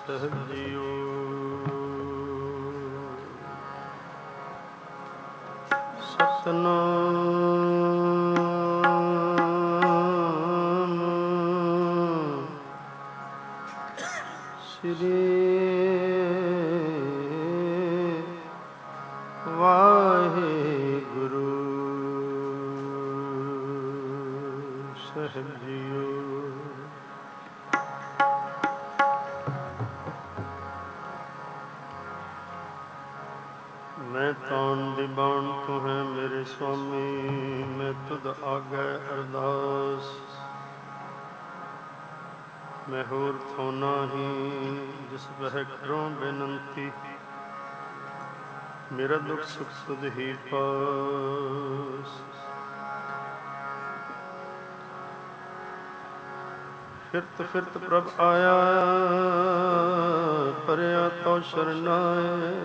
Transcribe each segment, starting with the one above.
ਸਹਿਬ ਜੀਓ। ਸਤਨਾਮ ਸ੍ਰੀ ਵਾਹਿਗੁਰੂ ਸਾਹਿਬ ਜੀਓ। ਮੈਂ ਤਾਣ ਦੀ ਬਾਣ ਤੂੰ ਹੈ ਮੇਰੇ ਸੁਆਮੀ, ਮੈਂ ਤੁਧ ਆਗੈ ਅਰਦਾਸ। ਮੈਂ ਹੋਰ ਥੋ ਨਾਹੀ ਜਿਸ ਬਹਿ ਕਰੋ ਬੇਨੰਤੀ, ਮੇਰਾ ਦੁੱਖ ਸੁਖ ਸੁਧ ਹੀ ਪਾਸ। ਫਿਰਤ ਫਿਰਤ ਪ੍ਰਭ ਆਇਆ, ਪਰਿਆ ਤੋ ਸ਼ਰਨਾਏ।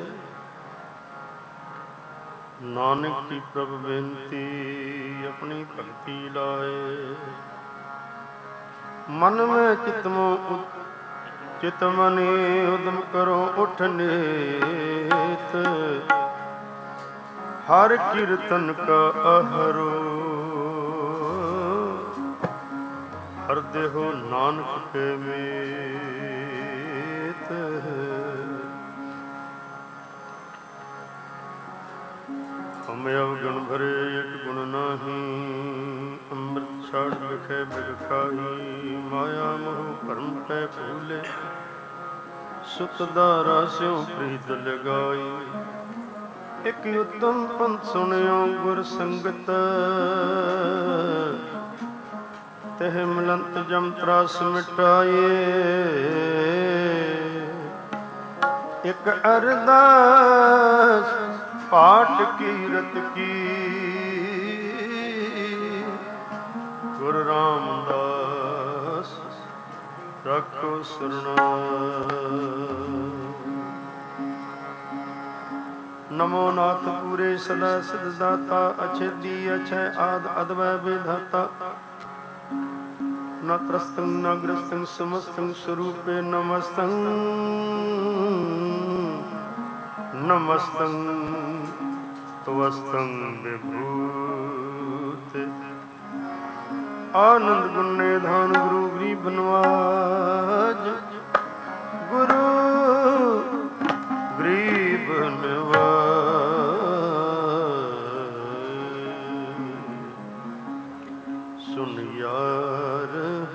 ਨਾਨਕ ਕੀ ਪ੍ਰਭ ਬੇਨਤੀ, ਆਪਣੀ ਭਗਤੀ ਲਾਏ। ਮਨ ਮੈਂ ਚਿਤ ਮਨੀ ਉਦਮ ਕਰੋ ਉਠ ਨੀਤ, ਹਰ ਕੀਰਤਨ ਕਾ ਅਹਰੋ। ਹਰ ਦੇਹੋ ਨਾਨਕ ਕੇ ਮੀਤ, ਹਮ ਅਵਗੁਣ ਭਰੇ ਇਕ ਗੁਣ ਨਾਹੀ। ਅੰਮ੍ਰਿਤ ਛਾੜ ਵਿਖੇ ਬਿਗ ਖਾਹੀ, ਮਾਇਆ ਮੋਹ ਭਰਮ ਪੈ ਭੂਲੇ। ਸੁਤ ਦਾਰਾ ਸਿਉ ਪ੍ਰੀਤ ਲਗਾਈ, ਇਕ ਉਤਮ ਪੰਥ ਸੁਣਿਓ ਗੁਰ ਸੰਗਤ। ਤਹ ਮਿਲੰਤ ਜਮ ਤਰਾਸ ਮਿਟਾਏ, ਇਕ ਅਰਦਾਸ ਪਾਠ ਕੀਰਤ ਕੀ। ਗੁਰੂ ਰਾਮਦਾਸ ਰੱਖੋ ਸਰਨਾਮ। ਨਮੋ ਨਾਥ ਪੂਰੇ ਸਦਾ ਸਿਧ ਦਾਤਾ, ਅਛੇਦੀ ਅਛੈ ਆਦ ਅਦਵੈ ਵਿਧਾਤਾ। ਨ ਤਰਸਤੰ ਨ ਗ੍ਰਸਤੰ ਸਮਸਤੰ ਸਰੂਪੇ ਨਮਸਤੰ। ਨਮਸਤੰ ਤਵਸਤੰ ਵਿਭੂਤ। ਆਨੰਦ ਗੁਣ ਨਿਧਾਨ ਗੁਰੂ ਗਰੀਬ ਨਿਵਾਜ। ਗੁਰੂ ਗਰੀਬ ਨਿਵਾਜ। ਸੁਨ ਯਾਰ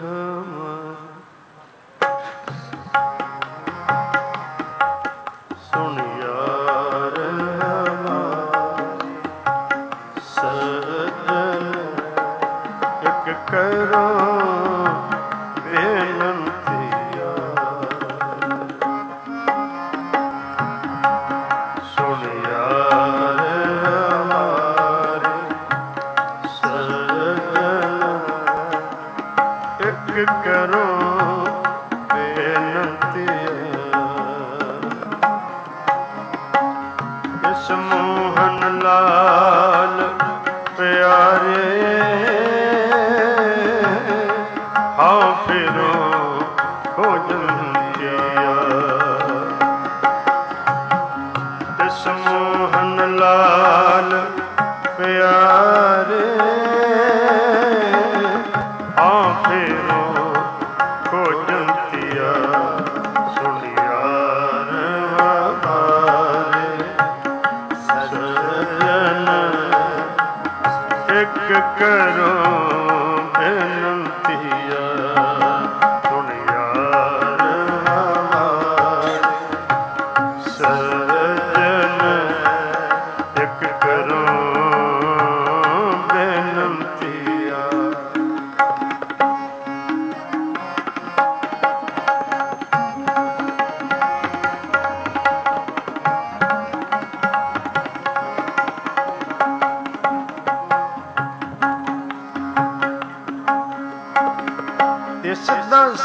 ਸੁਨ ਯਾਰ ਸਜਣ, ਇਕ ਕਰੋ ਬੇਨੰਤੀਆ। ਸੁਣ ਯਾਰ ਹਮਾਰੇ ਸਜਣ, ਇਕ ਕਰੋ ਬੇਨੰਤੀਆ। ਇਸ ਮੋਹਨ ਲਾਲ ਪਿਆਰੇ, ਹਾਂ ਫਿਰੋ ਖੋਜਨ ਕੀਆ। ਤਿਸ ਮੋਹਨ ਲਾਲ ਪਿਆਰੇ, ਹਾਂ ਫਿਰੋ ਖੋਜਨ ਕੀਆ। ਸੁਣ ਯਾਰ ਹਮਾਰੇ ਸਜਣ, ਇਕ ਕਰੋ ਬੇਨੰਤੀਆ। ਸੁਣ ਯਾਰ ਹਮਾਰੇ ਸਜਣ, ਇਕ ਕਰੋ ਬੇਨੰਤੀਆ। ਇਸ ਦਸ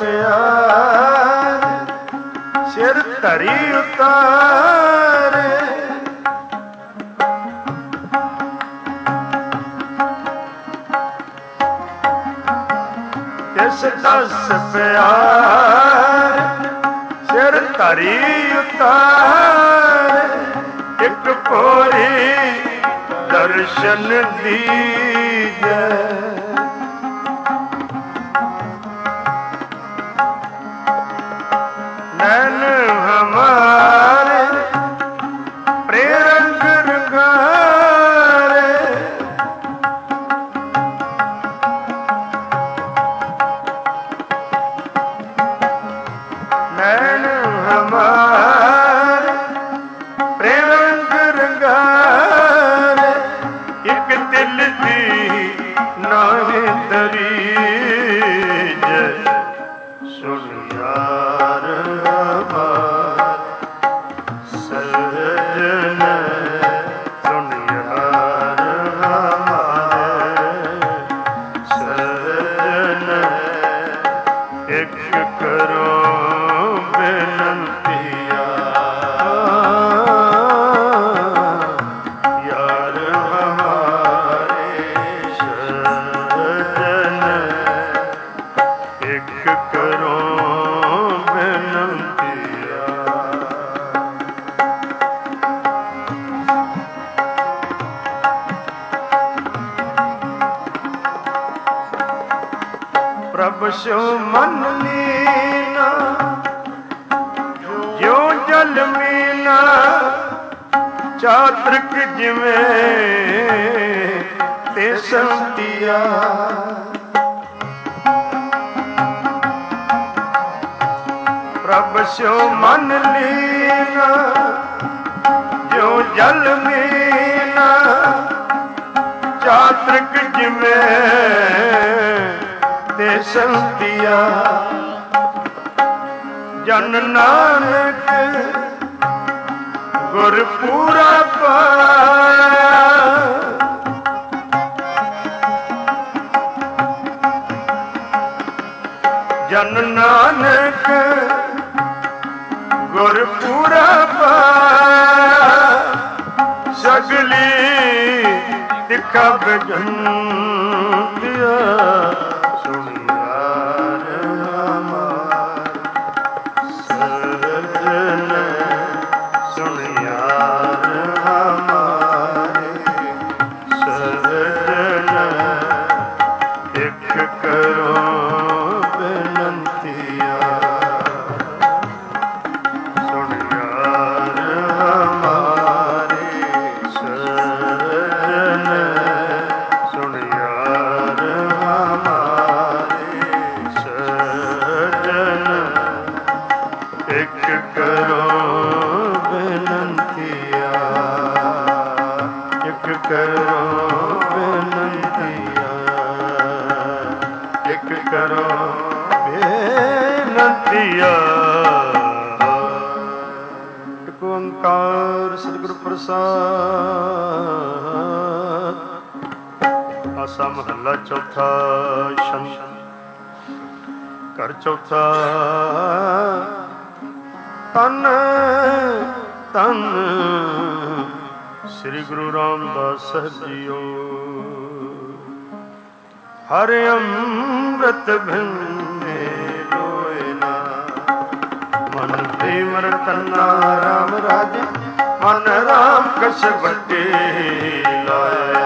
ਪਿਆਰ ਸਿਰ ਧਰੀ ਉਤਾਰੇ। ਇਸ ਦਸ ਪਿਆਰ ਧਰੀ ਉਤਾਰੇ, ਇੱਕ ਪੋਰੀ ਦਰਸ਼ਨ ਦੀਜੈ। ਨੈਣ ਹਮਾਰੇ ਪ੍ਰੇਰੰਗ ਰੰਗਾਰੇ, ਨੈਣ ਹਮਾਰੇ ਪ੍ਰੇਰੰਗ ਰੰਗਾਰੇ, ਇੱਕ ਦਿਲ ਦੀ ਨਾਹੀਂ ਤਰੀਜੈ। ਸੁਣ ਯਾਰ ਹਮਾਰ ਸਜਣ, ਸੁਣ ਯਾਰ ਹਮਾਰੇ ਸਜਣ, ਇੱਕ ਕਰੋ ਬੇਨੰਤੀਆ। ਯਾਰ ਹਮਾਰੇ ਸਜਣ, ਇੱਕ ਕਰੋ ਬੇਨੰਤੀਆ। ਪ੍ਰਭ ਸੋ ਮਨ ਲੀਨਾ, ਜੋ ਜਲ ਮੀਨਾ, ਚਾਤ੍ਰਿਕ ਜਿਵੇਂ ਤੇ ਸੰਤੀਆ। ਪ੍ਰਭ ਸੋ ਮਨ ਲੀਨਾ, ਜੋ ਜਲ ਮੀਨਾ, ਚਾਤ੍ਰਿਕ ਜਿਵੇਂ ਤੇ ਸੰਤੀਆ। ਜਨ ਨਾਨਕ ਗੁਰ ਪੂਰਾ ਪਾਇਆ, ਜਨ ਨਾਨਕ ਗੁਰ ਪੂਰਾ ਪਾਇਆ। ਸਗਲੀ ਤਿੱਖਾ ਬਜੰਤੀਆ। ਸੁਣ ਯਾਰ ਹਮਾਰ ਸਜਣ, ਸੁਣ ਯਾਰ ਹਮਾਰੇ ਸਜਣ, ਇੱਕ ਕਰੋ ਬੇਨੰਤੀਆ। ਸੁਣ ਯਾਰ ਹਮਾਰੇ ਸਜਣ, ਸੁਣ ਯਾਰ ਹਮਾਰੇ ਸਜਣ, ਇੱਕ ਕਰੋ ਬੇਨੰਤੀਆ। ਇੱਕ ਕਰੋ ਬੇਨੰਤੀਆ, ਇੱਕ ਕਰੋ ਬੇਨੰਤੀਆ। ਇੱਕ ਓੰਕਾਰ ਸਤਿਗੁਰ ਪ੍ਰਸਾਦ। ਆਸਾ ਮਹੱਲਾ ਚੌਥਾ। ਛੰਦ ਘਰ ਚੌਥਾ। ਤਨ ਤਨ ਸ੍ਰੀ ਗੁਰੂ ਰਾਮਦਾਸ ਸਾਹਿਬ ਜੀਓ। ਹਰ ਅੰਮ੍ਰਿਤ ਭਿੰਨੇ ਲੋਏ ਨਾ, ਮਨ ਪ੍ਰੇਮ ਰਤਨਾ ਰਾਮ ਰਾਜੇ, ਮਨ ਰਾਮ ਕਛ ਵੱਟੇ ਲਾਇਆ।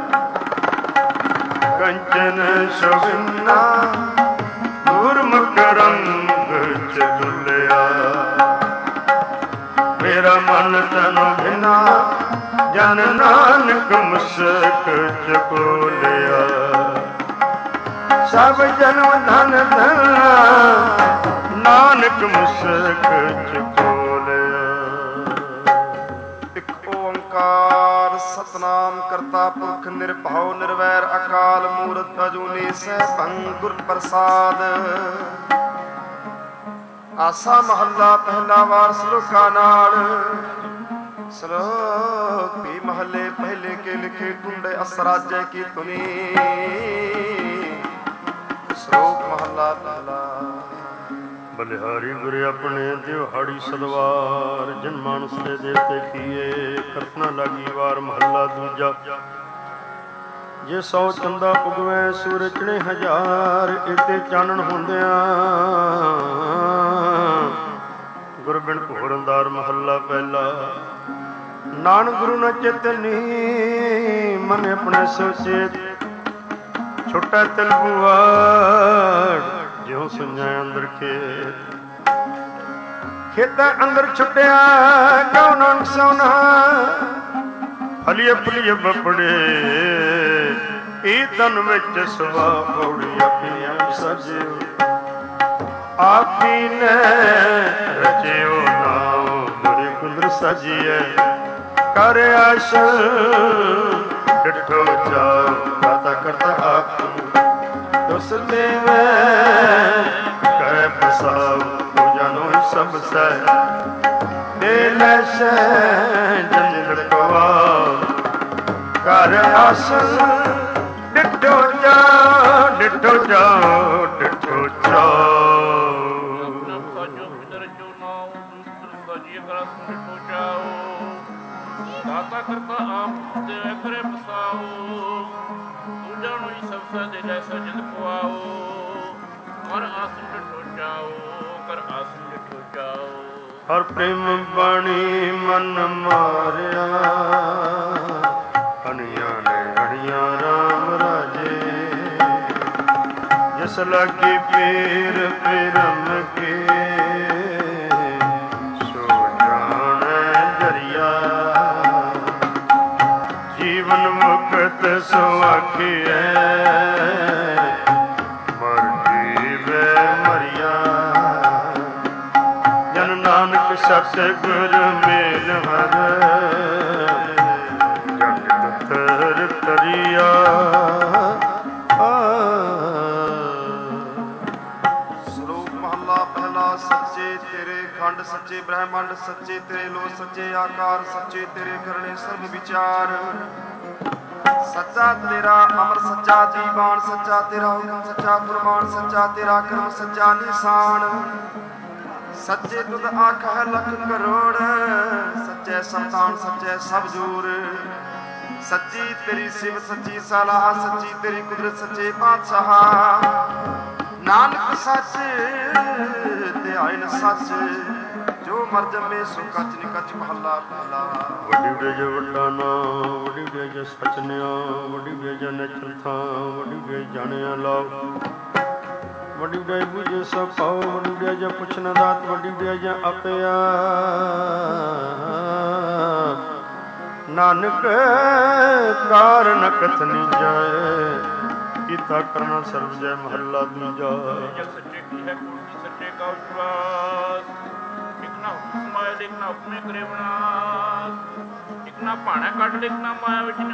ਕੰਚਨ ਸੁਗੰਨਾ ਗੁਰਮੁਖ ਰੰਗ ਚ ਡੁੱਲਿਆ। ਮੇਰਾ ਮਨ ਤਨ ਬਿਨਾ ਜਨ ਨਾਨਕ ਮੁਸਕ ਚ ਕੋਲਿਆ। ਸਭ ਜਨਮ ਧਨ ਧਨ ਨਾਨਕ ਮੁਸਕ ਚ ਕੋਲਿਆ। ਇੱਕ ਓੰਕਾਰ ਸਤਨਾਮ ਕਰਤਾ ਪੁਰਖ ਨਿਰਭਉ ਨਿਰਵੈਰ ਅਕਾਲ ਮੂਰਤ ਅਜੂਨੀ ਸੈਭੰ ਗੁਰ ਪ੍ਰਸਾਦ। ਆਸਾ ਮਹੱਲਾ ਪਹਿਲਾ ਵਾਰ ਸ਼ਲੋਕਾਂ ਨਾਲ। ਸ਼ਲੋਕ ਵੀ ਮਹੱਲੇ ਪਹਿਲੇ ਕੇ ਲਿਖੇ ਟੁੰਡੇ ਅਸਰਾਜੈ ਕੀ ਧੁਨੀ। ਸ਼ਲੋਕ ਮਹੱਲਾ ਪਹਿਲਾ। ਬਲਿਹਾਰੀ ਗੁਰ ਆਪਣੇ ਦਿਹਾੜੀ ਸਦਵਾਰ, ਜਨ ਮਾਨਸ ਦੇ ਦੇਵਤੇ ਕੀਏ ਕਰਤਨਾ ਲਾਗੀ ਵਾਰ। ਮਹੱਲਾ ਦੂਜਾ। ਜੇ 100 ਚੰਦਾ ਉਗਵੈ ਸੂਰਜ ਚੜੇ ਹਜ਼ਾਰ, ਇਤੇ ਚਾਨਣ ਹੁੰਦਿਆਂ ਗੁਰ ਬਿਨ ਭੋਰੰਦਾਰ ਮਹੱਲਾ ਪਹਿਲਾ। ਨਾਨਕ ਗੁਰੂ ਨ ਚੇਤਨੀ ਮਨ ਆਪਣੇ ਸੋਚੇ, ਛੋਟਾ ਤਿਲ ਬੁਆੜ ਜਿਉ ਸੁਣਿਆ ਅੰਦਰ ਖੇਤ। ਖੇਤਾਂ ਅੰਦਰ ਛੁੱਟਿਆ ਕਉ ਨਾਨਕ ਸੋਨਾ, ਫਲੀਏ ਫਲੀਏ ਬੱਬੜੇ ਇਹ ਤਨ ਵਿੱਚ ਸਵਾ ਪੌੜੀ ਆਪਣੀਆਂ ਸਜਿਓ। ਆਪੀ ਨੇ ਰਚਿਓ ਨਾਮ ਬੜੇ ਕੁੰਦਰ ਸਜੀਐ, ਕਰ ਆਸਣ ਡਿਠੋ ਜਾਓ ਦਾਤਾ ਕਰਤਾ ਆਪ ਤੁਸ ਦੇਵੈ ਕਰੇ ਪਸਾਉ ਜਾਨੋ ਸਭ ਸੈ ਦੇ ਲੈਸੈ ਜੰਦ ਕਵਾ। ਕਰ ਆਸਣ ਡਿਠੋ ਜਾਓ ਡਿਠੋ ਜਾਓ ਡਿਠੋ ਜਾਓ। ਦਾਤਾ ਕਰਤਾ ਆਪ ਦੇ ਕਰੇ ਪਸਾਓ, ਦੂਜਾ ਨੂੰ ਹੀ ਸਭ ਸੈ ਦੇ ਲੈਸੈ ਜੰਦ ਕਵਾਓ। ਕਰ ਆਸਣ ਡਿਠੋ ਜਾਓ ਕਰ ਆਸਣ ਡਿਠੋ ਜਾਓ। ਹਰ ਪ੍ਰੇਮ ਬਾਣੀ ਮਨ ਮਾਰਿਆ, ਅਣੀਆਂ ਨੇ ਅਣੀਆਂ ਰਾਮ ਰਾਜੇ। ਜਿਸ ਲਾਗੇ ਪੀਰ ਪਿਰਮ ਕੇ, ਸੋ ਜਾਣੈ ਜਰੀਆ। ਜੀਵਨ ਮੁਕਤ ਸੋ ਆਖੀਐ, ਮਰ ਜੀਵੈ ਮਰਿਆ। ਜਨ ਨਾਨਕ ਸਤ ਗੁਰ ਮੇਲ ਹਰ, ਜਗ ਤਰ ਤਰੀਆ। ਸ਼ਲੋਕ ਮਹੱਲਾ ਪਹਿਲਾ। ਸੱਚੇ ਤੇਰੇ ਖੰਡ ਸੱਚੇ ਬ੍ਰਹਮੰਡ, ਸੱਚੇ ਤੇਰੇ ਲੋ ਸੱਚੇ ਆਕਾਰ, ਸੱਚੇ ਤੇਰੇ ਕਰਨੇ ਸਰਬ ਵਿਚਾਰ। ਸੱਚਾ ਤੇਰਾ ਅਮਰ ਸੱਚਾ ਜੀਵਾਨ, ਸੱਚਾ ਤੇਰਾ ਹੁਕਮ ਸੱਚਾ ਕੁਰਬਾਨ, ਸੱਚਾ ਤੇਰਾ ਕਰਮ ਸੱਚਾ ਨਿਸ਼ਾਨ। ਸੱਚੇ ਤੁਧ ਆਖ ਹੈ ਲੱਖ ਕਰੋੜ, ਸੱਚੇ ਸੰਤਾਨ ਸੱਚੇ ਸਭ ਜੂਰ। ਸੱਚੀ ਤੇਰੀ ਸਿਵ ਸੱਚੀ ਸਲਾਹ, ਸੱਚੀ ਤੇਰੀ ਕੁਦਰਤ ਸੱਚੇ ਪਾਤਸ਼ਾਹ। ਨਾਨਕ ਸੱਚ ਧਿਆਇਨ ਸੱਚ, ਜੋ ਮਰ ਜੰਮੇ ਸੋ ਕੱਚ ਨਿਕਚ ਮਹੱਲਾ ਪਹਿਲਾ। ਵੱਡੀ ਵੇ ਜੋ ਵੱਡਾ ਨਾਮ, ਵੱਡੀ ਵੇ ਜੋ ਸਚ ਨਿਆ, ਵੱਡੀ ਵੇ ਜੋ ਨਿਚਲ ਥਾਂ, ਵੱਡੀ ਵੇ ਜਾਣਿਆ ਲਾਭ। ਵੱਡੀ ਵੇ ਬੁਝੇ ਸਭ ਪਾਓ, ਵੱਡੀ ਵੇ ਜੋ ਪੁੱਛਣ ਦਾਤ, ਵੱਡੀ ਵੇ ਜੋ ਆਪਿਆ। ਨਾਨਕ ਕਾਰਨ ਕਥਨੀ ਜਾਏ, ਕੀਤਾ ਕਰਨਾ ਸਰਬ ਜੈ ਮਹੱਲਾ ਦੂਜਾ। ਸੱਚੇ ਕੀ ਹੈ ਕੋਟੀ ਸੱਚੇ ਕਾ ਵਿਸ਼ਵਾਸ, ਇਕ ਨਾ ਹੁਕਮ ਮਾਇਆ ਇਕ ਨਾ ਹੁਕਮੇ ਕਰੇ ਵਿਨਾਸ਼। ਇਕ ਨਾ ਭਾਣਾ ਕੱਢ ਇਕ ਨਾ ਮਾਇਆ ਵਿੱਚ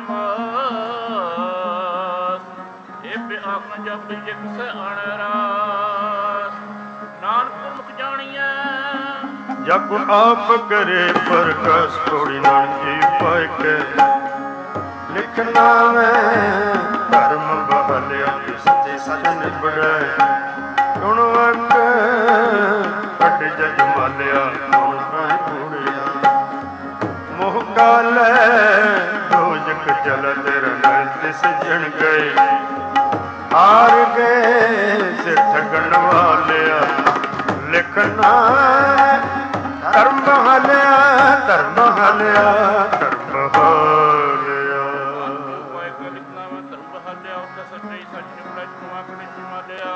ਨਿਵਾਸ। ਇਹ ਬੇ ਆਖ ਨਾ ਜਪ ਜੇ ਕਿਸੇ ਅਣ ਰਾਸ। ਨਾਨਕ ਗੁਰਮੁਖ ਜਾਣੀਐ ਜਪ ਆਪ ਕਰੇ ਪ੍ਰਕਾਸ਼, ਥੋੜੀ ਨਾਨਕੀ ਪਾਇ ਕੇ ਲਿਖਣਾ ਮੈਂ ਧਰਮ ਬਹਲਿਆ। ਸੱਚੇ ਸੱਚ ਨਿਬੜੈ ਗੁਣ ਵਕ ਕੱਢ ਜਜ ਮਾਲਿਆ। ਗੁਣ ਕਾਇ ਕੂੜਿਆ ਮੋਹ ਕਾਲੈ ਦੋਜਕ ਜਲ ਤੇਰਾ ਨੈ ਤਿਸ ਜਣ ਗਏ। ਹਾਰ ਗਏ ਸਿਰ ਠਗਣ ਵਾਲਿਆ, ਲਿਖਣਾ ਧਰਮ ਬਹਲਿਆ ਧਰਮ ਬਹਲਿਆ ਧਰਮ ਬਹਲਿਆ। ਲਿਖਣਾ ਮੈਂ ਧਰਮ ਬਹਲਿਆ, ਉਸ ਸੱਚੇ ਸੱਚ ਨਿਬੜੈ ਗੁਣ ਵਕ ਨਿਸ ਮਾਲਿਆ।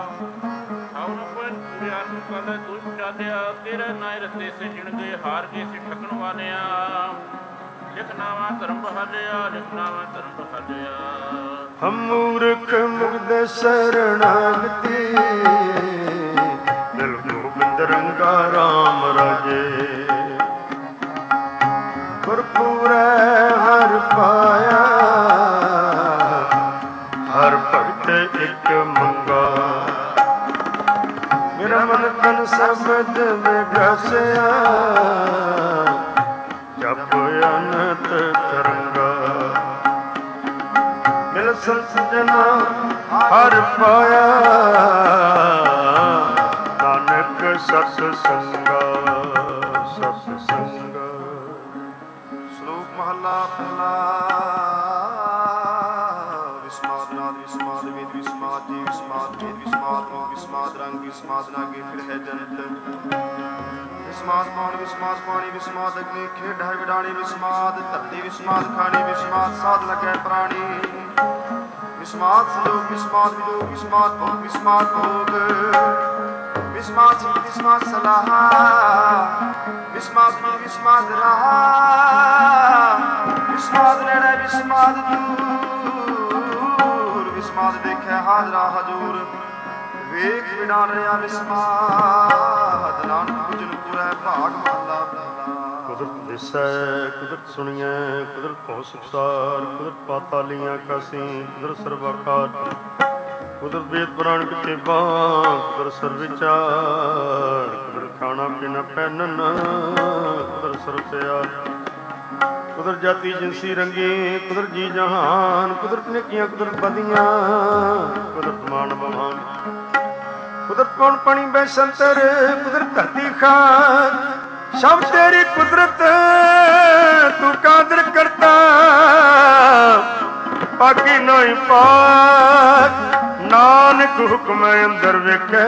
ਤੇਰਾ ਨਾਇ ਰਤੇ ਸੇ ਜਿਣ ਗਏ, ਹਾਰ ਗਏ ਸੇ ਠਗਣ ਵਾਲਿਆ। ਲਿਖਣਾ ਵਾ ਧਰਮ ਬਹਾਲਿਆ ਲਿਖਣਾ ਵਾ ਧਰਮ ਬਹਾਲਿਆ। ਹਮ ਮੂਰਖ ਮੁਗਧ ਸਰਣਾਗਤੀ, ਦਿਲ ਗੋਬਿੰਦ ਰੰਗਾ ਰਾਮ ਰਾਜੇ। ਗੁਰਪੂਰੈ ਹਰ ਪਾਇਆ, ਹਰ ਭਗਤ ਇੱਕ ਮੰਗਾ। ਮੇਰਾ ਮਨ ਤਨ ਸ਼ਬਦ ਵਿਗਸਿਆ, ਜਪ ਅਨੰਤ ਤਰੰਗਾ। ਮਿਲ ਸਜਣਾ ਹਰ ਪਾਇਆ, ਨਾਨਕ ਸਤ ਸੰਗਾ ਸਤ ਸੰਗਾ। ਸ਼ਲੋਕ ਮਹੱਲਾ ਪਹਿਲਾ। ਵਿਸਮਾਦ ਨਾਦ ਵਿਸਮਾਦ ਵੇਦ ਵਿਸਮਾਦ ਵੇਦ ਵਿਸਮਾਦ ਮੋਹ ਵਿਸਮਾਦ ਰੰਗ ਵਿਸਮਾਦ ਨਾਗੇ। ਫਿਰ ਹੈ ਜੰਤ। ਵਿਸਮਾਦ ਪਾਣ ਵਿਸਮਾਦ ਪਾਣੀ ਵਿਸਮਾਦ ਅਗਨੀ ਖੇਡ ਹੈ ਵਿਡਾਣੀ ਵਿਸਮਾਦ ਧਰਤੀ ਵਿਸਮਾਦ ਖਾਣੀ ਵਿਸਮਾਦ ਸਾਧ ਲੱਗੈ ਪ੍ਰਾਣੀ। ਵਿਸਮਾਦ ਸੰਜੋਗ ਵਿਸਮਾਦ ਵਿਜੋਗ ਵਿਸਮਾਦ ਭੋਗ ਵਿਸਮਾਦ ਭੋਗ ਵਿਸਮਾਦ ਸਿੰਘ ਵਿਸਮਾਦ ਸਲਾਹ ਵਿਸਮਾਦ ਵਿਸਮਾਦ ਰਹਾ ਵਿਸਮਾਦ ਨੇੜੇ ਵਿਸਮਾਦ ਦੂਰ ਵਿਸਮਾਦ ਦੇਖੈ ਹਾਜ਼ਰਾ ਹਜੂਰ ਵੇਖ ਵਿਡਾਣ ਰਿਹਾ ਵਿਸਮਾਦ ਨਾਨਕ ਭਜਨ ਪੂਰੈ ਭਾਗ ਮਹਲਾ ਪਹਿਲਾ। ਕੁਦਰਤ ਦਿਸੈ ਕੁਦਰਤ ਸੁਣੀਐ ਕੁਦਰਤ ਭਉ ਸੰਸਾਰ ਕੁਦਰਤ ਪਾਤਾਲੀਆਂ ਕਾਸੀ ਕੁਦਰਤ ਸਰਵਾਕਾਰ ਕੁਦਰਤ ਵੇਦ ਪੁਰਾਣ ਕਿਤਾਬਾਂ ਕੁਦਰਤ ਸਰਬ ਵਿਚਾਰ ਕੁਦਰਤ ਖਾਣਾ ਪੀਣਾ ਪਹਿਨਣ ਕੁਦਰਤ ਸਰਬ ਤਿਆਰ ਕੁਦਰਤ ਜਾਤੀ ਜਿਨਸੀ ਰੰਗੀ ਕੁਦਰਤ ਜੀ ਜਹਾਨ ਕੁਦਰਤ ਨੇਕੀਆਂ ਕੁਦਰਤ ਬਦੀਆਂ ਕੁਦਰਤ ਮਾਨ ਬਹਾਨ ਕੁਦਰਤ ਕੌਣ ਪਾਣੀ ਬੈਸੰਤਰ ਕੁਦਰਤ ਧਰਤੀ ਖਾਨ ਸਭ ਤੇਰੀ ਕੁਦਰਤ ਤੂੰ ਕਾਦਰ ਕਰਤਾ ਪਾਕੀ ਨਹੀਂ ਪਾਕ ਨਾਨਕ ਹੁਕਮ ਅੰਦਰ ਵੇਖੇ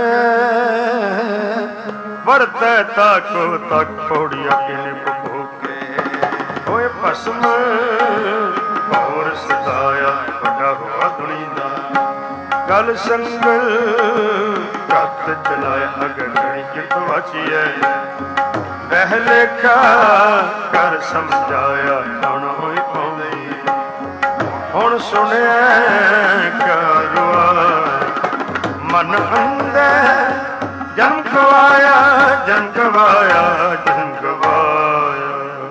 ਵਰਤੈ ਤਾਕੋ ਤੱਕ ਪੌੜੀਆਂ ਕਿਨੇ ਭੋਗੇ ਹੋਏ ਭਸਮ ਹੋਰ ਸਦਾਇਆ ਵੱਡਾ ਹੋਆ ਦੁਨੀ ਦਾ ਗਲ ਸੰਗਲ ਘੱਟ ਚਲਾਇਆ ਅਗਣੀ ਕਿਤ ਵਾਚੀਐ ਬਹਿ ਲੇਖਾ ਕਰ ਸਮਝਾਇਆ ਕਣ ਹੋਈ ਪਾਉਂਦੀ ਹੁਣ ਸੁਣਿਆ ਕਰਵਾ ਮਨ ਅੰਦਰ ਜਨਮ ਗਵਾਇਆ ਜਨਮ ਗਵਾਇਆ ਜਨਮ ਗਵਾਇਆ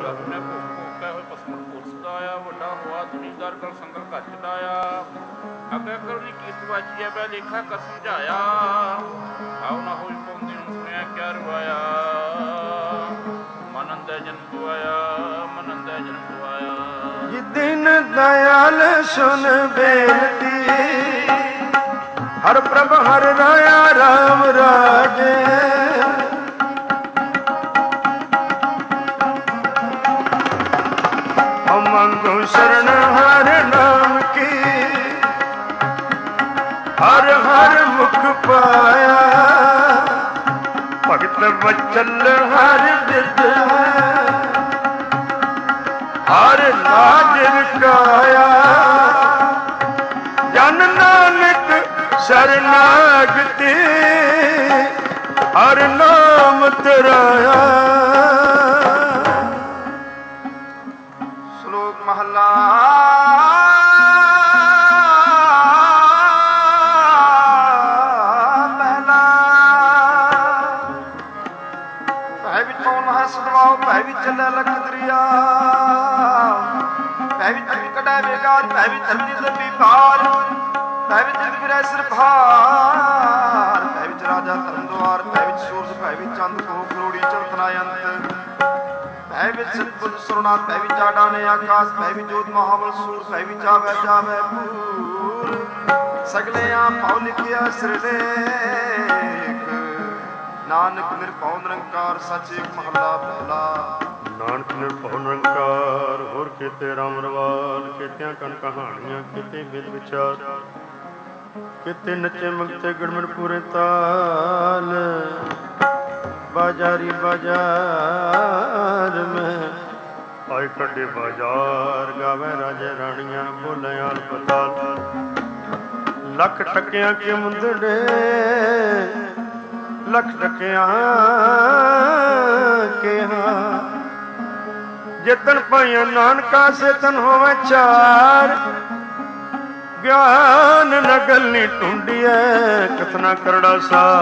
ਵੱਡਾ ਹੋਆ ਦੁਨੀਦਾਰ ਕਰ ਸੰਗਲ ਘੱਟ ਚਲਾਇਆ ਅੱਗੇ ਕਰਨੀ ਕੀਤ ਵਾਚੀਐ ਬਹਿ ਲੇਖਾ ਕਰ ਸਮਝਾਇਆ ਆਉ ਨਾ ਹੋਈ ਪਾਉਂਦੀ ਹੁਣ ਸੁਣਿਆ ਕਿਆ ਰਵਾਇਆ ਮਨ ਅੰਦਰ ਜਨਮ ਗਵਾਇਆ ਮਨ ਅੰਦਰ ਜਨਮ ਗਵਾਇਆ। ਜਿਦਿਨ ਦਇਆਲ ਸੁਨ ਬੇਨਤੀ ਹਰ ਪ੍ਰਭ ਹਰ ਰਾਇਆ ਰਾਮ ਰਾਜੇ ਮੰਗੋ ਸ਼ਰਨ ਹਰ ਨਾਮ ਕੀ ਹਰ ਹਰ ਮੁਖ ਪਾਇਆ ਭਗਤ ਵਚਲ ਹਰ ਬਿਰਦ ਹਰ ਨਾਜਰ ਕਾਇਆ ਜਨ ਨਾਨਕ ਸ਼ਰਨਾਗਤੀ ਹਰ ਨਾਮ ਤਰਾਇਆ। ਸ਼ਲੋਕ ਮਹਲਾ ਪਹਿਲਾ। ਭੈ ਵਿੱਚ ਪਉਣ ਮਹਾ ਸਦਵਾਓ ਭੈ ਵਿੱਚ ਚੱਲੇ ਲਖ ਦਰਿਆ ਭੈ ਵਿੱਚ ਕਢੈ ਵੇਗਾਰ ਭੈ ਵਿੱਚ ਧਰਤੀ ਲੱਭੀ ਪਾਰ ਭੈ ਵਿੱਚ ਜਿੰਦ ਫਿਰੈ ਸਿਰ ਭਾਰ ਭੈ ਵਿੱਚ ਰਾਜਾ ਧਰਮ ਦੁਆਰ ਭੈ ਵਿੱਚ ਸੂਰਜ ਭੈ ਵਿੱਚ ਚੰਦ ਕੋ ਕਰੋੜੀ ਚੌਥਨਾ ਅੰਤ ਭੈ ਵਿੱਚ ਸਤਿਬੁੱਧ ਸਰੁਣਾ ਭੈ ਵਿੱਚ ਆਡਾਣੇ ਆਕਾਸ਼ ਭੈ ਵਿੱਚ ਜੋਤ ਮਹਾਬਲ ਸੂਰ ਭੈ ਵਿੱਚ ਆਵੈ ਜਾਵੈ ਪੂਰ ਸਗਲੇ ਆ ਭਉ ਲਿਖਿਆ ਸਿਰਲੇਖ ਨਾਨਕ ਨਿਰਭਉ ਨਿਰੰਕਾਰ ਸੱਚ ਏਕ ਮਹਲਾ ਪਹਿਲਾ। ਨਾਨਕ ਨਿਰਭਉ ਨਿਰੰਕਾਰ ਹੋਰ ਕੀਤੇ ਰਾਮ ਰਵਾਲ ਕੀਤਿਆਂ ਕਨ ਕਹਾਣੀਆਂ ਕੀਤੇ ਵਿਦ ਵਿਚਾਰ ਕੀਤੇ ਨੱਚੇ ਮੰਗਤੇ ਗੜਮਣ ਪੂਰੇ ਤਾਲ ਬਾਜ਼ਾਰੀ ਬਾਜ਼ਾਰ ਮੈਂ ਆਏ ਕੱਢੇ ਬਾਜ਼ਾਰ ਗਾਵੇ ਰਾਜੇ ਰਾਣੀਆਂ ਬੋਲਿਆ ਪਤਾਲ ਲੱਖ ਟੱਕਿਆਂ ਕੇ ਮੁੰਦੜੇ ਲੱਖ ਟੱਕਿਆਂ ਕੇ ਹਾਂ ਜਿਤਨ ਪਾਈਆਂ ਨਾਨਕਾ ਸੇਤਨ ਹੋਵੇ ਚਾਰ ਗਿਆਨ ਨਗਲ ਨੀ ਟੁੰਡੀਐ ਕਥਨਾ ਕਰੜਾ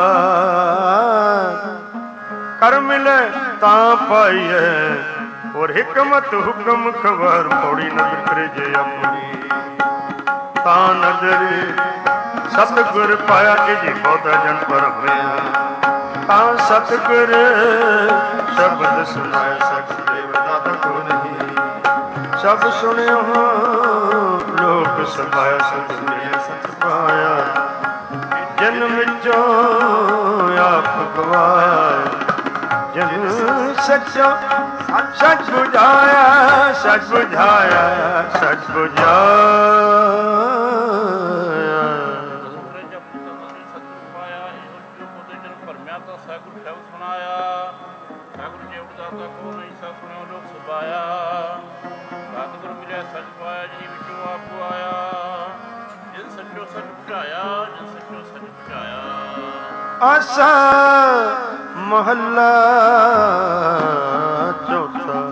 ਸਾਰ ਕਰ ਮਿਲੇ ਤਾਂ ਪਾਈਐ ਔਰ ਹਕਮਤ ਹੁਕਮ ਖਬਰ ਪੌੜੀ ਨਜ਼ਰ ਕਰੇ ਜੇ ਆਪਣੀ ਤਾਂ ਨਜ਼ਰ ਸਤਿਗੁਰ ਪਾਇਆ ਕਿ ਜੀ ਬਹੁਤਾ ਜਨ ਪਰਮਿਆ ਤਾਂ ਸਤਿਗੁਰ ਸ਼ਬਦ ਸੁਣਾਇ ਸਚ ਦੇਵ ਦਾਤਾ ਕੋ ਨਹੀਂ ਸਭ ਸੁਣਿਓ ਲੋਕ ਸਭਾਇਆ ਸਚ ਮਿਲਿਆ ਸਚ ਪਾਇਆ ਜਨਮ ਵਿੱਚੋਂ ਆਪ ਗਵਾਇਆ ਜਨ ਸੱਚਾ ਸੱਚ ਬੁਝਾਇਆ ਸੱਚ ਬੁਝਾਇਆ ਸੱਚ ਬੁਝਾਇਆ। ਭਰਮਿਆ ਤਾਂ ਵਾਹਿਗੁਰੂ ਸ਼ਬਦ ਸੁਣਾਇਆ। ਸਤਿਗੁਰੂ ਜੀ ਉਦਾਤਾ ਕੋ ਨਹੀਂ ਸਭ ਸੁਣਿਓ ਲੋਕ ਸੁਭਾਇਆ। ਸਤਿਗੁਰੂ ਮਿਲਿਆ ਸੱਚ ਪਾਇਆ ਜੀ ਵਿੱਚੋਂ ਆਪੋ ਆਇਆ। ਜਿਨ ਸੱਚੋ ਸੱਚ ਬੁਝਾਇਆ, ਜਿਨ ਸੱਚੋ ਸੱਚ ਬੁਝਾਇਆ। ਆਸਾ ਮਹੱਲਾ ਚੌਥਾ।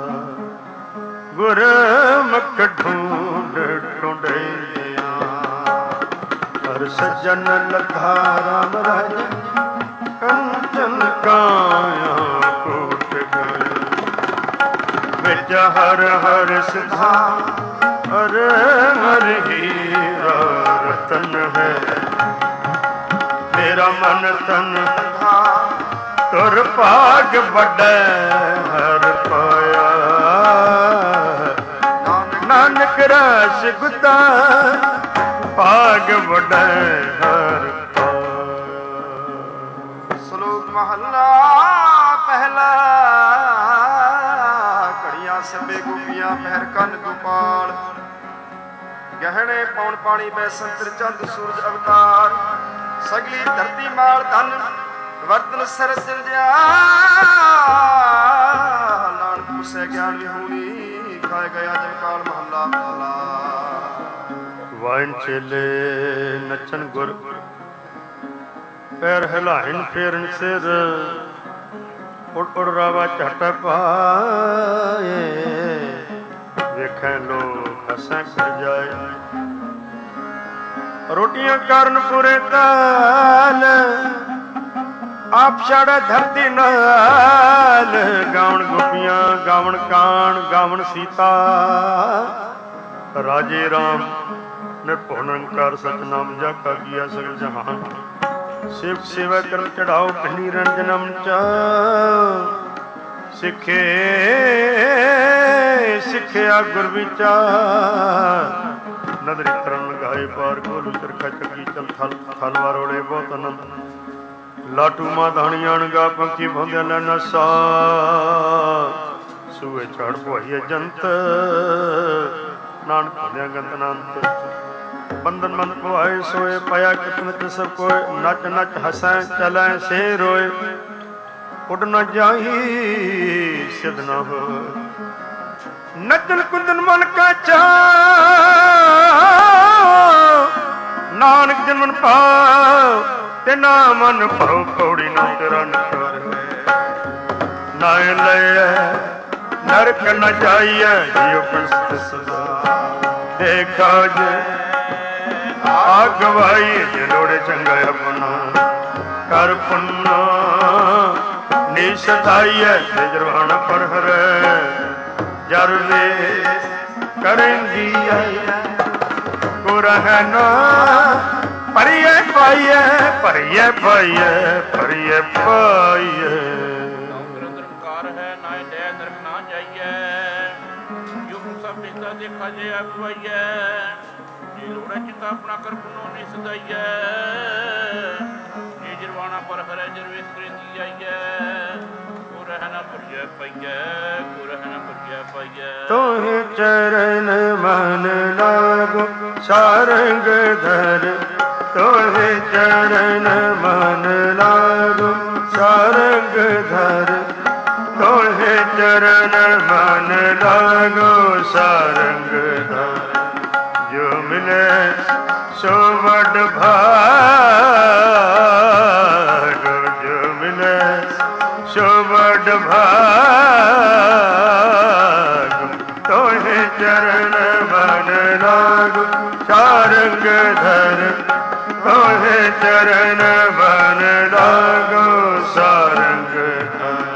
ਗੁਰਮੁਖ ਢੂੰਡ ਢੂੰਡਿਆ ਹਰ ਸੱਜਣ ਲਖਾ ਰਾਮ ਰਾਜ ਕੰਚਨ ਕਾਇਆ ਕੋਟ ਗਏ ਵਿੱਚ ਹਰ ਹਰ ਸਿਧਾ ਹਰ ਹਰ ਹੀਰਾ ਰਤਨ ਹੈ। ਮੇਰਾ ਮਨ ਤਨ ਤੁਰ ਭਾਗ ਵੱਡਾ ਹਰ ਪਾਇਆ। ਨਾਨਕ ਰਸ ਗੁੱਦਾ ਭਾਗ ਵੱਡਾ ਹਰ ਪਾਇਆ। ਸ਼ਲੋਕ ਮਹੱਲਾ ਪਹਿਲਾ। ਘੜੀਆਂ ਸਭੇ ਗੋਪੀਆਂ ਪਹਿਰ ਕੰਨ ਗੋਪਾਲ। ਗਹਿਣੇ ਪੌਣ ਪਾਣੀ ਬੈ ਸੰਤਰ ਚੰਦ ਸੂਰਜ ਅਵਤਾਰ। ਸਗਲੀ ਧਰਤੀ ਮਾਲ ਧਨ ਵਰਤਨ ਸਰ ਸਿਰਜਿਆ। ਨਾਨਕ ਪੁੱਛੇ ਗਿਆਨ ਵਿਹੂਣੀ ਖਾਏ ਗਿਆ ਜਨ ਕਾਲ ਮਹੱਲਾ ਪਹਿਲਾ। ਵਾਇਨ ਚੇਲੇ ਨੱਚਨ ਗੁਰ ਪੈਰ ਹਿਲਾਇਨ ਫੇਰਨ ਸਿਰ। ਉੜ ਉੜ ਰਾਵਾ ਝਟ ਪਾਏ ਵੇਖੈ ਲੋਕ ਹੱਸੈ ਕਰ ਜਾਏ। ਰੋਟੀਆਂ ਕਰਨ ਪੂਰੇ ਤਾਲ ਆਪ ਛੜ ਧਰਤੀ ਨਾਲ। ਗਾਵਣ ਗੋਪੀਆਂ ਗਾਵਣ ਕਾਣ ਗਾਵਣ ਸੀਤਾ। ਰਾਜੇ ਰਾਮ ਨੇ ਭੁਨ ਕਰ ਸਤਨਾਮ ਜਾ ਕਾ ਕੀਆ ਸਗਲ ਜਹਾਨ। ਸੇਵਕ ਸੇਵਾ ਕਰਮ ਚੜਾਓ ਪਿੰਡੀ ਰੰਜਨਮ ਚ। ਸਿੱਖੇ ਸਿੱਖਿਆ ਗੁਰ ਵਿਚਾਰ। ਨਦਰੀ ਕਰਨ ਲਗਾਏ ਪਾਰ ਕੋਲੂ ਚਰਖਾ ਚੱਕੀ ਚਲ ਥਲ ਥਲਵਾ ਰੋੜੇ ਬਹੁਤ ਆਨੰਦ। ਲਾਟੂ ਮਾਂ ਧਾਣੀਆਂ ਅਣਗਾ ਪੰਖੀ ਭੌਂਦਿਆਂ ਲੈ ਨਸਾ। ਸੂਏ ਛੜ ਭੁਆਈਏ ਜੰਤ ਨਾਨਕ ਭੌਂਦਿਆਂ ਗੰਤ ਅਨੰਤ। ਬੰਧਨ ਬੰਦ ਭੁਆਏ ਸੋਏ ਪਾਇਆ ਕਿਤਨ ਸਭ ਕੋਏ। ਨੱਚ ਨੱਚ ਹਸੈ ਚਲੈ ਸੇ ਰੋਏ। ਉੱਡ ਨਾ ਜਾਈ ਸਿਧ ਨਾ ਹੋਏ। ਨੱਚਨ ਕੁੰਦਨ ਮਨ ਕਾ ਚਾ ਨਾਨਕ ਜਨਮਨ ਪਾਉ। ਤੇ ਨਾ ਮਨ ਭਾਉ ਪੌੜੀ ਨਾ ਤੇਰਾ ਨਕਾਰ। ਨਾ ਲਈਐ ਨਰਕ ਨ ਜਾਈਐ ਜਿਉ ਕੰਸਤ ਸਦਾ। ਦੇਖਾ ਜੇ ਆਗਵਾਈ ਜੇ ਲੋੜੇ ਚੰਗਾ ਆਪਣਾ। ਕਰ ਪੁੰਨਾ ਨੀ ਸਦਾਈਐ ਤੇ ਜਰਵਾਣਾ ਪਰ ਹਰੈ। ਜਰ ਵੇ ਕਰੰਗੀ ਆਈ ਕੋ ਰਹਿ ਨਾ। ਭਰੀਏ ਪਾਈਏ ਭਰੀਏ ਪਾਈਏ ਭਰੀਏ ਪਾਈਏ। ਨਿਰੰਕਾਰ ਹੈ ਨਾਇ ਲੈ ਨਰਕ ਨਾ ਜਾਈਐ। ਜੋ ਸਭ ਪਿਤਾ ਦੇਖਾ ਜੇ ਅਗਵਾਈਐ। ਜੇ ਲੋੜਾ ਚਿਤ ਆਪਣਾ ਕਰ ਪੁਨੋ ਨੀ ਸਦਾਈਐ। ਜੇ ਜਰਵਾਣਾ ਪਰ ਹਰੈ ਜਰਵੇਸ ਕਰਿੰਦੀ ਆਈਐ। ਕੋ ਰਹਿ ਨਾ ਭਰੀਏ ਪਾਈਐ ਕੋ ਰਹਿ ਨਾ ਭਰੀਏ ਪਾਈਐ। ਤੋਹਿ ਚਰਨ ਮਨ ਲਾਗੋ ਸਾਰੰਗ ਧਰ। ਤੋਹਿ ਚਰਨ ਮਨ ਲਾਗੋ ਸਾਰੰਗ ਧਰ। ਤੋਹਿ ਚਰਨ ਮਨ ਲਾਗੋ ਸਾਰੰਗ ਧਰ। ਜੋ ਮਿਲੇ ਸੋ ਵਡ ਭਾਗ। ਜੋ ਮਿਲੇ ਸੋ ਵਡ ਭਾਗ। ਤੋਹਿ ਚਰਨ ਮਨ ਲਾਗੋ ਸਾਰੰਗ ਧਰ। ਤੋਹਿ ਚਰਨ ਮਨ ਲਾਗੋ ਸਾਰੰਗ ਧਰ।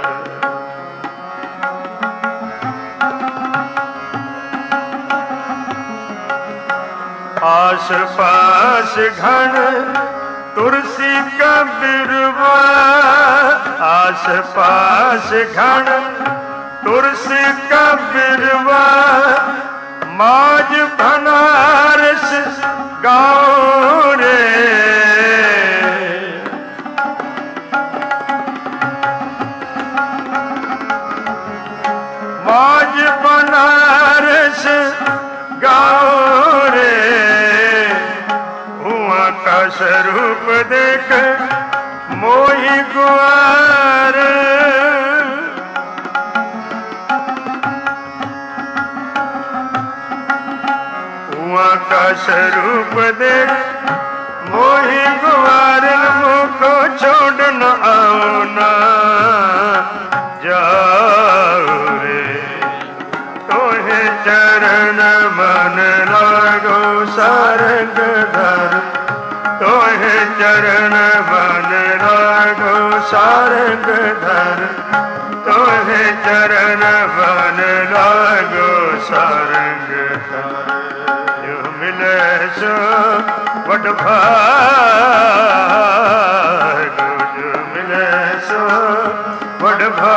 ਆਸ ਪਾਸ ਘਣ ਤੁਰਸੀ ਕਾ ਬਿਰਵਾ। ਆਸ ਪਾਸ ਘਣ ਤੁਰਸੀ ਕਾ ਬਿਰਵਾ। ਮਾਜ ਬਨਾਰਸ ਗਾਉ ਰੇ। ਮਾਜ ਬਨਾਰਸ ਗਾਉ ਰੇ। हुआ का स्वरूप देख मोहि गुआ। स्वरूप देख मोहि गुवारन मुको छोड़ न आना जाओ रे तोहे चरण मन लागो सारंग धर तोहे चरण मन लागो सारंग धर तोहे चरण मन लागो सारंग धर जो मिले सो वड भाग जो मिले सो वड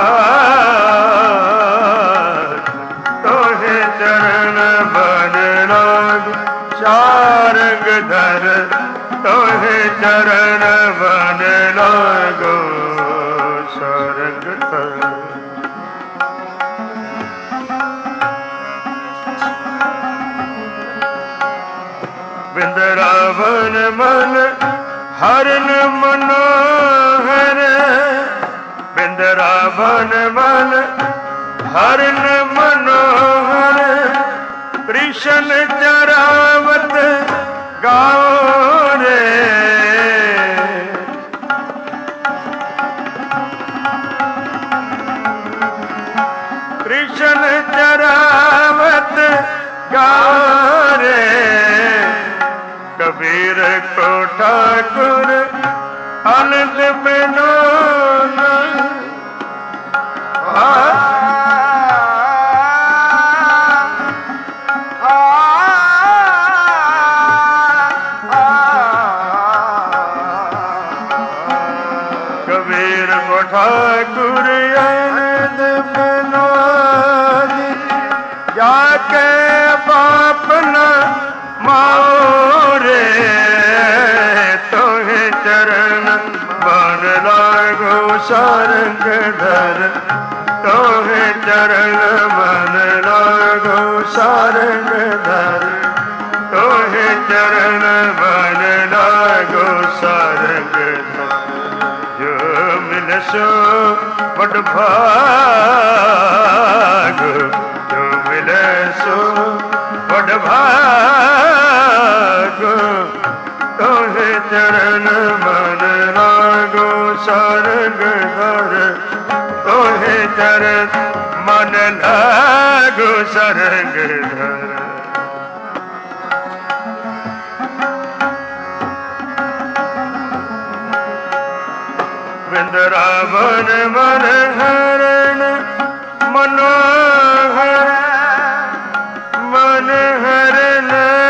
भाग तोहे चरण मन लागो सारंग धर तोहे चरण मन लागो सारंग धर बिंद्रावन मन हरन मनोहर बिंद्रावन मन हरन मनोहर कृष्ण चरावत गाओ रे कृष्ण चरावत गाओ रे कबीर को ठाकुर आनंद बिनो कबीर को ठाकुर आनंद बिनो जाके बाप न माओ रे तोहे चरण मन लागो सारंग धर तोहे चरण मन लागो सारंग धर तोहे चरण मन लागो सारंग धर जो मिलसो बड़ भाग जो मिलसो बड़ भाग तोहे चरण मन लागो सारंग धर तोहे चरण मन लागो सारंग धर बिंद्रावन मन हरण मनोहर मन हरण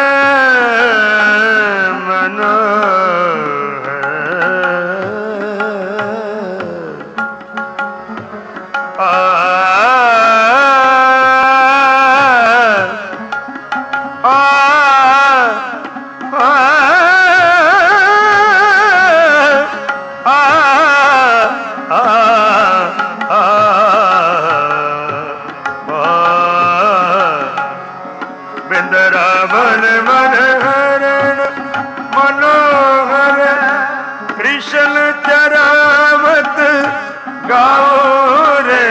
बिंद्रावन मन हरण मनोहर कृष्ण चरावत गाओ रे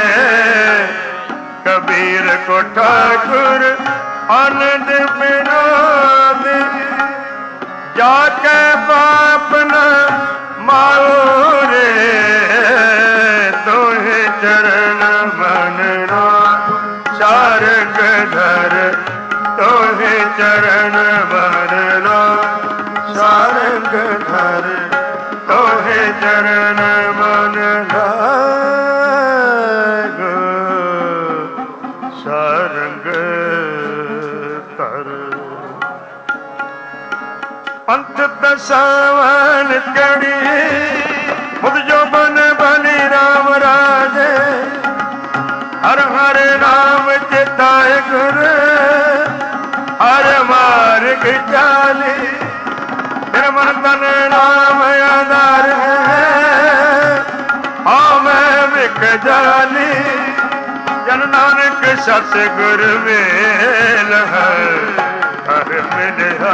कबीर को ठाकुर आनंद विनोद जाके बाप न माओ रे तोहे चरण मन सारंग धर तोहे चरण मन सारंग धर तोहे चरण मन लागो सारंग धर पंथ दसावन कड़ी मुद जो बन बलि राम राजे हर हर नाम चिताए गुरु हर मार्ग चाली तेरे मन तन नाम आधार है हाँ मैं विक जाली जन नानक सतगुर मेल है हर मिलया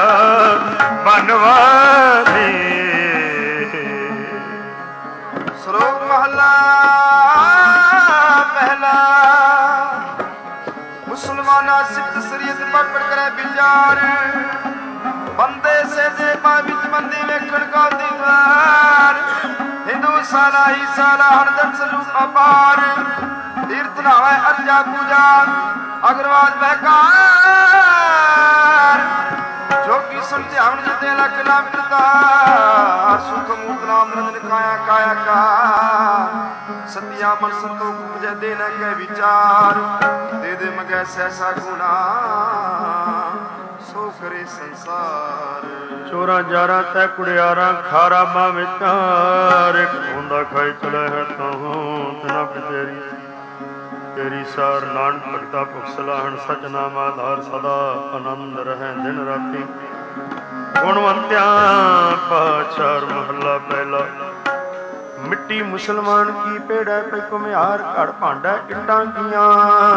मनवारी श्लोक महला पहला मुसलमाना सिख शरीयत पढ़ पढ़ करे बिजार ਬੰਦੀ ਵੇਖਣ ਕੋ ਦੀਵਾਰ ਹਿੰਦੂ ਸਾਲਾ ਹੀ ਸਾਲਾ ਹਰਦਮ ਸਰੂਪ ਅਪਾਰ ਤੀਰਥ ਨਾਵੇ ਅਰਜਾ ਪੂਜਾ ਅਗਰਵਾਲ ਬਹਿਕਾਰ ਜੋਗੀ ਸਮਝਾਵਣ ਜਿਤੇ ਲੱਖ ਨਾਮ ਕਰਤਾਰ ਸੁਖ ਮੂਰਤ ਨਾਮ ਰੰਜਨ ਕਾਇਆ ਕਾਇਆ ਕਾ ਸਤਿਆ ਮਨ ਸੰਤੋਖ ਉਪਜੈ ਦੇ ਨ ਕਹਿ ਵਿਚਾਰ ਦੇ ਦੇ ਮਗੈ ਸੈਸਾ ਗੁਣਾ ਸੋ ਕਰੇ ਸੰਸਾਰ ਚੋਰਾਂ ਜਾਰਾਂ ਤੈ ਕੁੜਿਆਰਾਂ ਖਾਰਾ ਬਾਵੇਂ ਤਾਰ ਹੁੰਦਾ ਖਾਈ ਚਲੇ ਹੈ ਤਹੂੰ ਤਨਾ ਤੇਰੀ ਤੇਰੀ ਸਾਰ ਨਾਨਕ ਭਗਤਾ ਭੁਖਸਲਾਹਣ ਸਚਨਾਮ ਆਧਾਰ ਸਦਾ ਆਨੰਦ ਰਹਿ ਦਿਨ ਰਾਤੀ ਗੁਣਵੰਤਿਆਂ ਪਾਛਾਰ ਮਹੱਲਾ ਪਹਿਲਾ ਮਿੱਟੀ ਮੁਸਲਮਾਨ ਕੀ ਪੇੜੈ ਪੈ ਕੁਮਿਆਰ ਘੜ ਭਾਂਡਾ ਇੱਟਾਂ ਕੀਆਂ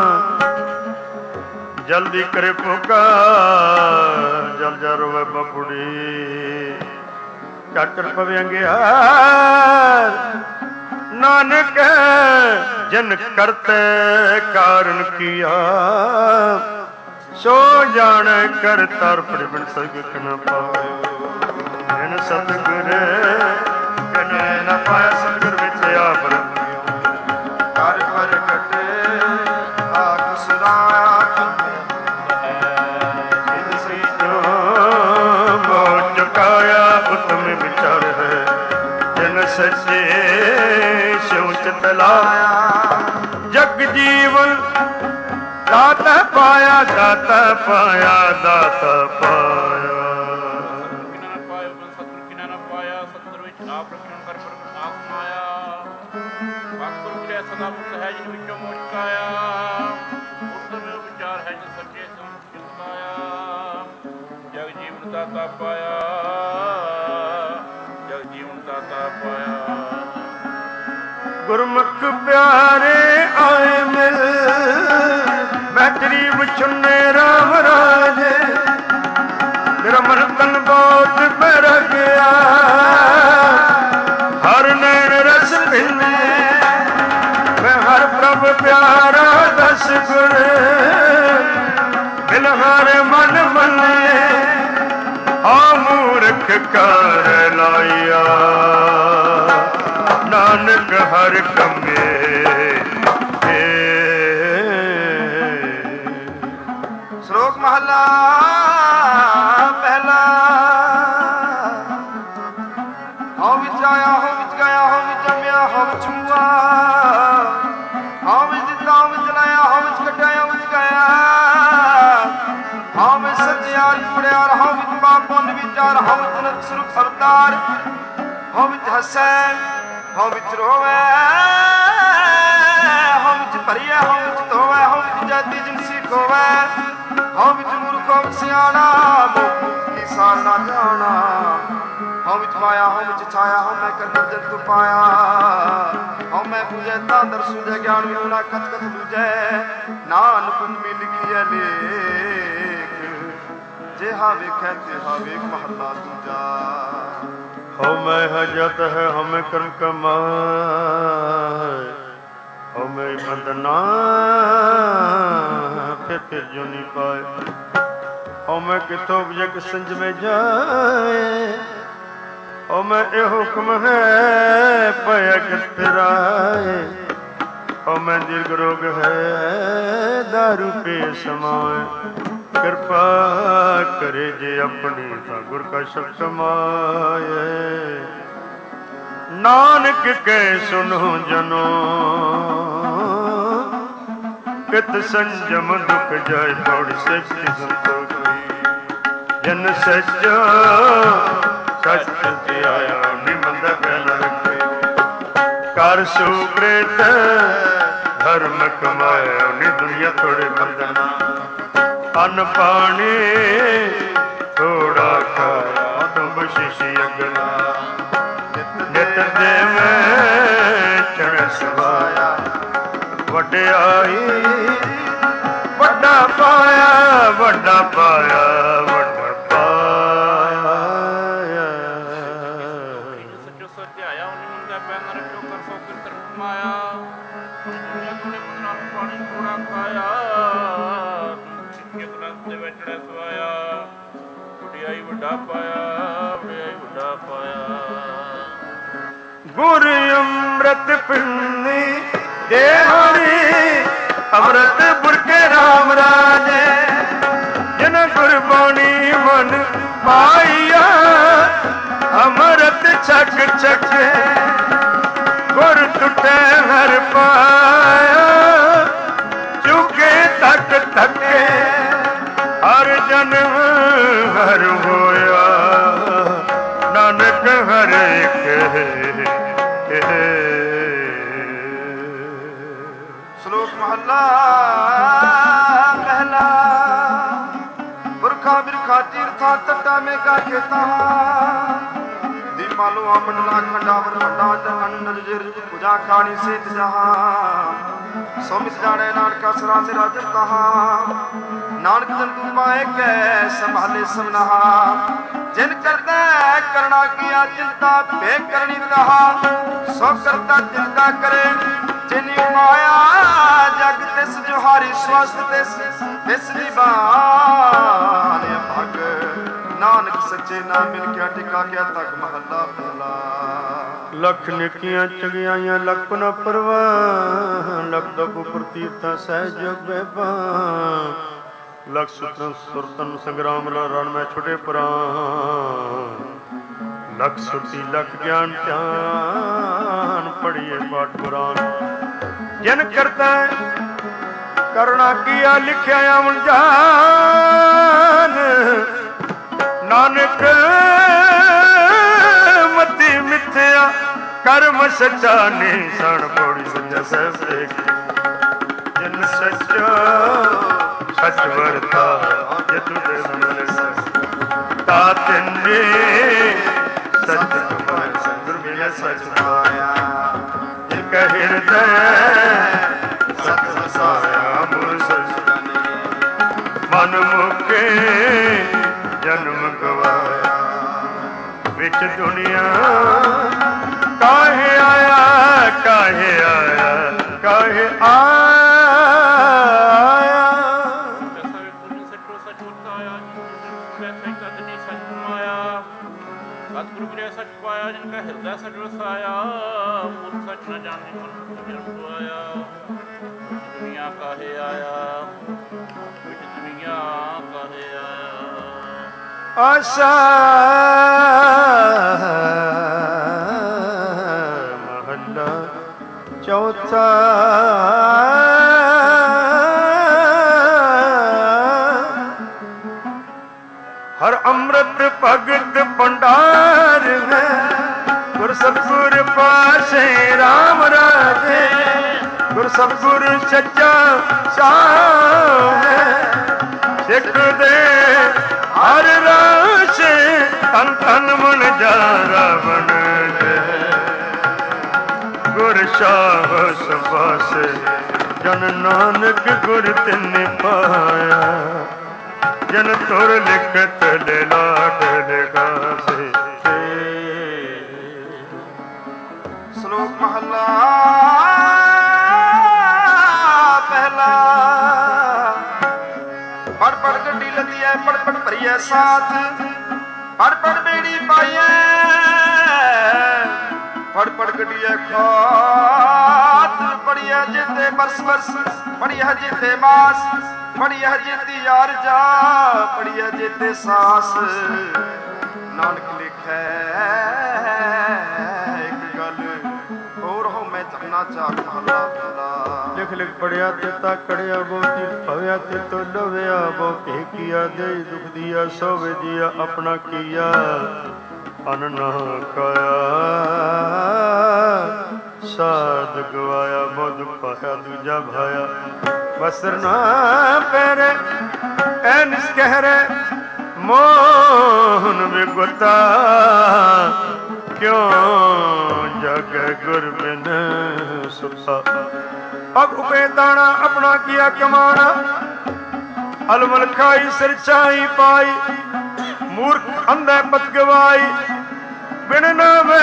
ਜਲਦੀ ਕਰੇ ਭੁਕਾ ਜਲ ਜਾ ਰੋਵੇ ਬਪੁੜੀ ਚਾਟਰ ਪਵੇ ਅੰਗਿਆਰ ਨਾਨਕ ਜਨ ਕਰਤੇ ਕਾਰਨ ਕੀਆ ਸੋ ਜਾਣ ਕਰ ਤਰ ਪੜਿਬਨ ਸਗਕ ਨ ਪਾਵੇ ਜਨ ਸਤਿਗੁਰ ਕਨ ਨ ਪਾਇਆ ਸਤਿਗੁਰ ਵਿੱਚ ਆਪ ਕਰ ਪ੍ਰਗਟ ਆਪ ਸਦਾ ਉਤਮ ਵਿਚਾਰ ਹੈ ਜਨ ਸੱਚੇ ਸਿਉ ਚਿਤ ਲਾਇਆ ਜਗ ਜੀਵਨ ਦਾਤਾ ਪਾਇਆ ਦਾਤਾ ਪਾਇਆ ਦਾਤਾ ਪਾਇਆ ਕਿਨਾ ਨਾ ਪਾਇਆ ਸਤਿਗੁਰ ਕਿਨਾ ਨਾ ਪਾਇਆ ਸਤਿਗੁਰ ਵਿੱਚ ਨਾ ਪ੍ਰਗਟਨ ਕਰ ਪ੍ਰਗਟ ਨਾ ਸਮਾਇਆ ਸਤਿਗੁਰ ਮਿਲਿਆ ਸਦਾ ਮੁਕਤ ਹੈ ਜਿਨ ਵਿੱਚੋਂ ਮੋਚ ਕਾਇਆ ਉਤਮ ਵਿਚਾਰ ਹੈ ਜਿਨ ਸੱਚੇ ਸਿਉ ਚਿਤ ਲਾਇਆ ਜਗ ਜੀਵਨ ਦਾਤਾ ਪਾਇਆ ਗੁਰਮੁਖ ਪਿਆਰੇ ਆਏ ਮਿਲ ਬੈਤਰੀ ਵਿਚੁੰਨੇ ਰਾਮ ਰਾਜੇ ਮੇਰਾ ਮਨ ਤਨ ਬਹੁਤ ਬਰ ਗਿਆ ਹਰ ਨੈਣ ਰਸ ਪਿੰਨੇ ਮੈਂ ਹਰ ਪ੍ਰਭ ਪਿਆਰਾ ਦਸ ਗੁਰ ਮਿਲ ਹਰ ਮਨ ਮੰਨੇ ਆ ਮੂਰਖ ਕਰ ਲਾਇਆ ਨਾਨਕ ਹਰ ਕੰਮੇ ਸ਼ਲੋਕ ਮਹਲਾ ਪਹਿਲਾ ਹਉ ਵਿੱਚ ਆਇਆ ਹਉ ਵਿੱਚ ਗਿਆ ਹਉ ਵਿੱਚ ਜੰਮਿਆ ਹਉ ਵਿੱਚ ਮੁਆ ਹਉ ਵਿੱਚ ਦਿੱਤਾ ਹਉ ਵਿੱਚ ਲਾਇਆ ਹਉ ਵਿੱਚ ਕੱਢਿਆ ਹਉ ਵਿੱਚ ਗਿਆ ਹਉ ਵਿੱਚ ਸੱਚਿਆਰ ਪੜਿਆਰ ਹਉ ਵਿੱਚ ਪਾਪ ਪੁੰਨ ਵਿਚਾਰ ਹਉ ਵਿੱਚ ਨਤ ਸਰੂਪ ਅਵਤਾਰ ਹਉ ਵਿੱਚ ਹੱਸੈ ਹਉ ਵਿੱਚ ਰੋਵੈ ਹਉ ਵਿੱਚ ਭਰੀਐ ਹਉ ਵਿੱਚ ਧੋਵੈ ਹਉ ਵਿੱਚ ਜਾਤੀ ਜਿਨਸੀ ਖੋਵੈ ਹਉ ਵਿੱਚ ਮੂਰਖ ਹਉ ਵਿੱਚ ਸਿਆਣਾ ਮੋਹ ਕੀ ਸਾਰ ਨਾ ਜਾਣਾ ਹਉ ਵਿੱਚ ਮਾਇਆ ਹਉ ਵਿੱਚ ਛਾਇਆ ਹਉ ਮੈਂ ਕਰ ਜੰਤੂ ਪਾਇਆ ਹਉ ਮੈਂ ਪੂਜੈ ਤਾਂ ਦਰ ਸੁਝੈ ਗਿਆਨ ਵਿਹੂਣਾ ਕਥ ਕਥ ਦੂਜੈ ਨਾਨਕ ਮੀ ਲਿਖੀਐ ਲੇਖ ਜਿਹਾ ਵੇਖੈ ਤਿਹਾ ਵੇਖ ਮਹੱਲਾ ਦੂਜਾ ਹਉ ਮੈਂ ਹਜਤ ਹੈ ਹਉ ਕਰਮ ਕਮਾਏ ਹਉ ਮੈਂ ਬੰਦਨਾ ਫਿਰ ਜੁਨੀ ਪਾਏ ਹਉ ਮੈਂ ਕਿਥੋਂ ਵਿਜਕ ਸੰਜ ਮੇ ਜਾਏ ਹਉ ਮੈਂ ਇਹ ਹੁਕਮ ਹੈ ਭਇਆ ਕਿਤਰਾਏ ਹਉ ਮੈਂ ਦੀਰਘ ਰੋਗ ਹੈ ਦਾਰੂ ਪੀ ਸਮਾਏ ਕਿਰਪਾ ਕਰੇ ਜੇ ਆਪਣੀ ਤਾਂ ਗੁਰ ਕਾ ਸ਼ਬਦ ਮਾਏ ਨਾਨਕ ਕਹਿ ਸੁਨੋ ਜਨੋ ਕਿਤ ਸੰਜਮ ਦੁਖ ਜਾਏ ਪੌੜੀ ਸਿਫਤ ਸੰਤੋਖੀ ਜਨ ਸੱਚਾ ਸੱਚ ਤੇ ਆਇਆ ਨਿਮੰਦ ਕਹਿ ਰੱਖੇ ਕਰ ਸੁਕ੍ਰਿਤ ਧਰਮ ਕਮਾਇਆ ਨੀ ਦੁਨੀਆ ਥੋੜੇ ਬੰਦਨਾ ਅੰਨ ਪਾਣੀ ਥੋੜਾ ਖਾਇਆ ਤੁਮ ਬਖਸ਼ਿਸ਼ ਅਗਨਾ ਨਿਤ ਦੇਵੇਂ ਚਰਨ ਸਵਾਇਆ ਵਡਿਆਈ ਵੱਡਾ ਪਾਇਆ ਵੱਡਾ ਪਾਇਆ ਵੱਡਾ ਪਾਇਆ ਸੱਚੋ ਸੱਚਾਇਆ ਉਹਨੇ ਮੰਦਾ ਪੈ ਨਰਕ ਚੋਂ ਕਰ ਸੋ ਕਿਰਤ ਮਾਇਆ ਦੁਨੀਆ ਕੋਲੇ ਪੁੱਤਰਾਂ ਨੂੰ ਪਾਣੀ ਥੋੜਾ ਖਾਇਆ ਦੇ ਵਿੱਚ ਸਵਾਇਆ ਵਡਿਆਈ ਵੱਡਾ ਪਾਇਆ, ਵਡਿਆਈ ਵੱਡਾ ਪਾਇਆ। ਗੁਰ ਅੰਮ੍ਰਿਤ ਪਿੰਨੀ ਦੇ ਹਰੀ ਅੰਮ੍ਰਿਤ ਬੁਰਕੇ ਰਾਮ ਰਾਜੇ ਜਿਨ ਗੁਰਬਾਣੀ ਮਨ ਪਾਈਆ ਅੰਮ੍ਰਿਤ ਛਕ ਛਕ ਗੁਰ ਟੁੱਟੇ ਹਰ ਪਾਇਆ ਚੁਕੇ ਤੱਕ ਤੱਕੇ ਹਰ ਜਨਮ ਹਰ ਹੋਇਆ ਨਾਨਕ ਹਰ ਇੱਕ ਸ਼ਲੋਕ ਮਹੱਲਾ ਪਹਿਲਾ। ਪੁਰਖਾ ਬਿਰਖਾ ਤੀਰਥਾ ਤੱਟਾ ਮੇਗਾ ਖੇਤਾ ਦੀਪਾ ਲੋਹਾ ਮੰਡਲਾ ਖੰਡਾਵਰ ਖੰਡਾ ਅੰਡਰ ਜਿਰ ਪੁਜਾ ਖਾਣੀ ਸੇਤ ਜਹਾਂ ਸੋਮਿਤ ਜਾਣੇ ਨਾਨਕਾ ਸਰਾ ਸਿਰਾ ਜਰਤਹਾ ਨਾਨਕ ਜਨ ਤੂੰ ਪਾਏ ਕੈ ਸੰਭਾਲੇ ਸਮਨਹਾ ਜਿਨ ਕਰਦਾ ਕਰਣਾ ਕੀਆ ਚਿੰਤਾ ਬੇ ਕਰਨੀ ਰਹਾ ਸੋ ਕਰਤਾ ਚਿੰਤਾ ਕਰੇ ਜਿਨੀ ਮਾਇਆ ਜਗ ਤਿਸ ਜੁਹਾਰੀ ਸਵਸਤ ਤਿਸ ਦੀ ਬਾਣ ਭਗ ਨਾਨਕ ਸੱਚੇ ਨਾਮ ਮਿਲ ਕੇ ਟਿਕਾ ਗਿਆ ਤੱਕ ਮਹੱਲਾ ਪਹਿਲਾ। ਲੱਖ ਨਿੱਕੀਆਂ ਚੰਗਿਆਈਆਂ ਲੱਖ ਨਾ ਪਰਵਾਹ ਲੱਖ ਦਪ ਉਪਰ ਤੀਰਥਾਂ ਸਹਿਜ ਜਗ ਬੈਬਾ ਲੱਖ ਸੁਤਨ ਸੁਰਤਨ ਸੰਗਰਾਮ ਲਾ ਰਣ ਮੈਂ ਛੁਟੇ ਪ੍ਰਾਨ ਲੱਖ ਸੁਰਤੀ ਲੱਖ ਗਿਆਨ ਧਿਆਨ ਪੜੀਏ ਪਾਠ ਕੁਰਾਨ ਜਿਨ ਕਰਤਾ ਕਰੁਣਾ ਕੀਆ ਲਿਖਿਆ ਅਮਨ ਜਾਨ ਨਾਨਕ ਮਤੀ ਮਿਥਿਆ ਕਰਮ ਸੱਚਾ ਨਹੀਂ ਸਣ ਪੌੜੀ ਸੱਚਾ ਸਹਿਬ ਦੇਖ ਜਿਨ ਸੱਚਾ ਸੱਚ ਵਰਤਾ ਜਤੁ ਦੇ ਸਮਲੇ ਤਾ ਤਿੰਨੇ ਸੱਚ ਕਮਾਇ ਸੰਗੁਰ ਮਿਲੇ ਸੱਚ ਪਾਇਆ ਇਕ ਹਿਰਦੈ ਸਤ ਵਸਾਇਆ ਮੁਰ ਸੱਚ ਮਨ ਮੁਕੇ ਜਨਮ ਗਵਾਇਆ ਵਿੱਚ ਦੁਨੀਆ ਕਾਹੇ ਆਇਆ ਕਾਹੇ ਆਇਆ ਕਾਹੇ ਆਇਆ ਸਤਿਗੁਰੂ ਮਿਲਿਆ ਸੱਚ ਪਾਇਆ ਜਿਨ ਕਾ ਹਿਰਦਾ ਸੱਚ ਵਸਾਇਆ ਮੂਲ ਸੱਚ ਨ ਜਾਣੇ ਮਨ ਜਨਮ ਆਇਆ ਦੁਨੀਆ ਕਾਹੇ ਆਇਆ ਵਿੱਚ ਦੁਨੀਆ ਕਾਹੇ ਆਇਆ। ਆਸਾ ਮਹੱਲਾ ਚੌਥਾ। ਹਰ ਅੰਮ੍ਰਿਤ ਭਗਤ ਭੰਡਾਰ ਹੈ ਗੁਰ ਸਤਿਗੁਰ ਪਾਸੇ ਰਾਮ ਰਾਜੇ ਗੁਰ ਸਤਿਗੁਰ ਸੱਚਾ ਸਾਹ ਹੈ ਸਿੱਖ ਦੇ ਹਰ ਰਾਸ ਤਨ ਤਨ ਮਨ ਜਾਰਾ ਬਨ ਗੁਰ ਸ਼ਾਹ ਸਬਾਸ ਜਨ ਨਾਨਕ ਗੁਰ ਤਿਨ ਪਾਇਆ ਜਨ ਤੁਰ ਲਿਖਤ ਲੈ ਲਾਟ ਲਗਾਸੇ। ਸ਼ਲੋਕ ਮਹੱਲਾ ਪਹਿਲਾ। ਪੜ ਪੜ ਗੱਡੀ ਲੱਦੀ ਐ ਪੜ ਪੜ ਭਰੀਐ ਸਾਥ ਪੜ ਪੜ ਬੇੜੀ ਪਾਈਐ ਪੜ ਪੜ ਗੱਡੀਐ ਖਾਤ ਪੜੀਐ ਜਿੱਤੇ ਬਰਸ ਬਰਸ ਪੜੀਐ ਜਿੱਤੇ ਮਾਸ ਪੜੀਐ ਜਿੱਤੀ ਯਾਰ ਜਾ ਪੜੀਐ ਜਿੱਤੇ ਸਾਸ ਨਾਨਕ ਲਿਖੈ ਇੱਕ ਗੱਲ ਹੋਰ ਹੋ ਮੈਂ ਚੰਨਾ ਚਾਕ ਮਹੱਲਾ ਪਹਿਲਾ। ਲਿਖ ਲਿਖ ਪੜਿਆ ਤੇ ਤਾ ਕੜਿਆ ਬਹੁਤੀ ਭਵਿਆ ਤੇ ਤੋ ਲਵਿਆ ਬਹੁ ਕੇ ਕੀਆ ਦੇ ਦੁਖ ਦੀਆ ਸੋਵੇ ਜੀਆ ਆਪਣਾ ਕੀਆ ਅਨ ਨਾ ਕਾਇਆ ਸਾਧ ਗਵਾਇਆ ਬਹੁ ਦੁਖ ਪਾਇਆ ਦੂਜਾ ਭਾਇਆ ਵਸਰ ਨਾ ਪੈਰੇ ਐਨਿਸ ਕਹਿਰੇ ਮੋਹਨ ਵਿਗੁਤਾ ਕਿਉਂ ਜਗ ਗੁਰ ਬਿਨ ਸੁਤਾ। ਅਬ ਉਪੇ ਦਾਣਾ ਆਪਣਾ ਕੀਆ ਕਮਾਣਾ ਅਲਮਲ ਖਾਈ ਸਿਰ ਛਾਈ ਪਾਈ ਮੂਰਖ ਅੰਧੇ ਪਤ ਗਵਾਈ ਬਿਨ ਨਾਵੇ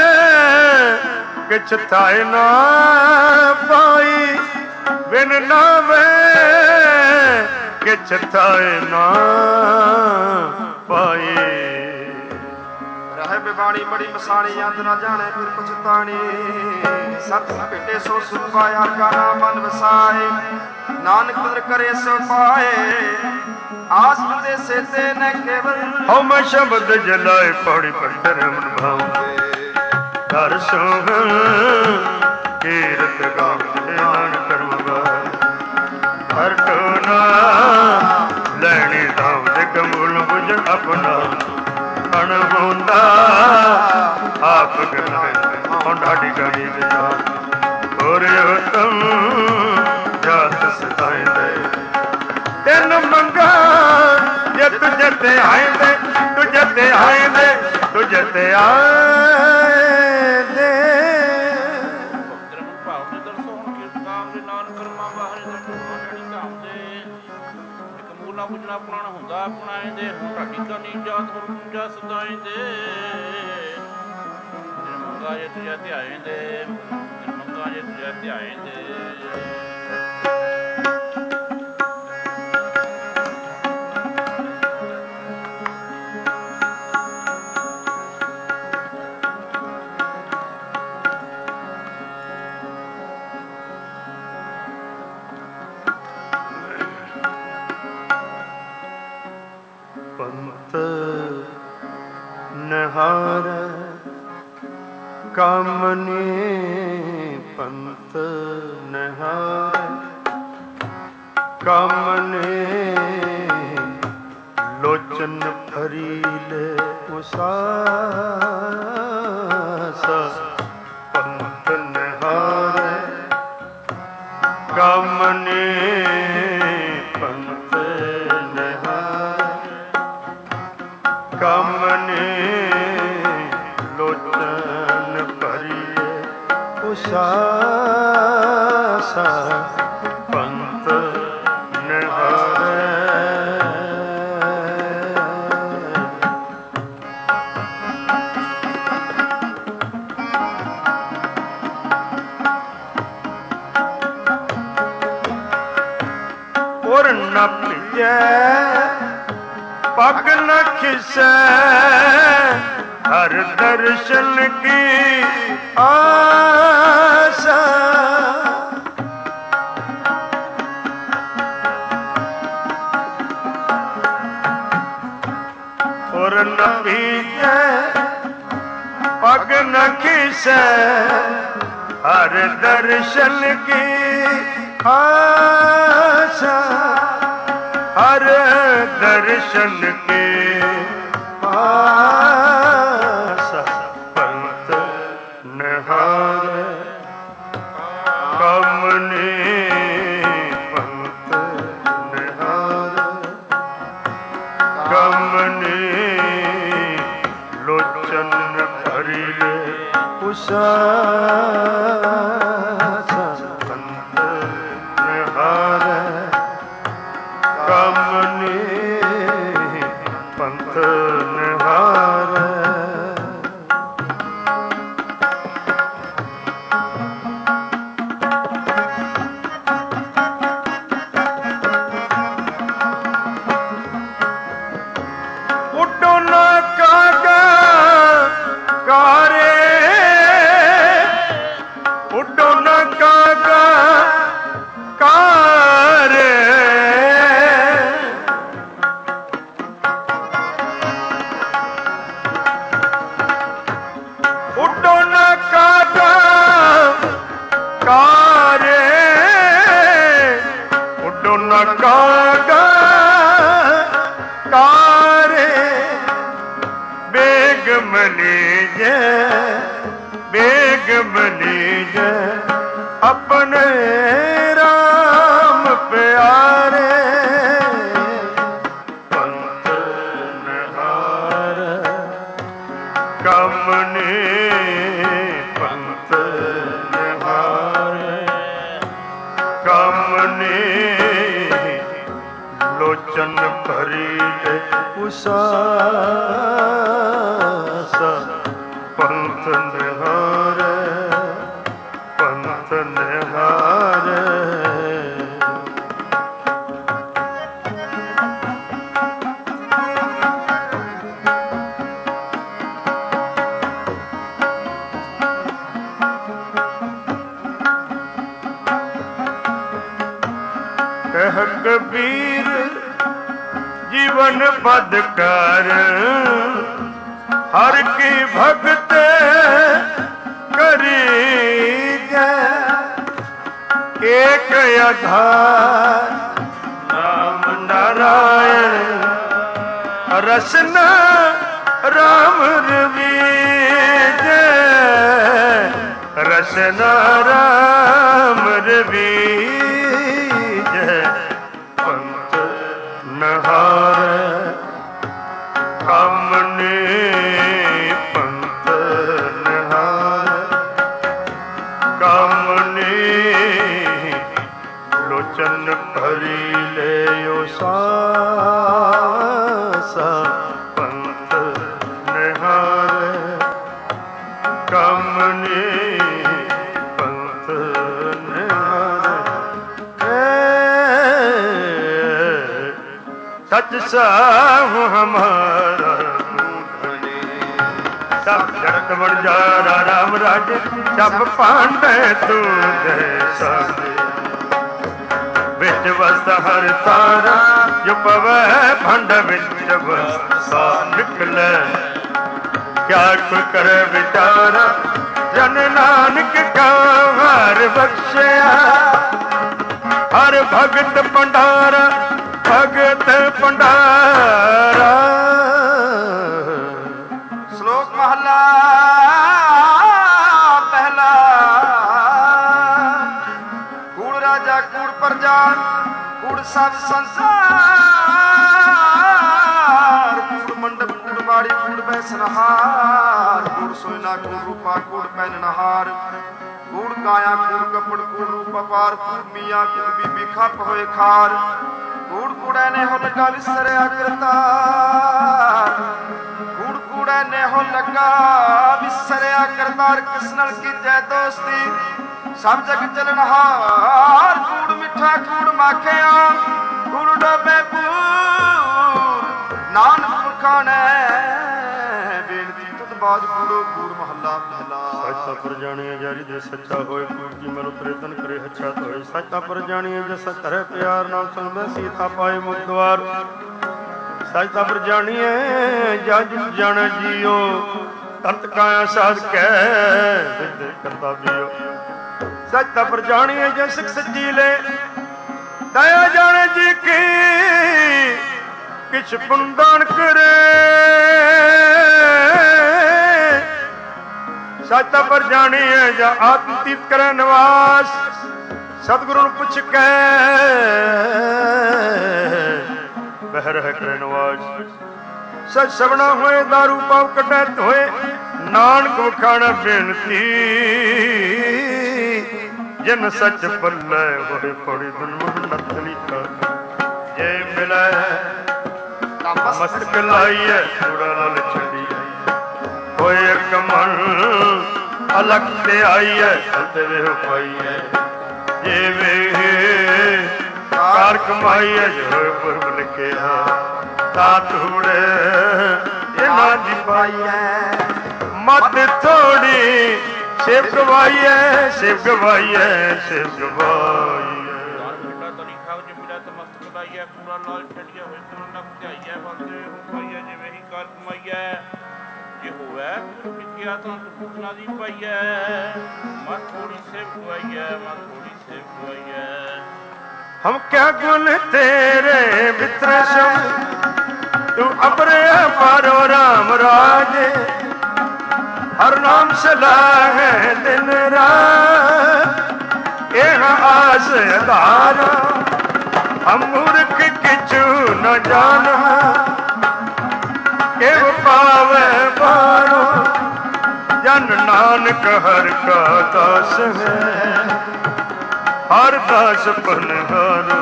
ਕਿਛ ਥਾਏ ਨਾ ਪਾਈ ਬਿਨ ਨਾਵੇ ਕਿਛ ਥਾਏ ਨਾ ਪਾਏ। ਰਹਿ ਬਿਬਾਣੀ ਮੜੀ ਮਸਾਣੀ ਅੰਤ ਨਾ ਜਾਣੇ ਫਿਰ ਪਛਤਾਣੀ। ਸਤ ਭੇਟੇ ਸੋ ਸੁਖ ਪਾਇਆ ਹਰ ਕਾ ਨਾਮ ਮਨ ਵਸਾਏ। ਨਾਨਕ ਪੁੱਤਰ ਕਰੇ ਸੋ ਪਾਏ ਆਸ ਬੰਦੇ ਸੇਤੇ ਨ ਕੇਵਲ। ਹਉ ਮੈਂ ਸ਼ਬਦ ਜਲਾਏ ਪੌੜੀ ਪੱਤਰ ਮਨ ਭਾਉਂਦੇ। ਦਰ ਸੋਹਣ ਕੀਰਤ ਗਾਉਂਦੇ ਨਾਨਕ ਕਰਮ ਗਾਏ। ਹਰ ਟੋਨਾ ਲੈਣੀ ਦਾਮ ਦੇ ਕਮੂਲ ਬੁਝ ਆਪਣਾ। ਅਣ ਹੁੰਦਾ ਆਪ ਗਨ ਹੁਣ ਢਾਡੀ ਗਾਣੀ ਵਿਚਾਰ। ਹੋਰ ਉਤਮ ਜਾਤ ਸਤਾਇਂਦੇ ਤੈਨੂੰ ਮੰਗਾ ਜੇ ਤੁਝੇ ਤੇ ਆਇਂਦੇ। ਤੁਝੇ ਤੇ ਆਇਂਦੇ ਤੁਝੇ ਤੇ ਆਇਂਦੇ। ਪੁੱਜਣਾ ਪੁਰਾਣਾ ਹੁੰਦਾ ਆਪਣਾ ਦੇ ਢਾਡੀ ਕਰਨੀ ਜਾਤ ਹੋਰ ਪੁੰਜਾ ਸਦਾਈ ਦੇ। ਮੰਗਾ ਜੇ ਤੁਝੇ ਧਿਆਏ ਦੇ ਮੰਗਾ ਜੇ ਤੁਝੇ ਧਿਆਏ ਦੇ। ਪੰਤ ਨਿਹਾਰ ਕਾਮਨੀ। ਪੰਤ ਨਿਹਾਰ ਕਾਮਨੀ। ਲੋਚਨ ਭਰੀ ਲੈ ਉਸਾਸਾ। ਪੰਤ ਨਿਹਾਰ ਕਾਮਨੀ। ਪੰਤ ਨਿਹਾਰ ਕਾਮਨੀ। ਲੋਚਨ ਭਰੀਏ ਉਸਾਸਾ। ਪੰਤ ਨਿਹਾਰੈ। ਔਰ ਨ ਭਿਜੈ ਪਗ ਨ ਖਿਸੈ। ਹਰ ਦਰਸ਼ਨ ਕੀ ਆਸਾ। ਔਰ ਨ ਭਿਜੈ ਪਗ ਨ ਖਿਸੈ। ਹਰ ਦਰਸ਼ਨ ਕੀ ਆਸਾ। ਹਰ ਦਰਸ਼ਨ ਕੇ ਆਸਾ। ਪੰਤ ਨਿਹਾਰ ਕਾਮਨੀ। ਪੰਤ ਨਿਹਾਰ ਕਾਮਨੀ। ਲੋਚਨ ਭਰੀ ਉਸਾਸਾ। ਪੰਤ ਨਿਹਾਰ ਕਾਮਨੀ। ਪੰਥ ਨਿਹਾਰੈ। ਉੱਡੋ ਨਾ ਕਾਗਾ ਕਾਰੇ। ਉੱਡੋ ਨਾ ਕਾਗਾ ਕਾਰੇ। ਉੱਡੋ ਨਾ ਕਾਗਾ ਕਾਰੇ। ਉੱਡੋ ਨਾ ਕਾਗਾ ਕਾਰੇ। ਬੇਗ ਮਲੀਜੈ ਬੇਗ ਮਲੀਜੈ ਆਪਣੇ ਰਾਮ ਪਿਆਰੇ। ਪੰਥ ਨਿਹਾਰ ਕਾਮਨੀ। ਪੰਥ ਨਿਹਾਰ ਕਾਮਨੀ। ਲੋਚਨ ਭਰੀ ਉਸਾਸਾ। ਪੰਥ ਨਿਹਾਰ ਪੰਥ ਨਿਹਾਰ। ਕਹਿ ਕਬੀਰ ਜੀਵਨ ਪਦ ਕਰ ਹਰ ਕੀ ਭਗਤ ਕਰੀ ਗਏ ਏਕ ਆਧਾਰ ਰਾਮ ਨਾਰਾਇਣ ਰਸਨਾ ਰਾਮ ਰਵੀਜ ਰਸਨਾ ਰਾਮ ਰਵੀਜ ਪੰਥ ਨਹਾਰ ਕਾਮਨੇ ਪੰਥ ਨਹਾਰ ਕਾਮਨੇ ਲੋਚਨ ਭਰੀ ਲਿਓ ਸਾਸਾ ਪੰਥ ਨਿਹਾਰ ਕਾਮਨੇ ਪੰਥ ਨਿਹਾਰ ਸਚ ਸਾਹ ਹਮਾਰਾ ਸਭ ਜਗਤ ਵਣ ਜਾ ਰਾਮ ਰਾਜ ਸਭ ਪਾਂਡੇ ਤੂੰ ਦੇ ਸਾਦੇ ਵਿੱਚ ਵਸਤ ਹਰ ਤਾਰਾ ਜੋ ਪਵੈ ਭੰਡ ਵਿੱਚ ਵਸਾ ਨਿਕਲੇ ਕਿਆ ਕੋਈ ਕਰੇ ਵਿਚਾਰਾ ਜਨ ਨਾਨਕ ਕਾ ਹਰ ਬਖਸ਼ਿਆ ਹਰ ਭਗਤ ਭੰਡਾਰਾ ਭਗਤ ਭੰਡਾਰਾ। ਸ਼ਲੋਕ ਮਹਲਾ ਪਹਿਲਾ। ਕੂੜ ਰਾਜਾ ਕੂੜ ਪ੍ਰਜਾ ਕੂੜ ਸਭ ਸੰਸਾਰ ਕੂੜ ਮੰਡਪ ਕੂੜ ਬਾੜੀ ਕੂੜ ਬੈਸਨਹਾਰ ਕੂੜ ਸੋਇਨਾ ਕੂੜ ਰੂਪਾ ਕੂੜ ਪਹਿਨਨਹਾਰ ਕੂੜ ਕਾਇਆ ਕੂੜ ਕੱਪੜ ਕੂੜ ਰੂਪ ਪਾਰ ਕੂੜ ਮੀਆਂ ਕੂੜ ਬੀਬੀ ਖੱਪ ਹੋਏ ਖਾਰ ਕੂੜ ਕੂੜੈ ਨੇ ਹੋ ਲੱਗਾ ਵਿਸਰਿਆ ਕਰਤਾਰ ਕੂੜ ਕੂੜੈ ਨੇ ਹੋ ਲੱਗਾ ਵਿਸਰਿਆ ਕਰਤਾਰ ਕਿਸ ਨਾਲ ਕੀਜੈ ਦੋਸਤੀ ਸਭ ਜਗ ਚਲਨਹਾਰ ਕੂੜ ਮਿੱਠਾ ਕੂੜ ਮਾਖਿਆ ਕੂੜ ਡੋਬੇ ਪੂਰ ਨਾਨਕ ਪੁਰਖਾਂ ਨੇ ਬੇਨਤੀ ਤੁਧ ਬਾਜ ਕੂੜੋ ਕੂੜ ਮਹੱਲਾ ਪਹਿਲਾ। ਸੱਚਾ ਪਰ ਜਾਣੀਏ ਜਾਰੀ ਜੇ ਸੱਚਾ ਹੋਏ ਕੂੜ ਕੀ ਮਨੁ ਤ੍ਰੇਤਨ ਕਰੇ ਅੱਛਾ ਹੋਏ ਸੱਚਾ ਪਰ ਜਾਣੀਏ ਜੇ ਸੱਚ ਧਰੇ ਪਿਆਰ ਨਾਮ ਸੁਣ ਮੈਂ ਸੀਤਾ ਪਾਏ ਮੁਖ ਦੁਆਰ ਸੱਚਾ ਪਰ ਜਾਣੀਏ ਜਜ ਜਣ ਜੀਓ ਤਤ ਕਾਇਆ ਸਾਧ ਕਹਿ ਵਿਦ ਕਰਤਾ ਬੀਓ ਸੱਚਾ ਪਰ ਜਾਣੀਏ ਜੇ ਸਿੱਖ ਸੱਚੀ ਲੈ ਦਇਆ ਜਾਣੇ ਜੀ ਕੀ ਕਿਛ ਪੁੰਦਾਨ ਕਰੇ ਸੱਚਾ ਪਰ ਜਾਣੀਏ ਜਾਂ ਆਤਮ ਤੀਤ ਕਰੇ ਨਿਵਾਸ ਸਤਿਗੁਰੂ ਨੂੰ ਪੁੱਛ ਕੇ ਬਹਿ ਰਹਿ ਕਰੇ ਨਿਵਾਸ ਸਚ ਸਭਨਾ ਹੋਏ ਦਾਰੂ ਪਾਪ ਕੱਢੈ ਧੋਏ ਨਾਨਕ ਵਖਾਣਾ ਬੇਨਤੀ ਜਿਨ ਸੱਚ ਪੱਲੇ ਹੋਏ ਪੜੀ ਦੁਨਮਨ ਨਥਲੀ ਕਾ ਜੇ ਮਿਲੈ ਮਸਤਕ ਲਾਈਐ ਕੂੜਾ ਨਾਲ ਛੱਡੀਐ ਹੋਏ ਇੱਕ ਮਨ ਅਲਖ ਤੇ ਆਈਐ ਤੇ ਵੇਹ ਪਾਈਐ ਜੇ ਵੇ ਕਾਰ ਕਮਾਈਐ ਜੋ ਪੁਰਬ ਲਿਖਿਆ ਤਾ ਧੂੜੇ ਇਹਨਾਂ ਦੀ ਪਾਈਐ ਮਤ ਥੋੜੀ ਸੇਵ ਗਵਾਈਐ ਸੇਵ ਗਵਾਈਐ ਸੇਵ ਗਵਾਈਐ ਕੂੜਾ ਨਾਲ ਛੱਡਿਆ ਹੋਏ ਤੁਰਨ ਲੱਗ ਧਿਆਈਐ ਬੰਦੇ ਹੋ ਪਾਈਐ ਜਿਵੇਂ ਹੀ ਕਾਰ ਕਮਾਈਐ ਜੇ ਹੋਵੇ ਵਿਦਿਆ ਤਾਂ ਸੁਖਨਾ ਦੀ ਪਾਈਐ ਮਤ ਥੋੜੀ ਸੇਵ ਗਵਾਈਐ ਮਤ ਥੋੜੀ ਸੇਵ ਗਵਾਈਐ। ਹਮ ਕਿਆ ਗੁਣ ਤੇਰੇ ਮਿੱਤਰ ਸਭ ਤੂੰ ਅਪਰੇ ਪਾਰੋ ਰਾਮ ਰਾਜੇ ਹਰ ਨਾਮ ਸਲਾਹੈ ਦਿਨ ਰਾਤ ਇਹ ਆਸ ਅਧਾਰ ਹਮ ਮੂਰਖ ਕਿਛੂ ਨ ਜਾਣ ਇਹ ਪਾਵੈ ਬਾਰੋ ਜਨ ਨਾਨਕ ਹਰ ਕਾ ਦਾਸ ਹੈ ਹਰ ਦਾਸ ਪਨਹਾਰੋ।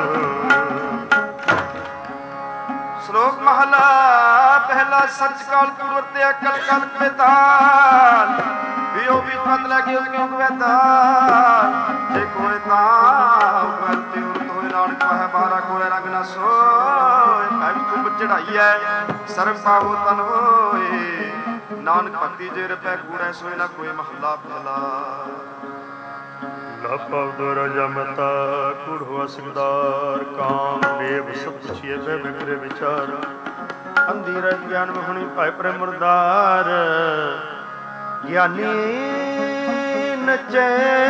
ਸ਼ਲੋਕ ਮਹਲਾ ਪਹਿਲਾ। ਸੱਚ ਕਾਲ ਪੂਰਵ ਤੇ ਅਕਲ ਕਲ ਬੇਤਾਲ ਵਿਓ ਵੀ ਪਤ ਲਗੇ ਉਤਿਓ ਗਵੇਤਾਲ ਜੇ ਕੋਏ ਤਾਂ ਵਰਤੇ ਉਰਤ ਹੋਏ ਨਾਨਕ ਕਹੈ ਬਾਰਾ ਕੋਲੇ ਰੰਗ ਨਾ ਸੋਏ ਮੈਂ ਕੁੰਭ ਚੜਾਈਐ ਸਰਬ ਪਾਵੋ ਤਨ ਹੋਏ ਨਾਨਕ ਭਗਤੀ ਜੇ ਰਪੈ ਕੂੜੈ ਸੋਏ ਨਾ ਕੋਈ ਮਹੱਲਾ ਪਹਿਲਾ। ਲਾਪਾਵ ਦੁਆਰਾ ਜਮਤਾ ਕੂੜ ਹੋਆ ਸਿਕਦਾਰ ਕਾਮ ਬੇਬ ਸਤ ਛੀਏ ਬੇ ਬਿਕਰੇ ਵਿਚਾਰ ਅੰਧੀ ਰਹਿ ਗਿਆਨ ਮਖਣੀ ਭਾਇ ਪ੍ਰੇਮ ਮੁਰਦਾਰ ਗਿਆਨੀ ਨਚੇ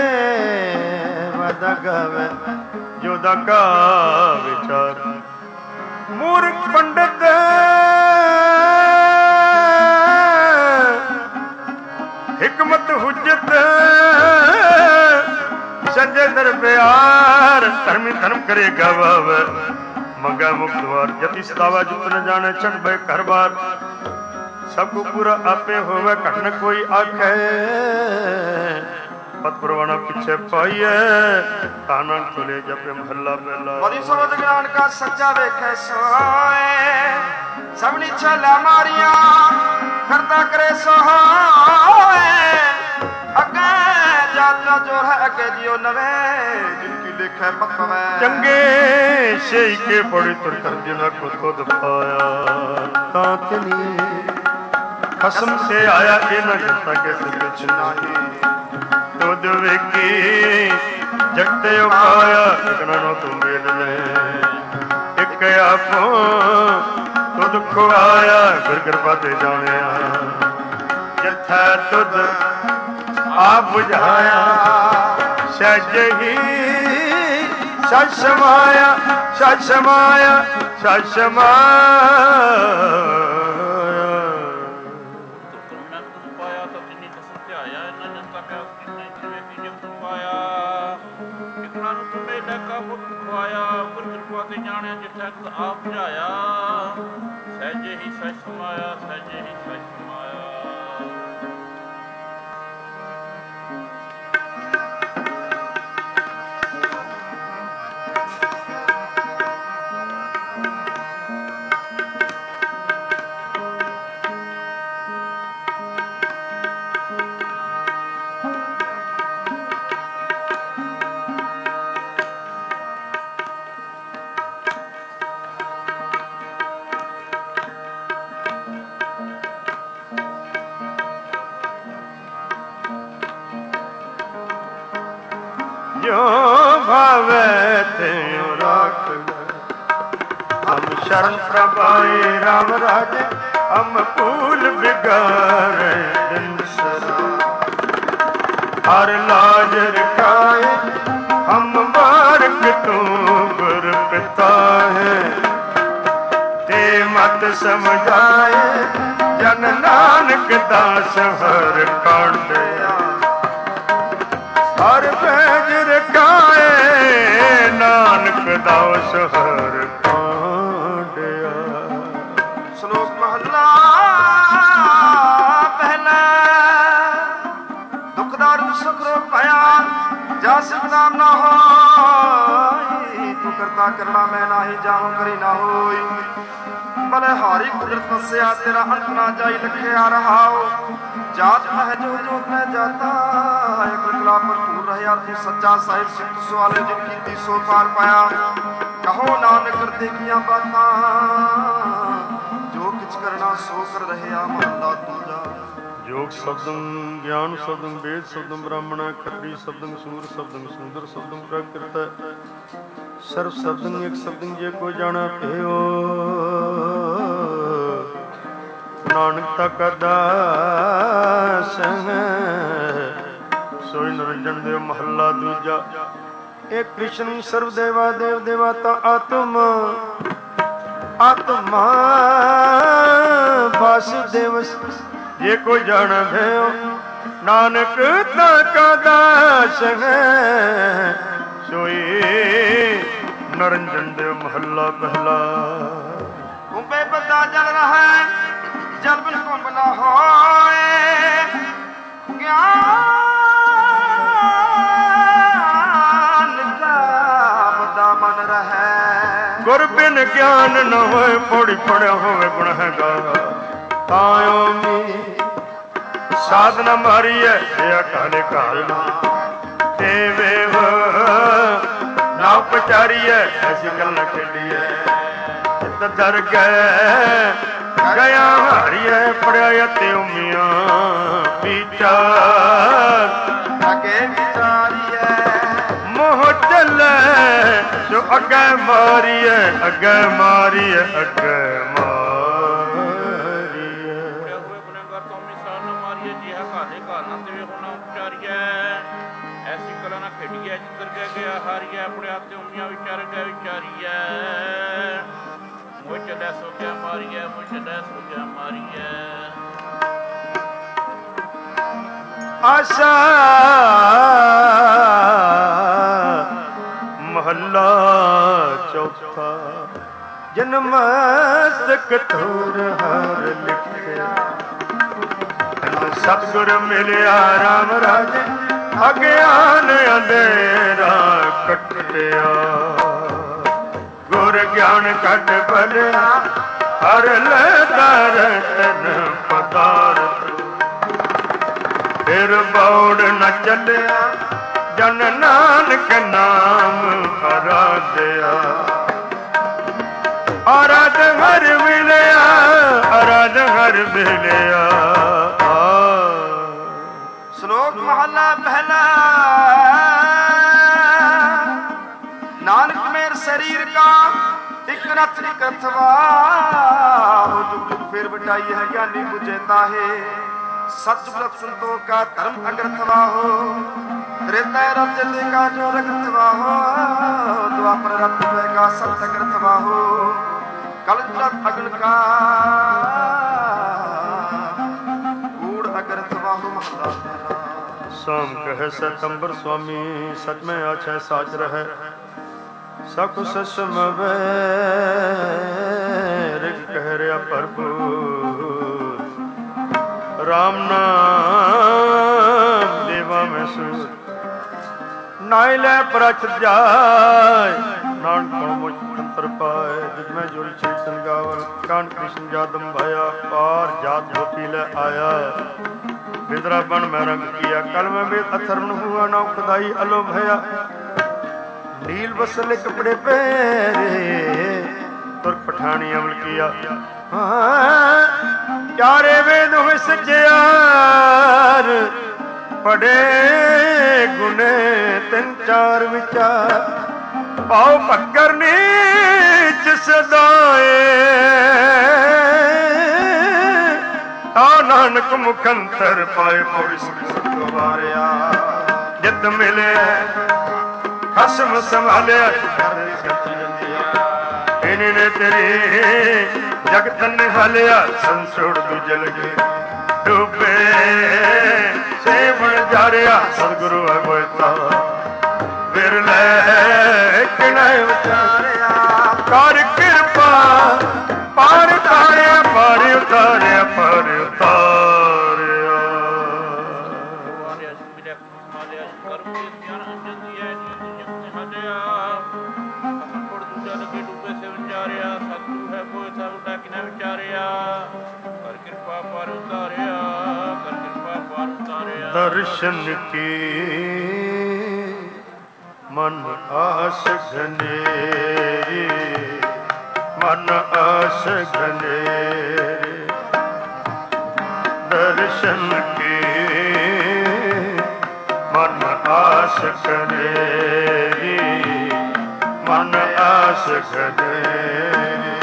ਵਦਾ ਗਾਵੇ ਜੋ ਦਾ ਕਾ ਵਿਚਾਰ ਮੂਰਖ ਪੰਡਤ हिकमत हुज्जत सजे दरबार धर्मी धर्म करे गवाव मंगा मुक्त द्वार जति सदावा जुत न जाने छड़ बे घर बार सब को पूरा आपे होवे घट न कोई आखे पत परवाना पीछे पाइए ताना खोले जपे महला पहला बड़ी समझ ज्ञान का सच्चा वेखे सोए सबनी छला मारिया करता करे सोए अगे यात्रा जो है अगे जियो नवे जिनकी लिखे पतवे चंगे शेई के बड़ी तुर कर जिना को खुद पाया तातनी कसम से आया ये न जनता के से कुछ नहीं तुद वेकी जगते उपाया इकना नो तुम मेल ले एक आपो तुद खुआया फिर कृपा ते जाने जिथा तुद आप बुझाया सज ही सच समाया सच समाया सच समाया ਜਾਣਿਆ ਜਿੱਥੇ ਆਪ ਬੁਝਾਇਆ ਸਹਿਜੇ ਹੀ ਸਹਿਜ ਸਮਾਇਆ ਸਹਿਜੇ ਹੀ ਸਹਿਜ ਸਮਾਇਆ शरण प्रभाए राम राजे हम फूल बिगारे दिन सरा हर लाज रखाए हम बारक तू गुर पिता है ते मत समझाए जन नानक दास हर कांड हर बैज रखाए नानक दास हर नाम ना हो तू करता करना मैं ना ही जाऊं करी ना होई भले हारी कुदरत बसया तेरा अंत ना जाई लखे आ रहा हो जात है जो जोत में जाता एक कला भरपूर रहा तू सच्चा साहिब सिद्ध सवाले जिनकी दी सो पार पाया कहो नानक करते किया बातां जो किछ करना सो कर रहे महला दूजा योग शब्दम ज्ञान शब्दम वेद शब्दम ब्राह्मण खत्री शब्दम सूर शब्दम सुंदर शब्दम प्राकृत सर्व शब्दम एक शब्दम जे को जाना भयो नानक का दास सोई निरंजन देव महला दूजा एक कृष्ण सर्व देवा देव देवता आत्मा आत्मा वासुदेव ये को जान भयो नानक का दास है सोई निरंजन देव महला पहला कुंभे बदा जल रहा है जल बिन कुंभ न होए ज्ञान का बदा मन रहे गुर बिन ज्ञान न होए पौड़ी पड़े होवे गुणहगा तायो में साधना मारी है या काले काल देवे ना पचारी है ऐसी गल न खेली है दर गया हारी है पढ़िया ते उमिया विचार आगे विचारी है अगे मारिए अगे मारिए अगे मारिए ऐसी कला ना खेड़िए जिधर गया गया हारिए अपने हाथ उमिया विचार गया विचारिए मुझ चले सो क्या मारिए मुझ चले सो क्या मारिए आशा महला चौथा जन्म कठोर हर लिखे सतगुर मिलिया राम राजे अज्ञान अंधेरा कटिया गुर ज्ञान कट बलिया हर लर तन पदार्थ फिर बौड़ न चलिया जन नानक नाम आराध्या आराध हर मिलिया आराध हर मिलिया। श्लोक महला पहला। नानक मेर शरीर का एक रथ कथवा जुग जुग फिर बटाई है ज्ञानी बुझेता है सतजुगत संतों का धर्म अग्रथवा हो त्रेता रथ का जो रगथवा हो द्वापर रथ का सत्य अग्रथवा हो कलजुगत अग्न का कूड़ अग्रथवा हो महला पहला। शाम कह सतंबर स्वामी सच में आछे साच रहे सख ससम वैर कह रहा प्रभु राम नाम देवा में सूर नाइले प्रच जाय नानक मुझ अंतर पाए जिसमें जुल चेतन गावन कान कृष्ण जादम भया पार जात ज्योति ले आया बिदरा बन में रंग किया कल में भी अथर्न हुआ ना खुदाई अलो भया नील बसले कपड़े पहरे तुर पठानी अमल किया चारे वेद हुए सज्जियार पढ़े गुने तिन चार विचार पाओ पक्कर नीच सदाए नानक मुखंतर पाए पौड़ी सुखवारिया जित मिले खसम संभाले इन्हें तेरे जगत निहालिया संसोड़ दूजल गए डूबे से बन जा रहा सदगुरु है बोलता बिरले किने विचारिया कर कृपा पार उतारिया पार उतारिया पार उतारिया। दर्शन की मन आस घनेरी मन आस घनेरी दर्शन की मन आस घनेरी मन आस घनेरी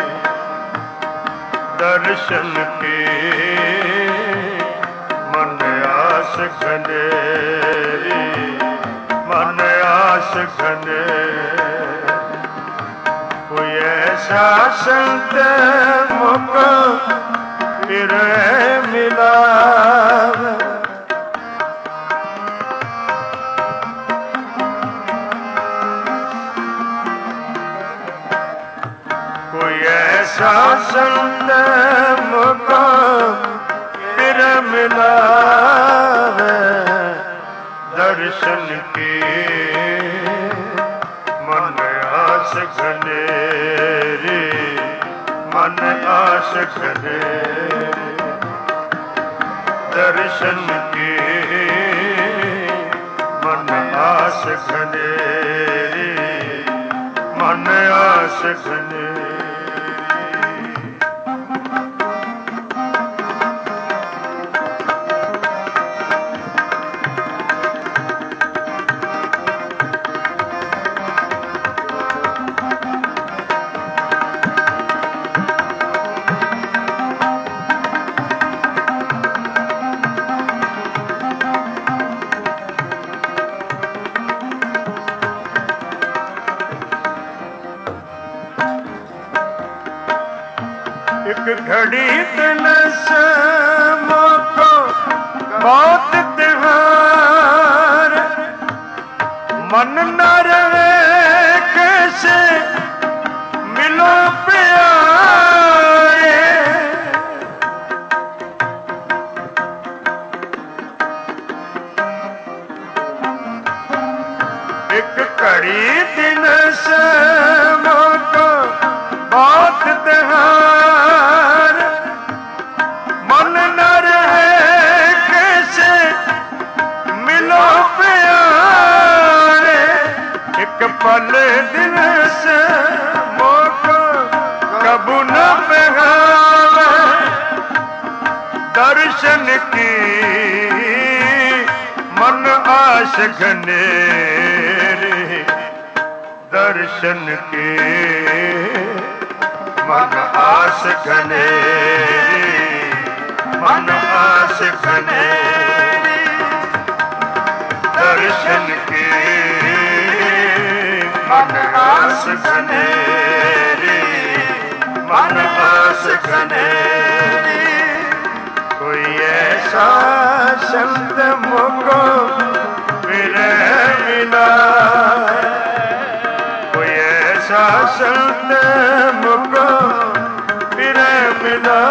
दर्शन की मन आस घनेरी मन आस घनेरी कोई ऐसा संत मुख फिर मिला कोई ऐसा संत मुख फिर मिला दर्शन की मन आस घनेरी मन आस घनेरी दर्शन की मन आस घनेरी मन आस घनेरी। एक घड़ी दिनस मोको बहुत तिहार मन न रहे कैसे मिलो प्यारे एक घड़ी दिनस मोको बहुत तिहार मन न रहे कैसे मिलो प्यारे एक पल दिन से मोको कबू न बहावे दर्शन की मन आश घनेरी दर्शन की मन आस घनेरी मन आस घनेरी दर्शन की मन आस घनेरी मन आस घनेरी कोई ऐसा शब्द मुझको मेरे मिला कोई ऐसा शब्द मुझको मेरे मिला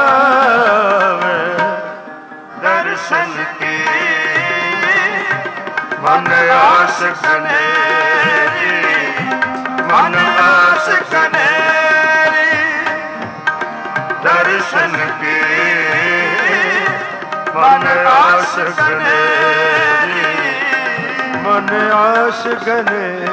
दर्शन की मन आस घनेरी मन आस घनेरी दर्शन की मन आस घनेरी मन आस घनेरी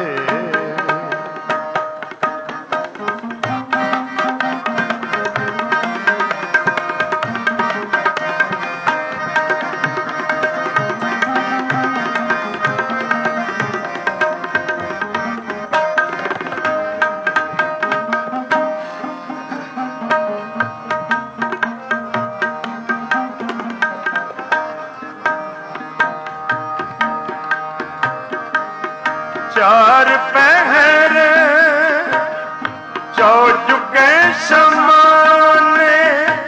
चार पहर चौचुके समाने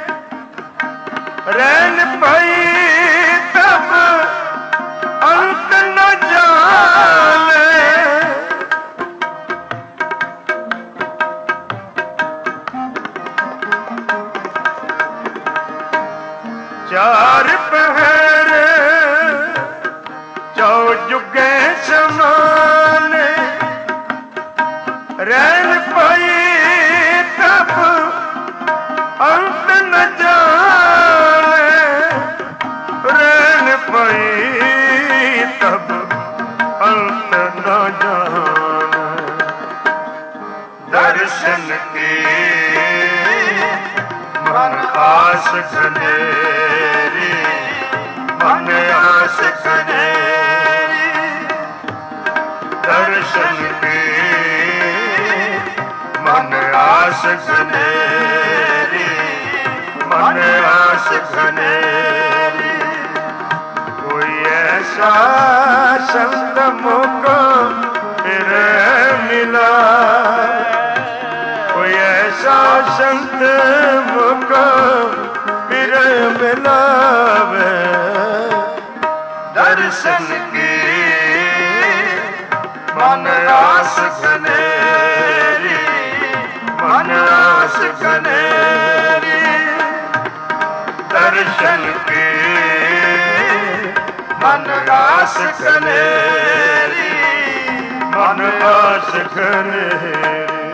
रैन पई तब अंत न जाने चार पहर चौचुके समाने रैन पाई तब अंत न जाने रैन पाई तब अंत न जाने दर्शन की मन आस घनेरी मन आस घनेरी दर्शन की मन आस घनेरी मन आस घनेरी कोई ऐसा शब्द मुझको फिर मिला कोई ऐसा शब्द मुझको फिर मिला दर्शन की मन आस घनेरी मन आस घनेरी दर्शन की मन आस घनेरी मन आस घनेरी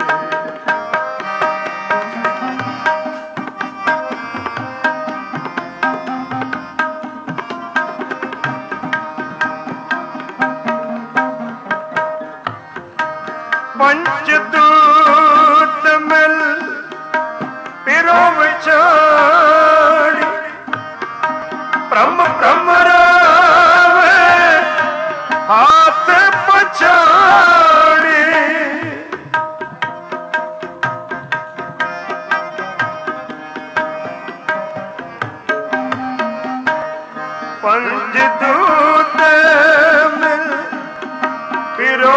पंचदूत मिल पिरो विचारी प्रम प्रम रावे हाथ पछाड़ी पंचदूत मिल पिरो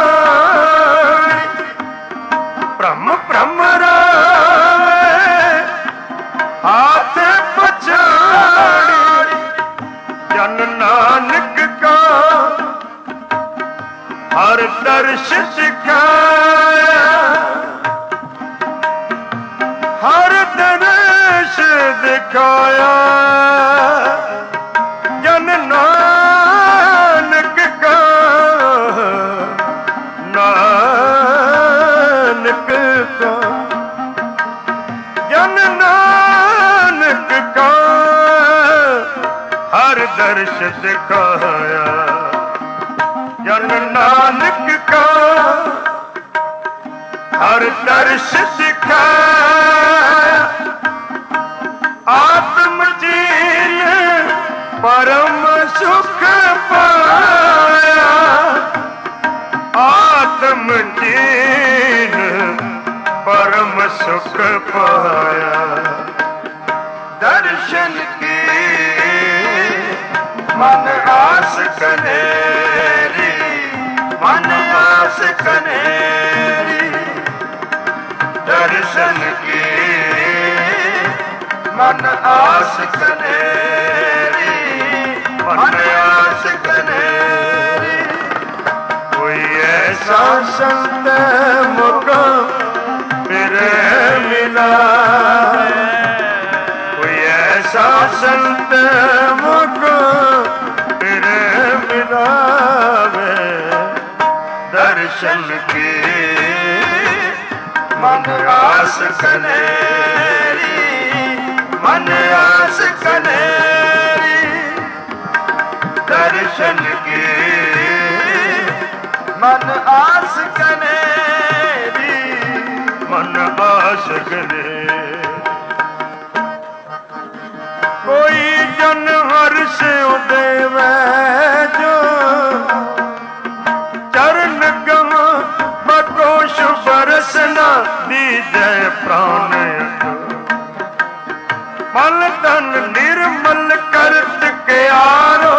विचारी प्रम प्रम रावे दर्श दिखाया, हर दर्श दिखाया, जन नानक का, नानक का, जन नानक का हर दर्श दिखाया, जन नानक का हर दर्श दिखाया, आत्म जीन परम सुख पाया, आत्म जीन परम सुख पाया, दर्शन की मन आस कनेरी, मन आस कनेरी, दर्शन की मन आस कनेरी, मन आस कनेरी, कोई ऐसा संत मुका फिर मिला, कोई ऐसा संत मुको फिर मिलावे, दर्शन की मन आस कनेरी, मन आस कनेरी, दर्शन की मन आस कनेरी, मन आस कनेरी, कोई जन हर्ष उदेवै जो चरण गवा, बकोश बरसना दीजै प्राण, मल तन निर्मल करत के आरो,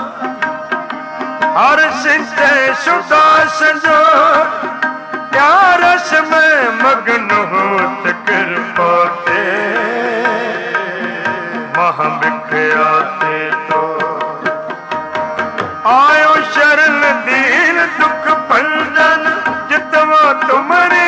हर सिंचे सुदास जो, क्या रस में मगन होत कृपा ते, महामिख्याते तो आयो शरण दीन दुख भंजन, जितवा तुमरे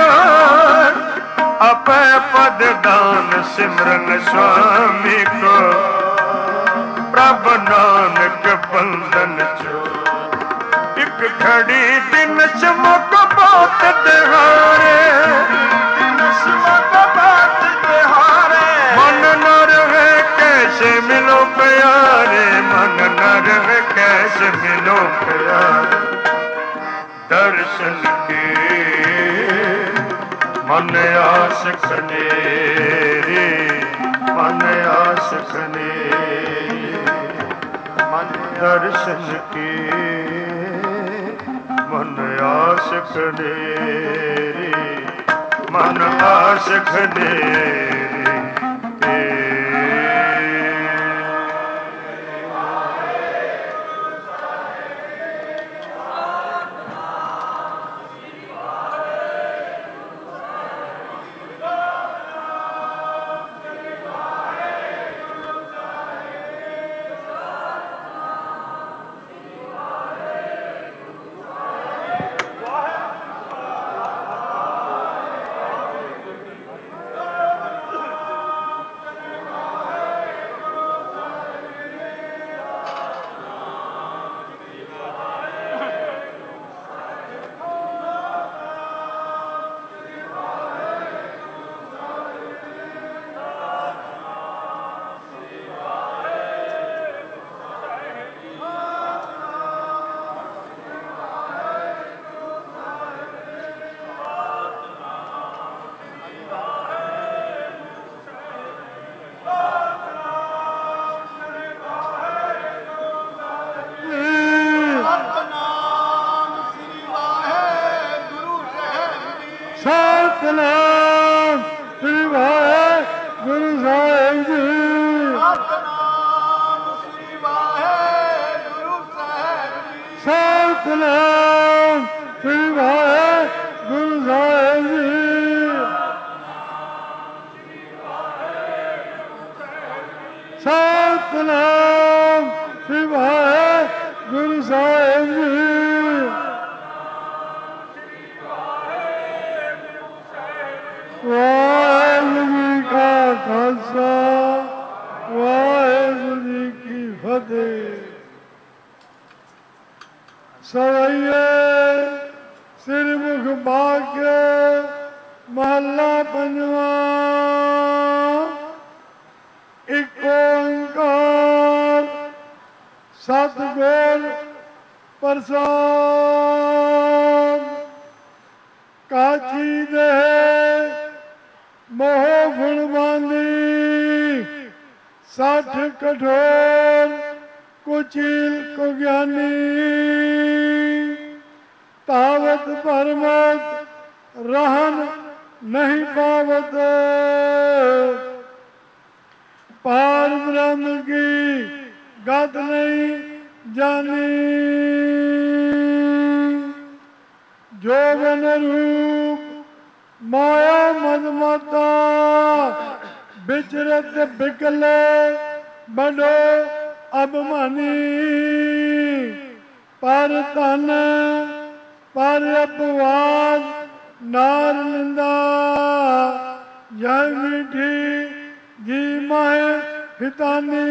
अपै पद दान सिमरन स्वामी को, प्रभ नानक बंधन चो, एक घड़ी दिन चमक बात तिहारे, दिन चमक बात तिहारे, मन न रहे कैसे मिलो प्यारे, मन न रहे कैसे मिलो प्यारे, दर्शन के मन आस कनेरी, मन आस कनेरी, मन दर्शन की मन आस कनेरी, मन आस कनेरी, ਵਾਹਿਗੁਰੂ ਜੀ ਕਾ ਖਾਲਸਾ ਵਾਹਿਗੁਰੂ ਜੀ ਕੀ ਫਤਿਹ। ਸਵਈਏ ਸਿਰ ਮੁਖ ਭਾਗਿ ਮਹੱਲਾ ਪੰਜਵਾਂ। ਇੱਕ ਓੰਕਾਰ ਸਤਿਗੁਰ ਪ੍ਰਸਾਦ। ਕਾਚੀ ਦੇ ਮੋਹ ਗੁਣ ਬਾਂਦੀ ਸੱਠ ਕਠੋਰ ਕੁਚੀਲ ਕੋ ਗਿਆਨੀ। ਤਾਵਤ ਪਰਮਤ रहन नहीं पावत पार ब्रह्म की गत नहीं जानी। जोगन रूप माया मदमाता विचरत बिकल बड़ो अभिमानी। पर धन पर अपवाद नार निंदा यह मीठी जी माए हितानी।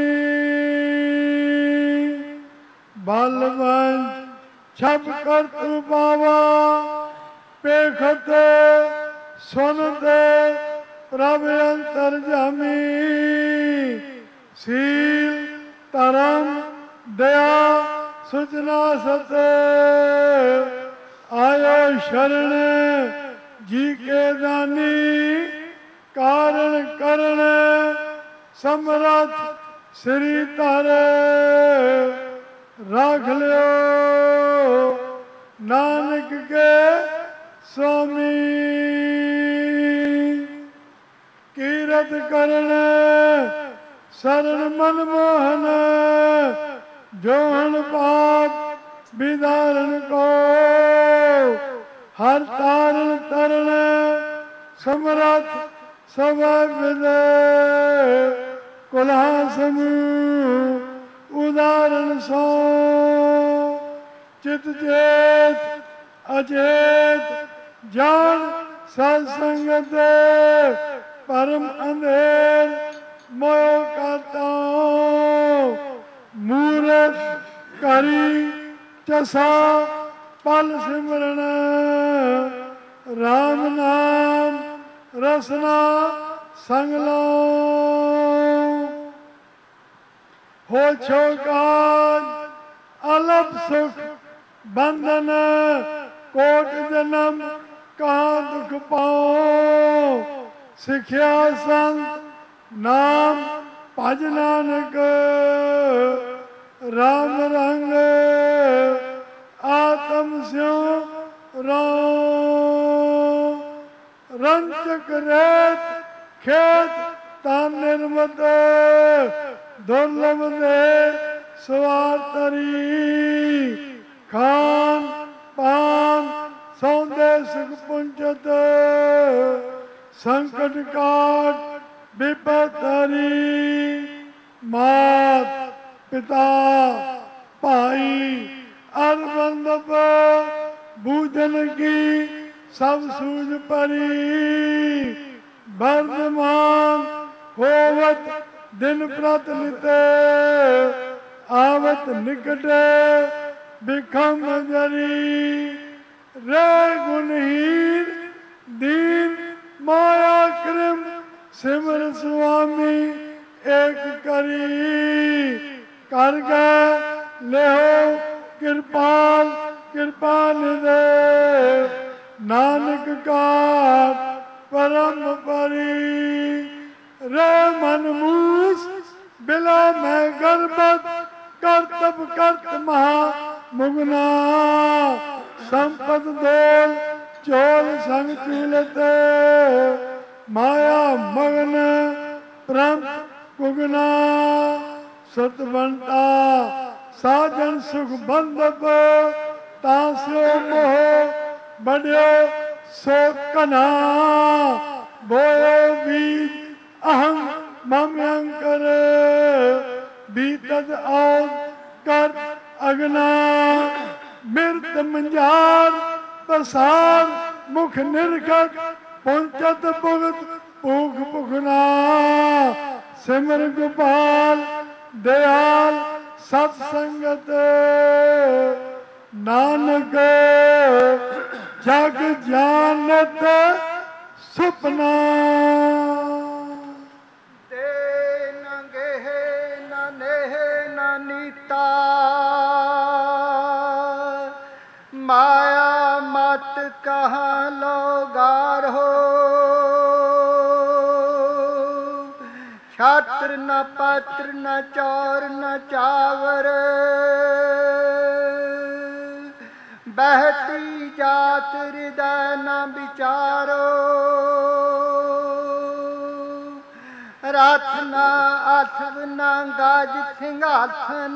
बलवंत छप कर तू पावा पेखत सुनत प्रभ अंतर जामी। सील धर्म दया सुचना सत आयो शरण जी के दानी। कारण करण समरथ श्री तारे राख लियो नानक के स्वामी। कीरत करण शरण मनमोहन जोहन पाप विदारण को। हर तारण तरण समरथ सब विद कुल्हा समूह उदाहरण सो। चित चेत अचेत जान सत्संगत परम अंधेर मोयो करता। मूरत करी चसा पल सिमरन राम नाम रसना संग लो। हो छोकाज अलप सुख बंधन कोट जन्म कहाँ दुख पाओ। सिखिया संत नाम भज नानक राम रंग आत्म स्यो रंचक रेत खेत तान निर्मत दुर्लभ दे सवार तरी। खान पान सौंदे सुख पुंचत संकट काट विपत हरी। मात पिता भाई अर बंधप बूझन की सब सूझ परी। वर्धमान होवत दिन प्रत नित आवत निकट बिखम जरी। रे गुणहीन दीन माया कृम सिमर स्वामी एक करी। कर गए लेहो कृपाल कृपा निदे नानक का परम परी। रे मन मूस बिला मैं गर्भत करतब करत महा मुगना। संपत दोल चोल संग चूलत माया मगन प्रम कुगना। सतवंता साजन सुख बंधप तास्यो मोह बढ़ियो सो कना। बोयो बीज अहम मम्यंकर बीतद और कर अगना। मृत मंजार प्रसाद मुख निर्गत ਪੁੰਚਤ ਭੁਗਤ ਭੂਖ ਭੁਖਨਾ ਸਿਮਰ ਗੋਪਾਲ ਦਿਆਲ ਸਤ ਸੰਗਤ ਨਾਨਕ ਜਗ ਜਾਣਤ ਸੁਪਨਾ ਤੇ ਨ ਗੇਹ ਨ ਨੇਹ ਨ ਨੀਤਾ ਮਾਇਆ ਮਤ ਕਹਾਂ ਲੋਗਾਰ ਹੋ ਛਾਤਰ ਨ ਪਾਤਰ ਨ ਚੌਰ ਨ ਚਾਵਰ ਬਹਿਤੀ ਜਾਤ ਹਿਰਦੈ ਨ ਵਿਚਾਰੋ ਰਥ ਨ ਅਥਵ ਨ ਗਜ ਸਿੰਘਾਸਨ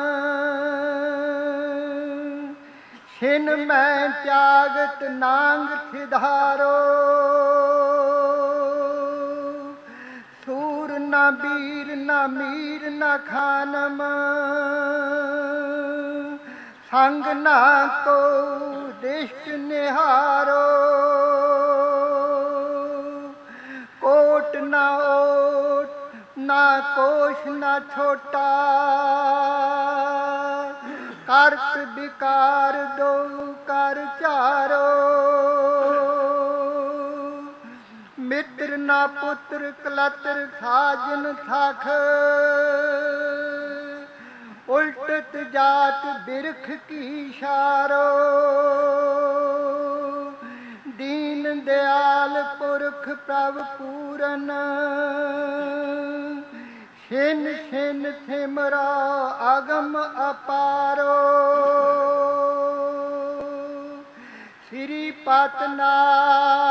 ਛਿਨ ਮੈਂ ਤਿਆਗਤ ਨਾਂਗ ਠਿਧਾਰੋ ਸੂਰ ਨ ਬੀਰ ਨ ਮੀਰ ਨ ਖਾਨਮ ਸੰਗ ਨਾ ਕੋ ਦਿਸ਼ਟ ਨਿਹਾਰੋ ਕੋਟ ਨਾ ਓਟ ਨਾ ਕੋਸ਼ ਨਾ ਛੋਟਾ ਕਰਤ ਵਿਕਾਰ ਦੋ ਕਰ ਚਾਰੋ ਮਿੱਤਰ ਨਾ ਪੁੱਤਰ ਕਲਤਰ ਖਾਜਨ ਥਾਖ ਉਲਟਤ ਜਾਤ ਬਿਰਖ ਕੀ ਸ਼ਾਰੋ ਦੀਨ ਦਿਆਲ ਪੁਰਖ ਪ੍ਰਭ ਪੂਰਨ ਛਿਨ ਛਿਨ ਸਿਮਰਾ ਅਗਮ ਅਪਾਰੋ ਸ੍ਰੀ ਪਤਨਾਥ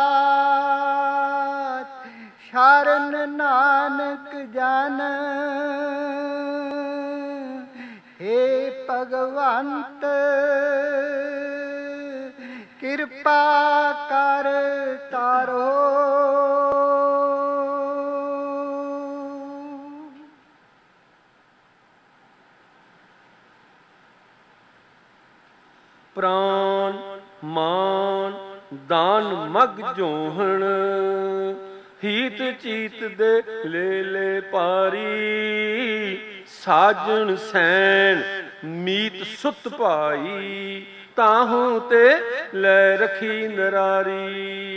ਸ਼ਰਨ ਨਾਨਕ ਜਨ हे ਭਗਵੰਤ ਕਿਰਪਾ ਕਰ ਤਾਰੋ ਪ੍ਰਾਨ ਮਾਨ ਦਾਨ ਮਗ ਜੋਹਣ ਹੀਤ ਚੀਤ ਦੇ ਲੈ ਲੈ ਪਾਰੀ ਸਾਜਣ ਸੈਣ ਮੀਤ ਸੁਤ ਭਾਈ ਤਾਹੂ ਤੇ ਲੈ ਰਖੀ ਨਰਾਰੀ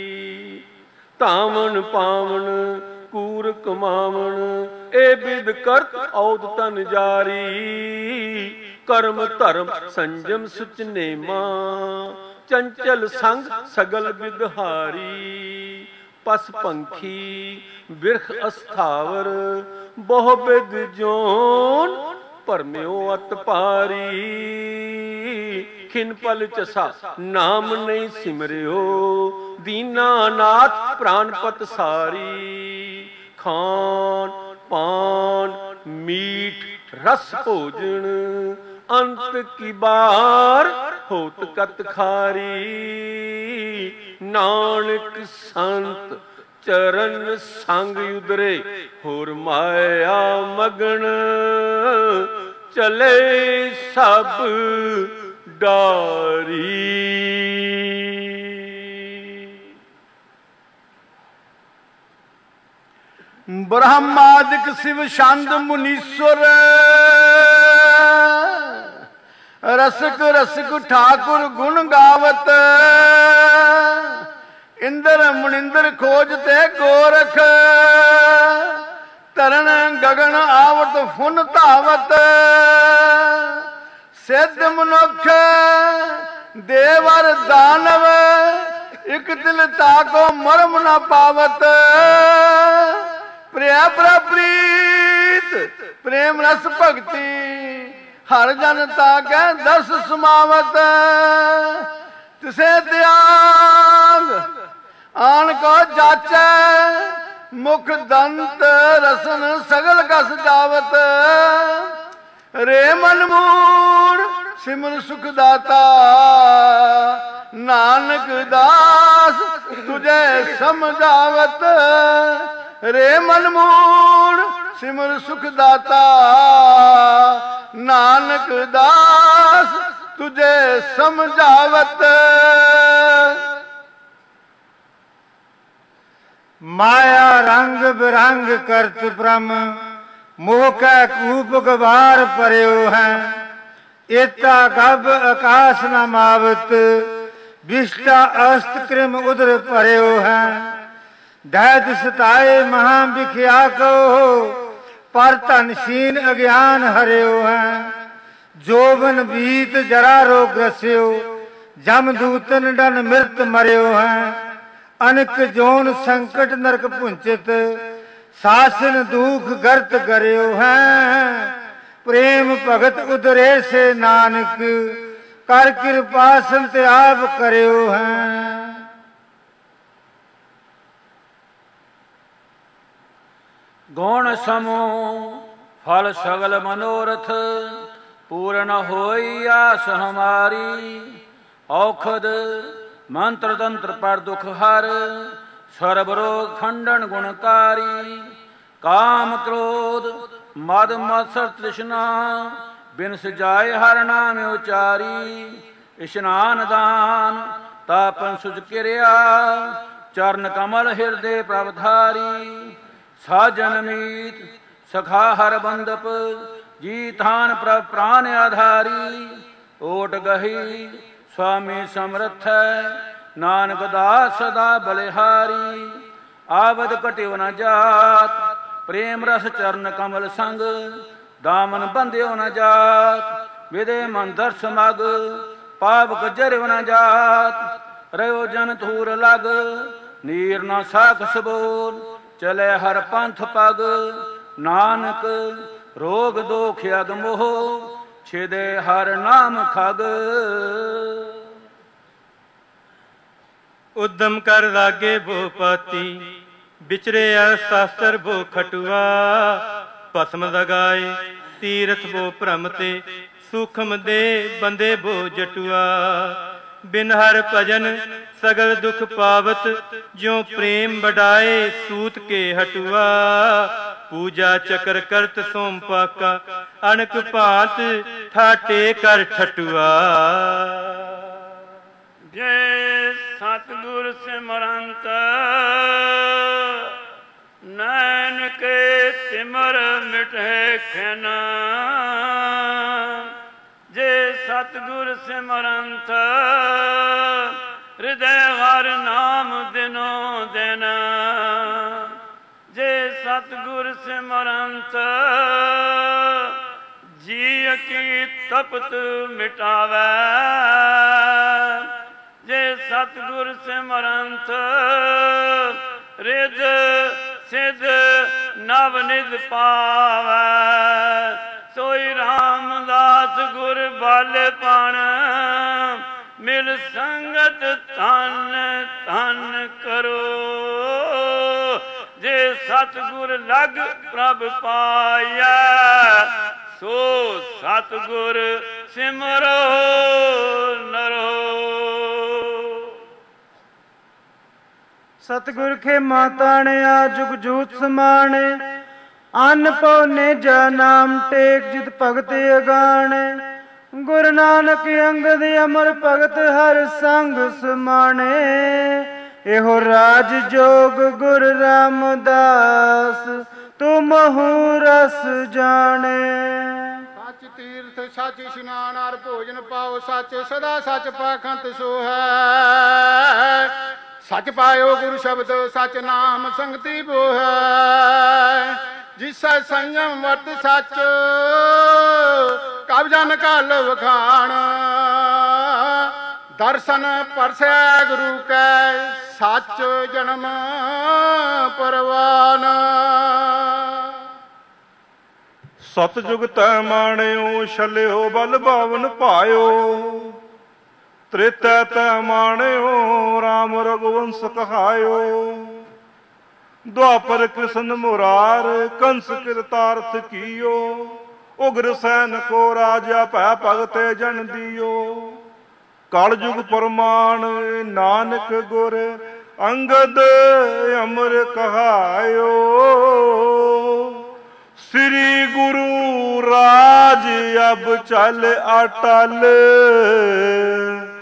ਧਾਵਣ ਪਾਵਣ ਕੂਰ ਕਮਾਵਣ ਇਹ ਬਿਦ ਕਰਤ ਔਦ ਤਨ ਜਾਰੀ ਕਰਮ ਧਰਮ ਸੰਜਮ ਸੁਚ ਨੇਮਾ ਚੰਚਲ ਸੰਗ ਸਗਲ ਵਿਦਹਾਰੀ ਪਸ ਪੰਖੀ ਬਿਰਖ ਅਸਥਾਵਰ ਬਹੁ ਬਿਦ ਜੋਨ ਭਰਮਿਓ ਅਤ ਭਾਰੀ ਖਿਨ ਪਲ ਚਸਾ ਨਾਮ ਨਹੀਂ ਸਿਮਰਿਓ ਦੀਨਾਨਾਥ ਪ੍ਰਾਨਪਤ ਸਾਰੀ ਖਾਨ ਪਾਨ ਮੀਠ ਰਸ ਭੋਜਨ ਅੰਤ ਕੀ ਬਾਰ ਹੋਤ ਕਤ ਖਾਰੀ ਨਾਨਕ ਸੰਤ ਚਰਨ ਸੰਗ ਉਦਰੇ ਹੋਰ ਮਾਇਆ ਮਗਨ ਚਲੇ ਸਭ ਡਾਰੀ ਬ੍ਰਹਮਾਦਿਕ ਸਿਵ ਛੰਦ ਮੁਨੀਸਵਰ ਰਸਕ ਰਸਕ ਠਾਕੁਰ ਗੁਣ ਗਾਵਤ ਇੰਦਰ ਮੁਨਿੰਦਰ ਖੋਜ ਤੇ ਗੋਰਖ ਤਰਨ ਗਗਨ ਆਵਤ ਫੁਨ ਧਾਵਤ ਸਿੱਧ ਮਨੁੱਖ ਦੇਵਰ ਦਾਨਵ ਇਕ ਦਿਲ ਤਾਕੋ ਮਰਮ ਨਾ ਪਾਵਤ ਪ੍ਰਿਆ ਪ੍ਰੀਤ ਪ੍ਰੇਮ ਰਸ ਭਗਤੀ ਹਰ ਜਨ ਤਾਕੈ ਦਸ ਸਮਾਵਤ ਤਿਸੇ ਤਿਆਗ ਆਣ ਕੋ ਜਾਚੈ ਮੁਖ ਦੰਤ ਰਸਨ ਸਗਲ ਕਸ ਜਾਵਤ ਰੇ ਮਨ ਮੂੜ ਸਿਮਰ ਸੁਖ ਦਾਤਾ ਨਾਨਕ ਦਾਸ ਤੁਝੇ ਸਮਝਾਵਤ ਰੇ ਮਨ ਮੂੜ ਸਿਮਰ ਸੁਖ ਦਾਤਾ ਨਾਨਕ ਦਾਸ ਤੁਝੇ ਸਮਝਾਵਤ बिरंग करत ब्रह्म मोह कै कूप गवार परयो है। एता गब आकाश न मावत विष्टा अस्त कृम उदर परयो है। दैत सताए महा बिख्या को पर धनशीन अज्ञान हरियो है। जोबन बीत जरा रोग ग्रस्यो जमदूतन डन मृत मरियो है। अनक जोन संकट नरक पुंचित शासन दुख गर्त गरियो है। प्रेम भगत उदरे से नानक कर कृपा संत आप करियो है। गुण समूह फल सगल मनोरथ पूर्ण होई आस हमारी। औखद मंत्र तंत्र पर दुख हर सर्व रोग खंडन गुणकारी। काम क्रोध मद मत्सर तृष्णा बिन सजाए हर नाम उचारी। स्नान दान तापन सुज किरिया चरण कमल हृदय प्रभधारी। साजन मीत सखा हर बंदप जी थान प्राण आधारी। ओट गही स्वामी समर्थ नानक दास सदा बलिहारी। आवद कटिव न जात प्रेम रस चरण कमल संग। दामन बंध्यो न जात विदे मन दर्श मग। पावक जरिव न जात रयो जन धूर लग। नीर न साखस बोल चले हर पंथ पग। नानक रोग दोख अग मोह छिदे हर नाम खग। उद्यम कर लागे भूपति बिचरे शास्त्र भो खटुआ। भस्म लगाए तीरथ भो भ्रमते सूखम दे बंदे भो जटुआ। बिन हर भजन सगल दुख पावत ज्यों प्रेम बढ़ाए सूत के हटुआ। पूजा चक्र करत सोम पाका अनक भांत ठाटे कर ठटुआ। जय सतगुर सिमरंत नैन के सिमर मिटे खिना। जय सतगुर सिमरंत हृदय हर नाम दिनो दिन। जय सतगुर सिमरंत जी की तपत मिटावै। जय सतगुर सिमरंत रिद सिद्ध नव निध पावै। सोई रामदास गुर बल पण मिल संगत धन धन करो। जे सतगुर लग प्रभ पाया सो सतगुर सिमरो नरो। सतगुर के माताने आ जुग जूत समाने। अन्न पौने जा नाम टेक जित भगत अगाने। गुरु नानक अंगद अमर भगत हर संग समाने। एहो राज जोग गुरु रामदास तुम रस जाने। सच तीर्थ सच स्नान और भोजन पाओ सच सदा सच पाखंत सो है। सच पायो गुरु शब्द सच नाम संगति बो है। जिस संयम वर्त सच कब जन काल वखाण। दर्शन परसै गुरु कै सच जन्म परवान। सतजुग तै माणियो छलियो बल बावन पायो। त्रेतै तै माणियो राम रघुवंश कहायो। द्वापर कृष्ण मुरार कंस कृतार्थ कियो। उग्र सैन को राजा भै भगते जन दियो। कल जुग प्रमाण नानक गुर अंगद अमर कहायो। श्री गुरु राज अब चल अटल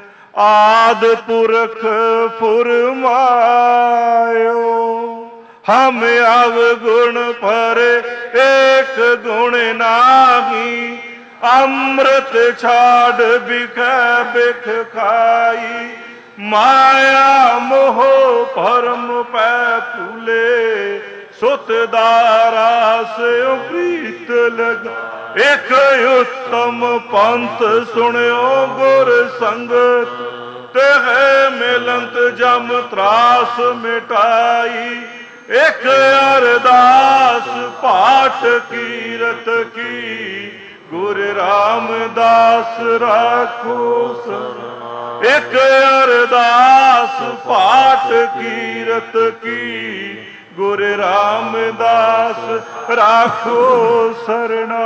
आद पुरख फुरमायो। हम अवगुण पर एक गुण नाही, अमृत छाड़ बिख बिख खाई, माया मोह भरम पै फूले, सुत दारास प्रीत लगा। एक उत्तम पंथ सुनियो गुर संगत, तेह मिलंत जम त्रास मिटाई, एक अरदास पाठ कीरत की, गुरु रामदास राखो शरण। एक अरदास पाठ कीरत की, गुरु रामदास राखो शरणा।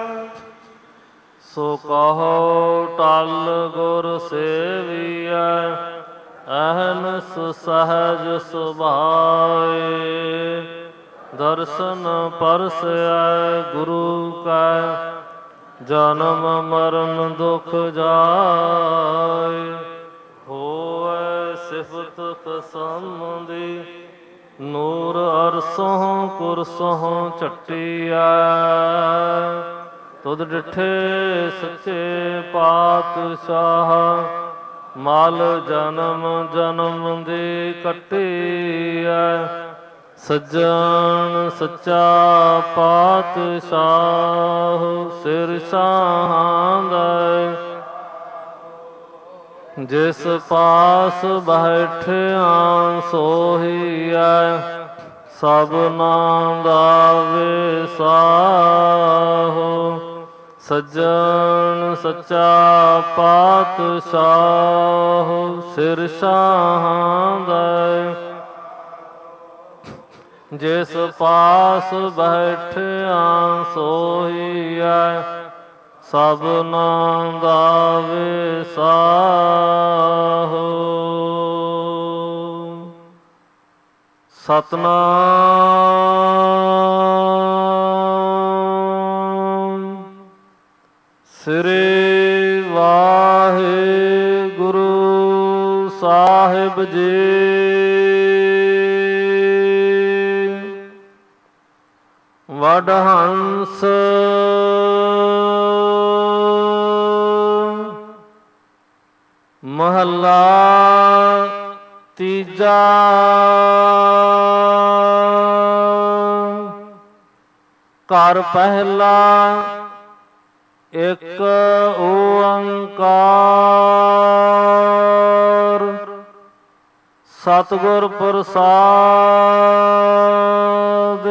सो कहो टल गुर सेविया, अहनस सहज सुभाए, दर्शन परसै गुरु का, जन्म मरण दुख जाए। होवै सिफत खसमदी, नूर अरसों कुरसों चट्टिया, तुद डिठे सच्चे पातशाह, माल जन्म जन्म दे कटिया। सज्जन सच्चा पातशाह, सिर शाहां जिस पास बैठिया सोहिया, सब नादा विसाहो। सज्जन सच्चा पातशाह, सिर शाहां जिस पास बैठिया सोहिया, सब नादा विसाहो। सतनाम श्री वाहिगुरु साहिब जी। वडहंस महला तीजा। कर पहला एक ओंकार, सतगुर प्रसाद।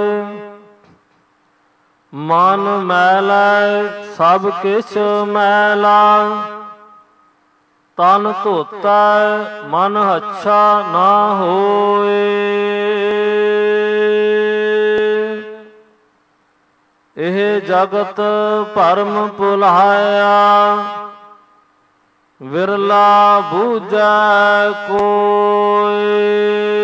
मन मैला सब किछ मैला, तन धोता मन हच्छा ना होए। एह जगत भरम भुलाया, विरला बूझै कोय।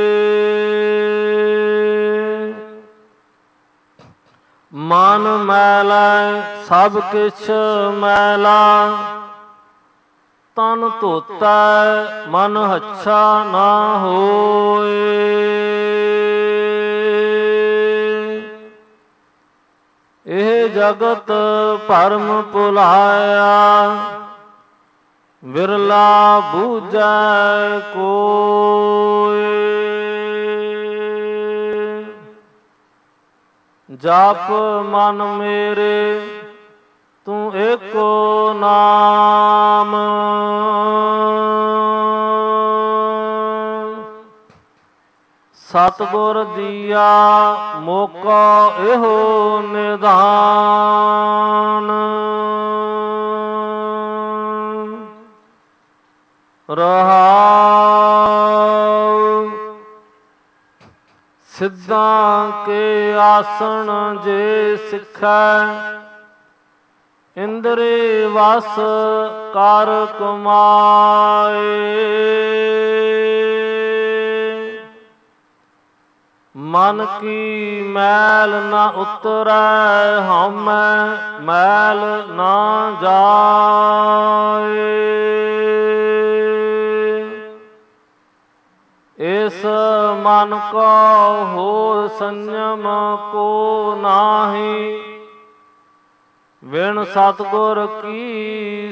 मन मैला सब किछ मैला, तन धोता मन हच्छा ना होए। एह जगत भरम भुलाया, विरला बूझै कोय। जाप मन मेरे तू एको नाम, सतगुर दिया मौका एहो निधान। रहाओ सिद्धा के आसन जे सिखै, इंद्रे वस कर कमाए। मन की मैल न उतरै, हमें मैल न जाए। ਇਸ ਮਨ ਕੋ ਹੋਰ ਸੰਜਮ ਕੋ ਨਾਹੀ, ਵਿਣ ਸਤਿਗੁਰ ਕੀ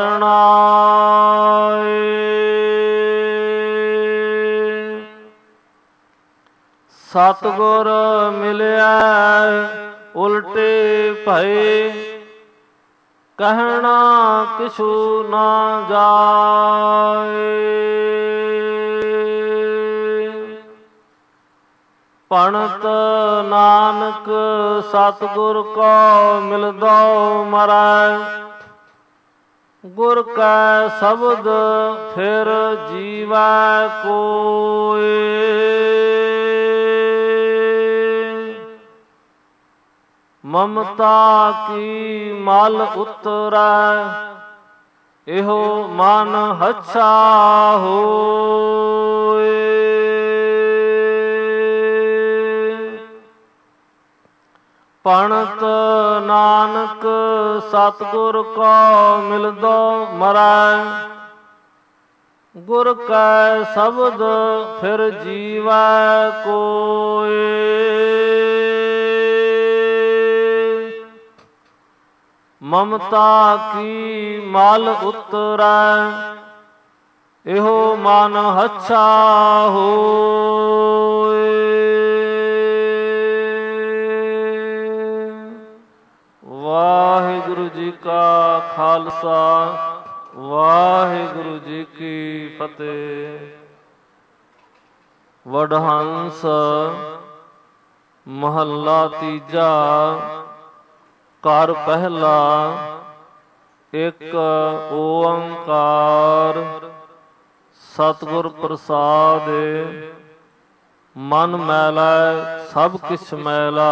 ਸਰਣਾਏ। ਸਤਿਗੁਰ ਮਿਲਿਆ ਉਲਟੇ ਭਏ, ਕਹਿਣਾ ਕਿਛੂ ਨਾ ਜਾਏ। ਭਣਤ ਨਾਨਕ ਸਤਿਗੁਰ ਕੋ ਮਿਲਦੋ ਮਰੈ, ਗੁਰ ਕੈ ਸ਼ਬਦ ਫਿਰ ਜੀਵੈ ਕੋਇ। ਮਮਤਾ ਕੀ ਮਲ ਉਤਰੈ, ਇਹੋ ਮਨ ਹੱਛਾ ਹੋਏ। ਭਣਤ ਨਾਨਕ ਸਤਿਗੁਰ ਕੋ ਮਿਲਦੋ ਮਰੈ, ਗੁਰ ਕੈ ਸ਼ਬਦ ਫਿਰ ਜੀਵੈ ਕੋਇ। ਮਮਤਾ ਕੀ ਮਲ ਉਤਰੈ, ਇਹੋ ਮਨ ਹੱਛਾ ਹੋਏ। ਵਾਹਿਗੁਰੂ ਜੀ ਕਾ ਖਾਲਸਾ, ਵਾਹਿਗੁਰੂ ਜੀ ਕੀ ਫਤਿਹ। ਵਡਹੰਸ ਮਹੱਲਾ ਤੀਜਾ। ਘਰ ਪਹਿਲਾ। ਇੱਕ ਓੰਕਾਰ ਸਤਿਗੁਰ ਪ੍ਰਸਾਦਿ। ਮਨ ਮੈਲਾ ਸਭ ਕਿਛ ਮੈਲਾ,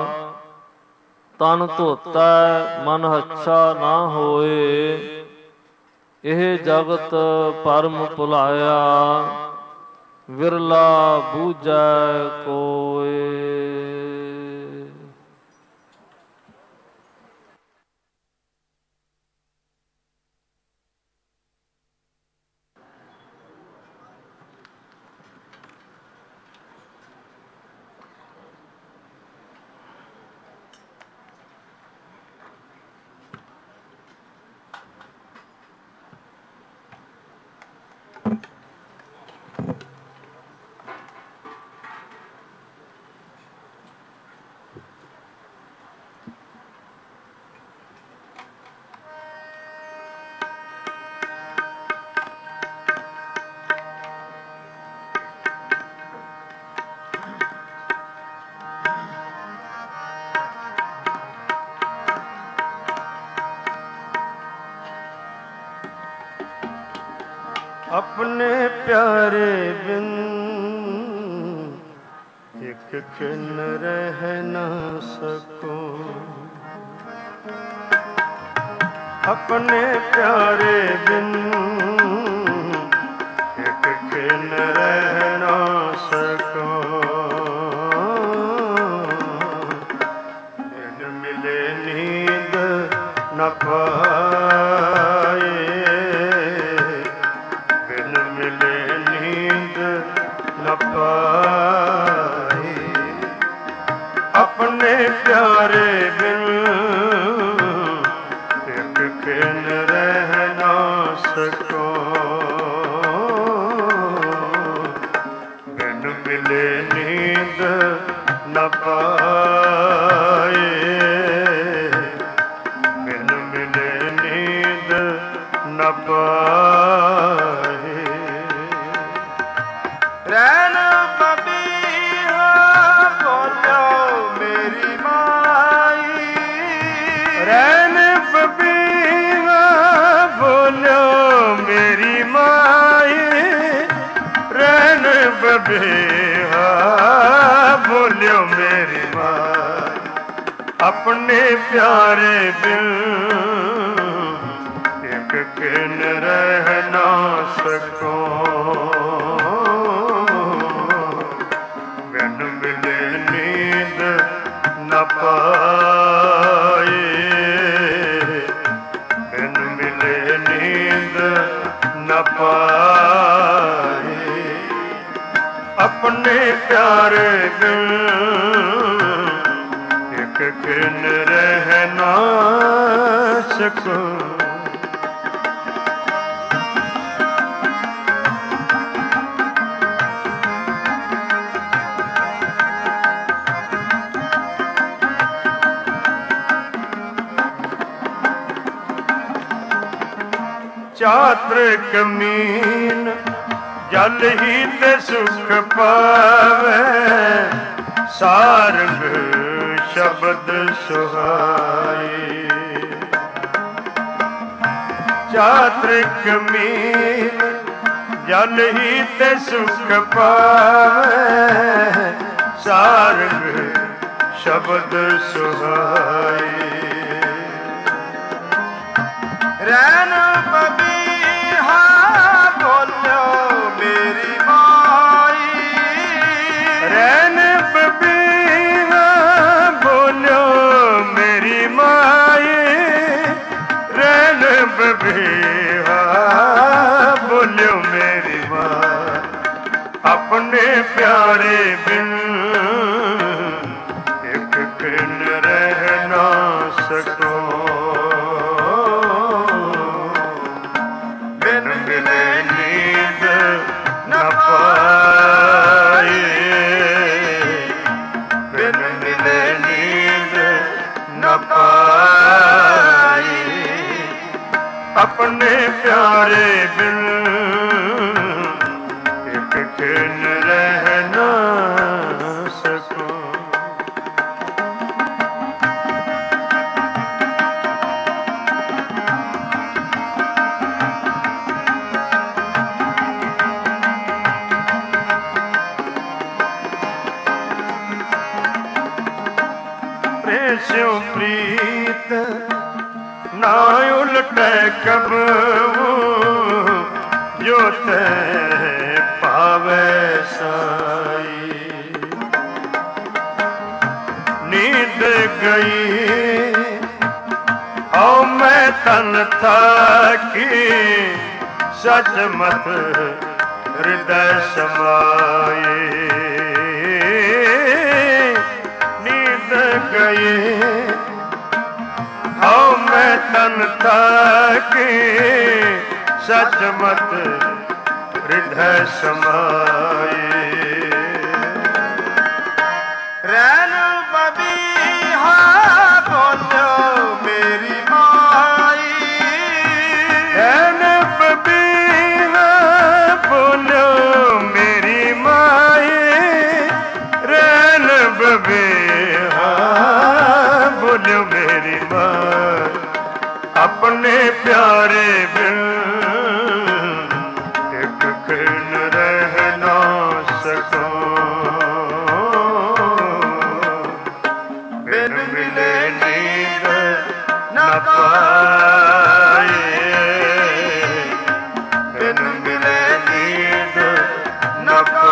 ਤਨ ਧੋਤਾ ਮਨ ਹੱਛਾ ਨਾ ਹੋਏ। ਇਹ ਜਗਤ ਭਰਮ ਭੁਲਾਇਆ, ਵਿਰਲਾ ਬੂਝੈ ਕੋਇ। अपने प्यारे बिन एक खिन रह न सको। अपने प्यारे बिन एक खिन रह न सको। बिन मिले नींद न पाए, अपने प्यारे बिन एक खिन रह न सको। बिन मिले नींद न पाए, बिन मिले नींद न पाए। रैन बबीहा बोलो मेरी माई, रैन बबीहा बोलो मेरी माई, रैन बबीहा बोलो मेरी माई। अपने प्यारे बिन एक खिन रह न सको। न पाए, बिन मिले नींद न पाए। अपने प्यारे बिन एक किन रह ना सकूं। चात्र कमीन जल ही ते सुख पावे, सारंग शब्द सुहाई। चात्र कमीन जल ही ते सुख पावे, सारंग शब्द सुहाई। रैन बबीहा बोलो मेरी माई, रैन बबीहा बोलो मेरी माई, रैन बबीहा बोलो मेरी माई। अपने प्यारे बिन एक दिन रह ना सको, अपने प्यारे बिन एक दिन रह ना सकूं। प्रेस्यो प्रीत ना उलटे कबू, जो ते पावे साई। नींद गई औ मैं तन थाकी, सच मत हृदय समाए। नींद गई आओ मैं तन थाके, सच मत हृदय समाए। रैन बबीहा बोलो मेरी माई, रैन बबीहा बोलो मेरी माई, रैन बबीहा बोलो मेरी माँ। अपने प्यारे बिन एक दिन रह ना सकूं, बिन मिले नींद न पाए, बिन मिले नींद न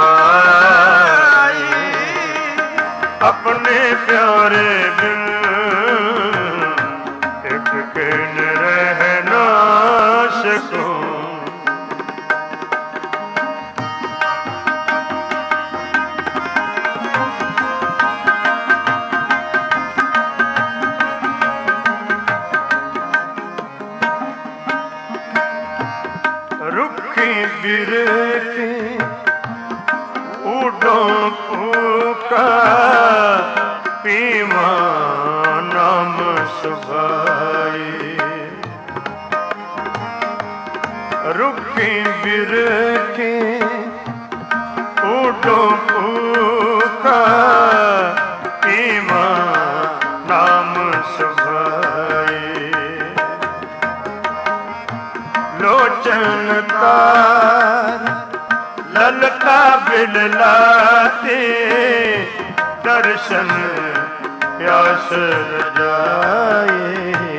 पाए। अपने प्यारे बिन एक दिन रह ना सकूं। रुखी बिरखी उड़ों फूका, पीमा नाम सुभाई। रुखी बिरखी उड़ों फूका, पीमा नाम सुभाई। लोचन तार ललता बिललाते, दर्शन प्यास रजाए।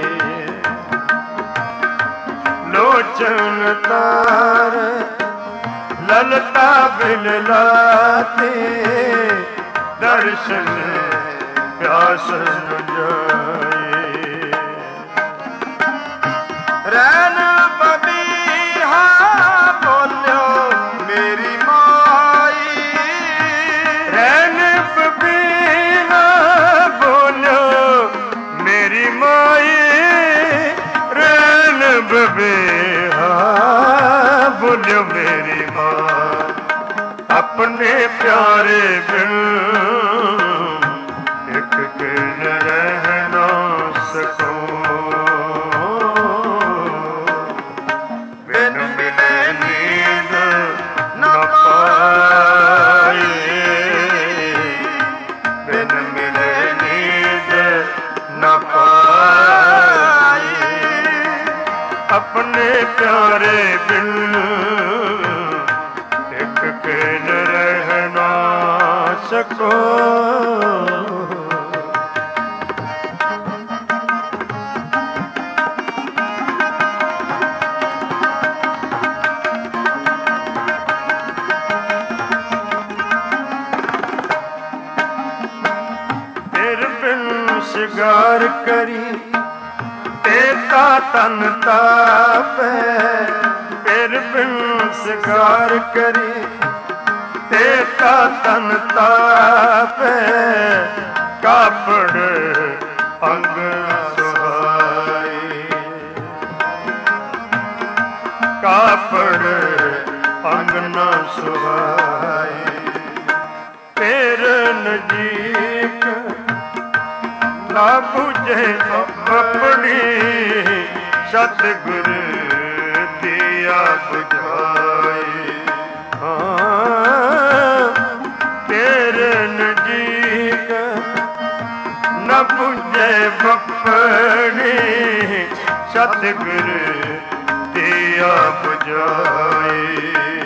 लोचन तार ललता बिललाते, दर्शन प्यास रजाए। रैन बबीहा बोलो मेरी माई, अपने प्यारे बिन एक किन रह ना सकूं, बिन मिले नींद न पाए, बिन मिले नींद न पाए, अपने प्यारे बिन एक किन रह ना सको। तेरे बिन शिगार करी तेता तन तापे, तेरे बिन शिगार करी तेता तन तापे, कापड़ अंग सुहाई, कापड़ अंग न सुहाई, तेरे नजीक ना बुझे अपनी सतगुर दिया बुझाई। हाँ, तेरे नजीक न बुझे अपनी सतगुर दिया बुझाई।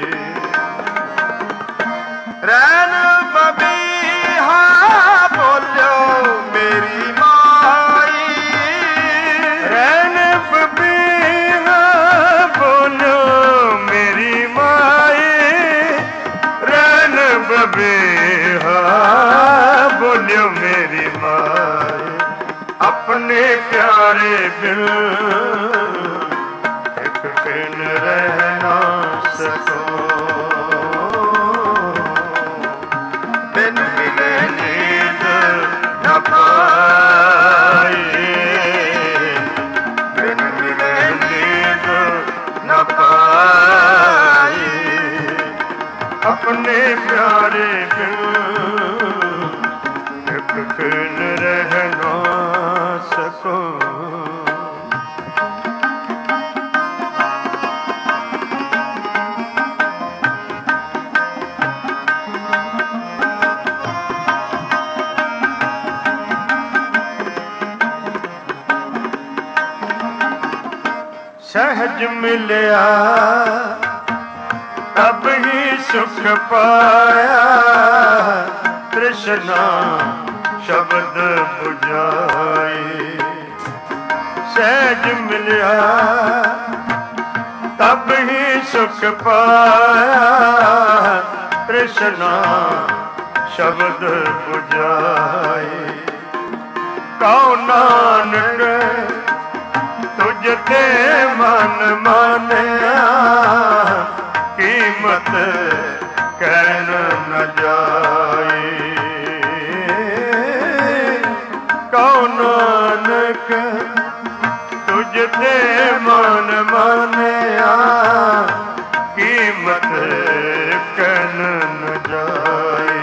रैन बबीहा बोलो मेरी माई, रैन बबीहा बोलो मेरी माई, रैन बबीहा बोलो मेरी माई, अपने प्यारे बिन एक किन रह ना सको, बिन मिले नींद न पाए, बिन मिले नींद न पाए, अपने प्यारे बिन एक किन रह ना सको। सहज मिलया तब ही सुख पाया, तृष्णा शब्द बुझाई। सहज मिलया तब ही सुख पाया, तृष्णा शब्द बुझाई। कौ नानक तुझ ते मन मानिया, कीमत कहन न जाए। कौ नानक तुझ ते मन मानिया, कीमत कहन न जाए।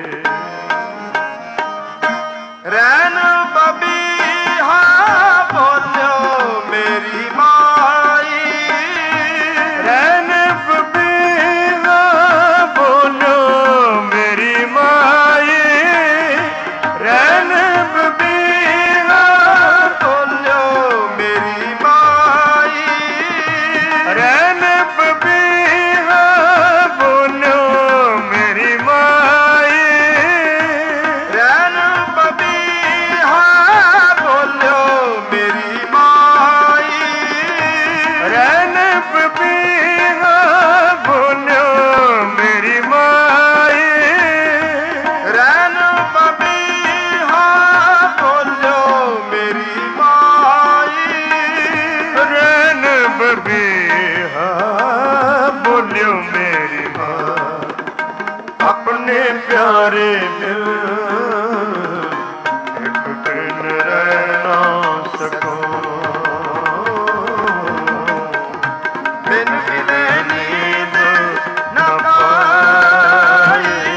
रैन बबीहा बोलो मेरी माई, रैन बबीहा बोलो मेरी माई, रैन बबीहा बोलो मेरी माई, रैन बबीहा बोलो मेरी माई, रैन बबीहा बोलो मेरी माई, रैन बबीहा बोलो मेरी माई, रैन बबीहा बोलो मेरी माई, रैन बबीहा बोलो मेरी माई, अपने प्यारे दिल एक किन रह ना सको, बिन मिले नींद न पाए,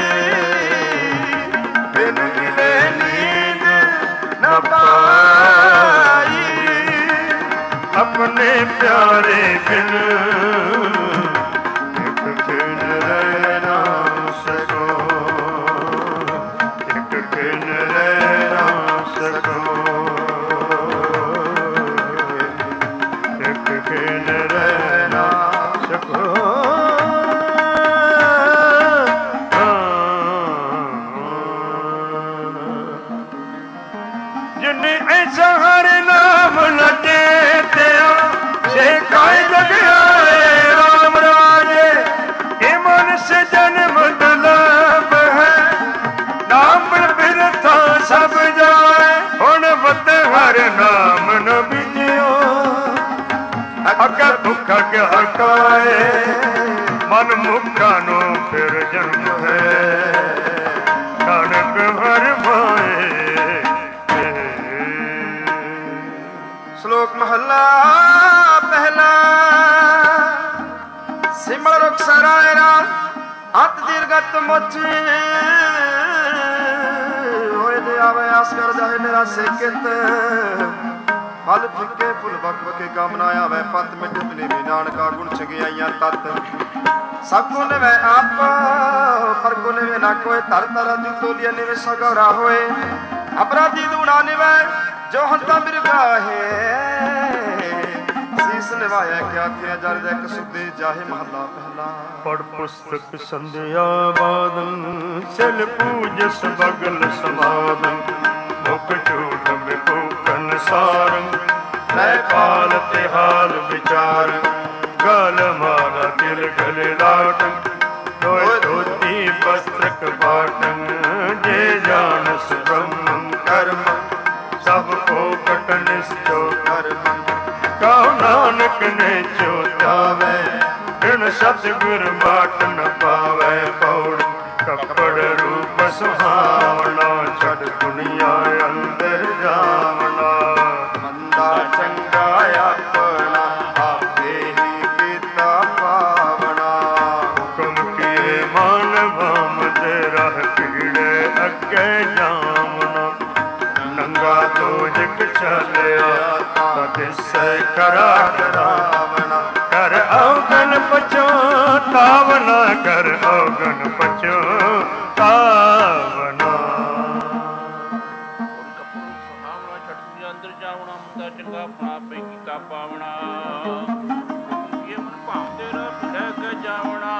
ਕਾਏ ਮਨ ਮੁਖਾਂ ਨੂੰ ਫਿਰ ਜਨਮ ਹੈ ਨਾਨਕ ਹਰ ਭਾਏ। ਸ਼ਲੋਕ ਮਹੱਲਾ ਪਹਿਲਾ। ਸਿਮਲ ਰੁਖ ਸਰਾਇਰਾ ਅਤ ਦੀਰਗਤ ਮੋਚੀ ਹੋਏ ਦੇ ਆਵੇ ਆਸ ਕਰ ਜਾਏ ਨਿਰਾਸੇ ਕਿਤ ਫਲ ਫਿੱਕੇ ਫੁੱਲ ਬਕ ਬਕੇ ਕਾਮਨਾ ਆਵੇ ਪਤ ਮਿੱਠ ਨੇ ਵੀ ਨਾਨਕਾ ਗੁਣ ਚੰਗਿਆਈਆਂ ਤਤ ਸਭ ਕੋ ਨਵੇਂ ਆਪ ਪਰ ਕੋ ਨਵੇਂ ਨਾ ਕੋਏ ਧਰ ਧਰ ਜੁ ਤੋਲੀਆ ਨਿਵੇ ਸਗਰਾ ਹੋਏ ਅਪਰਾਧੀ ਦੂਣਾ ਨਿਵੇ ਜੋ ਹੰਤਾ ਮਿਰਗਾ ਹੈ ਸੀਸ ਨਿਵਾਇਆ ਕਿਆ ਕਿਆ ਜਰ ਇੱਕ ਸੁਦੇ ਜਾਹੇ ਮਹੱਲਾ ਪਹਿਲਾ। ਪੜ ਪੁਸਤਕ ਸੰਧਿਆ ਬਾਦਨ ਸਿਲ ਪੂਜਸ ਬਗਲ ਸਮਾਦਨ ਮੁਖ ਝੂਠ ਬਿਪੂਕਨ ਸਾਰੰ ਲੈ ਕਾਲ ਤੇ ਹਾਲ ਵਿਚਾਰ ਗਲ ਮਾਲਾ ਤਿਲ ਗਲੇ ਲਾਟੰ ਦੋਇ ਧੋਤੀ ਬਸਤਰਕ ਬਾਟੰ ਜੇ ਜਾਣਸ ਬ੍ਰਹਮ ਕਰਮ ਸਭ ਕੋ ਕਟ ਨਿਸਚੋ ਕਰਮ ਕਉ ਨਾਨਕ ਨੇ ਚੋਤਾਵੇ ਬਿਨ ਸਤਿਗੁਰ ਬਾਟ ਨ ਪਾਵੇ ਪੌੜ ਕੱਪੜ ਰੂਪ ਸੁਹਾਵਣਾ ਛੱਡ ਦੁਨੀਆ ਅੰਦਰ ਜਾਵਣਾ ਮੰਦਾ ਚੰਗਾ ਆਪਣਾ ਆਪੇ ਹੀ ਕੀਤਾ ਪਾਵਣਾ ਹੁਕਮ ਕੀਏ ਮਨ ਭਾਮਦ ਰਹਿ ਪੀੜੇ ਅੱਗੇ ਜਾਵਣਾ ਨੰਗਾ ਦੋਜਕ ਚੱਲਿਆ ਤਿਸੈ ਕਰਾ ਕਰਾਵਣਾ ਕਰ ਔਗਣ ਪਛਤਾਵਣਾ ਕਰ ਔਗਣ ਪਛਤਾਵਣਾ। ਅੰਦਰ ਜਾਵਣਾ ਮੁੰਡਾ ਚੰਗਾ ਆਪਣਾ ਆਪੇ ਕੀਤਾ ਪਾਵਣਾ ਇਹ ਮਨ ਭਾਉਂਦੇ ਰੱਬ ਲੈ ਕੇ ਜਾਵਣਾ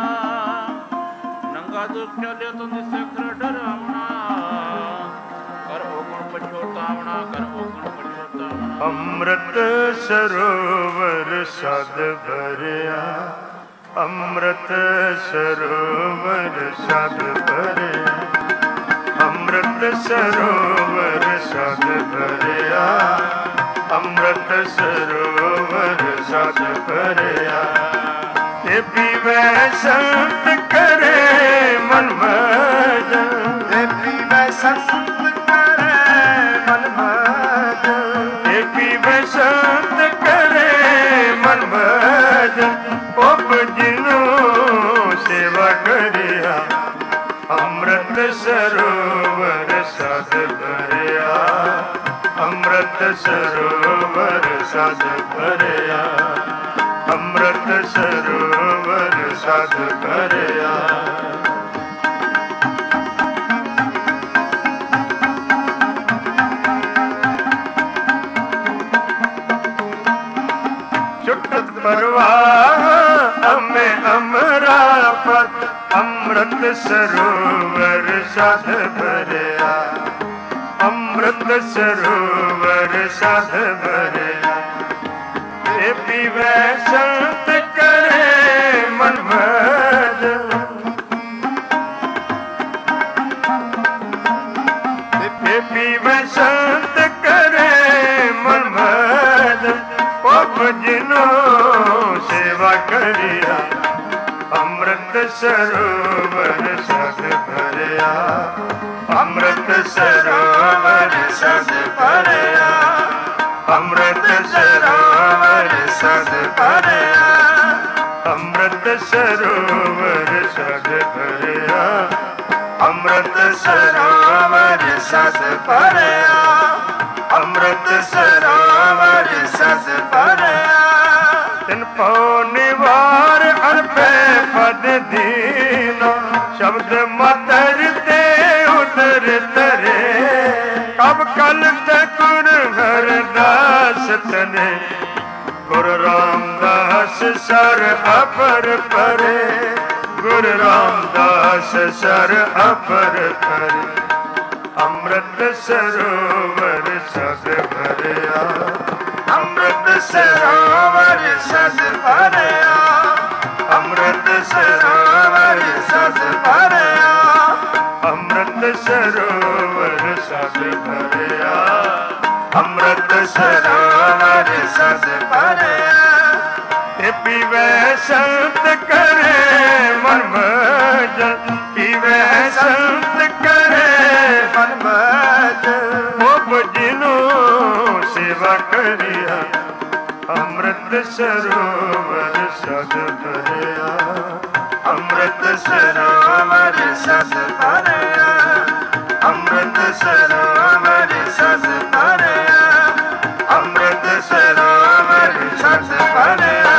ਨੰਗਾ ਦੁੱਖ ਚੱਲਿਆ ਤੋਂ ਦਿਸੇ ਕਰ ਡਰਾਵਣਾ ਕਰ ਔਗਣ ਪਛਤਾਵਣਾ ਕਰ ਔਗਣ ਪਛਤਾਵਣਾ। ਅੰਮ੍ਰਿਤ ਸਰੋਵਰ ਸਦ ਭਰਿਆ ਅੰਮ੍ਰਿਤ ਸਰੋਵਰ ਸਦ ਭਰਿਆ ਅੰਮ੍ਰਿਤ ਸਰੋਵਰ ਸਦ ਭਰਿਆ ਅੰਮ੍ਰਿਤ ਸਰੋਵਰ ਸਦ ਭਰਿਆ ਇਹ ਪੀਵੈ ਸੰਤ ਕਰੇ ਮਨ ਮਜਨ ਇਹ ਪੀਵੈ ਸੰਤ ਕਰੇ ਮਨ ਮਜਨ ਇਹ ਪੀਵੈ ਸੰਤ ਕਰੇ ਮਨ ਮਜਨ ਉਪਜਿਨੋ ਸੇਵਾ ਕਰਿਆ ਅੰਮ੍ਰਿਤ ਸਰੋਵਰ ਸਦ ਭਰਿਆ ਅੰਮ੍ਰਿਤ ਸਰੋਵਰ ਸਦ ਭਰਿਆ ਅੰਮ੍ਰਿਤ ਸਰੋਵਰ ਸਦ ਭਰਿਆ। ਛੁਟਤ ਪਰਵਾਹ ਅਮੇ ਅਮਰਾਪਤ ਅੰਮ੍ਰਿਤ ਸਰੋਵਰ ਸਦ ਭਰਿਆ ਅੰਮ੍ਰਿਤ ਸਰੋਵਰ ਸਦ ਭਰਿਆ ਇਹ ਪੀਵੈ ਸੰਤ ਕਰੇ ਮਨ ਮਜਨ ਇਹ ਪੀਵੈ ਸੰਤ ਕਰੇ ਮਨ ਮਜਨ ਉਪਜਿਨੋ ਸੇਵਾ ਕਰਿਆ ਅੰਮ੍ਰਿਤ ਸਰੋਵਰ ਸਦ ਭਰਿਆ ਅੰਮ੍ਰਿਤ ਸਰੋਵਰ ਸਦ ਭਰਿਆ ਅੰਮ੍ਰਿਤ ਸਰੋਵਰ ਸਦ ਭਰਿਆ ਅੰਮ੍ਰਿਤ ਸਰੋਵਰ ਸਦ ਭਰਿਆ ਅੰਮ੍ਰਿਤ ਸਰੋਵਰ ਸਦ ਭਰਿਆ ਅੰਮ੍ਰਿਤ ਸਰੋਵਰ ਸਦ ਭਰਿਆ ਤਿਨ ਪਉ ਨਿਵਾਰ ਅਰਪੈ ਪਦ ਦੀਨਾ ਸ਼ਬਦ ਮਤਰ ਤੇ ਉਦਰ ਤਰੇ ਕਬ ਕਲ ਤੇ ਗੁਰ ਹਰਦਾਸ ਤਨੇ ਗੁਰ ਰਾਮਦਾਸ ਸਰ ਅਪਰ ਪਰੇ ਗੁਰ ਰਾਮਦਾਸ ਸਰ ਅਪਰ ਪਰੇ ਅੰਮ੍ਰਿਤ ਸਰੋਵਰ ਸਦ ਭਰਿਆ ਅੰਮ੍ਰਿਤ ਸਰੋਵਰ ਸਦ ਭਰਿਆ ਅੰਮ੍ਰਿਤ ਸਰੋਵਰ ਸਦ ਭਰਿਆ ਅੰਮ੍ਰਿਤ ਸਰੋਵਰ ਸਦ ਭਰਿਆ ਅੰਮ੍ਰਿਤ ਸਰੋਵਰ ਸਦ ਭਰਿਆ ਤੇ ਪੀਵੇ ਸੰਤ ਕਰੇ ਮਨ ਮਜਨ, ਪੀਵੇ ਸੰਤ ਕਰੇ ਮਨ ਮਜਨ। ਉਹ ਜਿਨੋ ਸੇਵਾ ਕਰਿਆ ਅੰਮ੍ਰਿਤ ਸਰੋਵਰ ਸਦ ਭਰਿਆ, ਅੰਮ੍ਰਿਤ ਸਰੋਵਰ ਸਦ ਭਰਿਆ, ਅੰਮ੍ਰਿਤ ਸਰੋਵਰ ਸਦ ਭਰਿਆ, ਅੰਮ੍ਰਿਤ ਸਰੋਵਰ ਸਦ ਭਰਿਆ।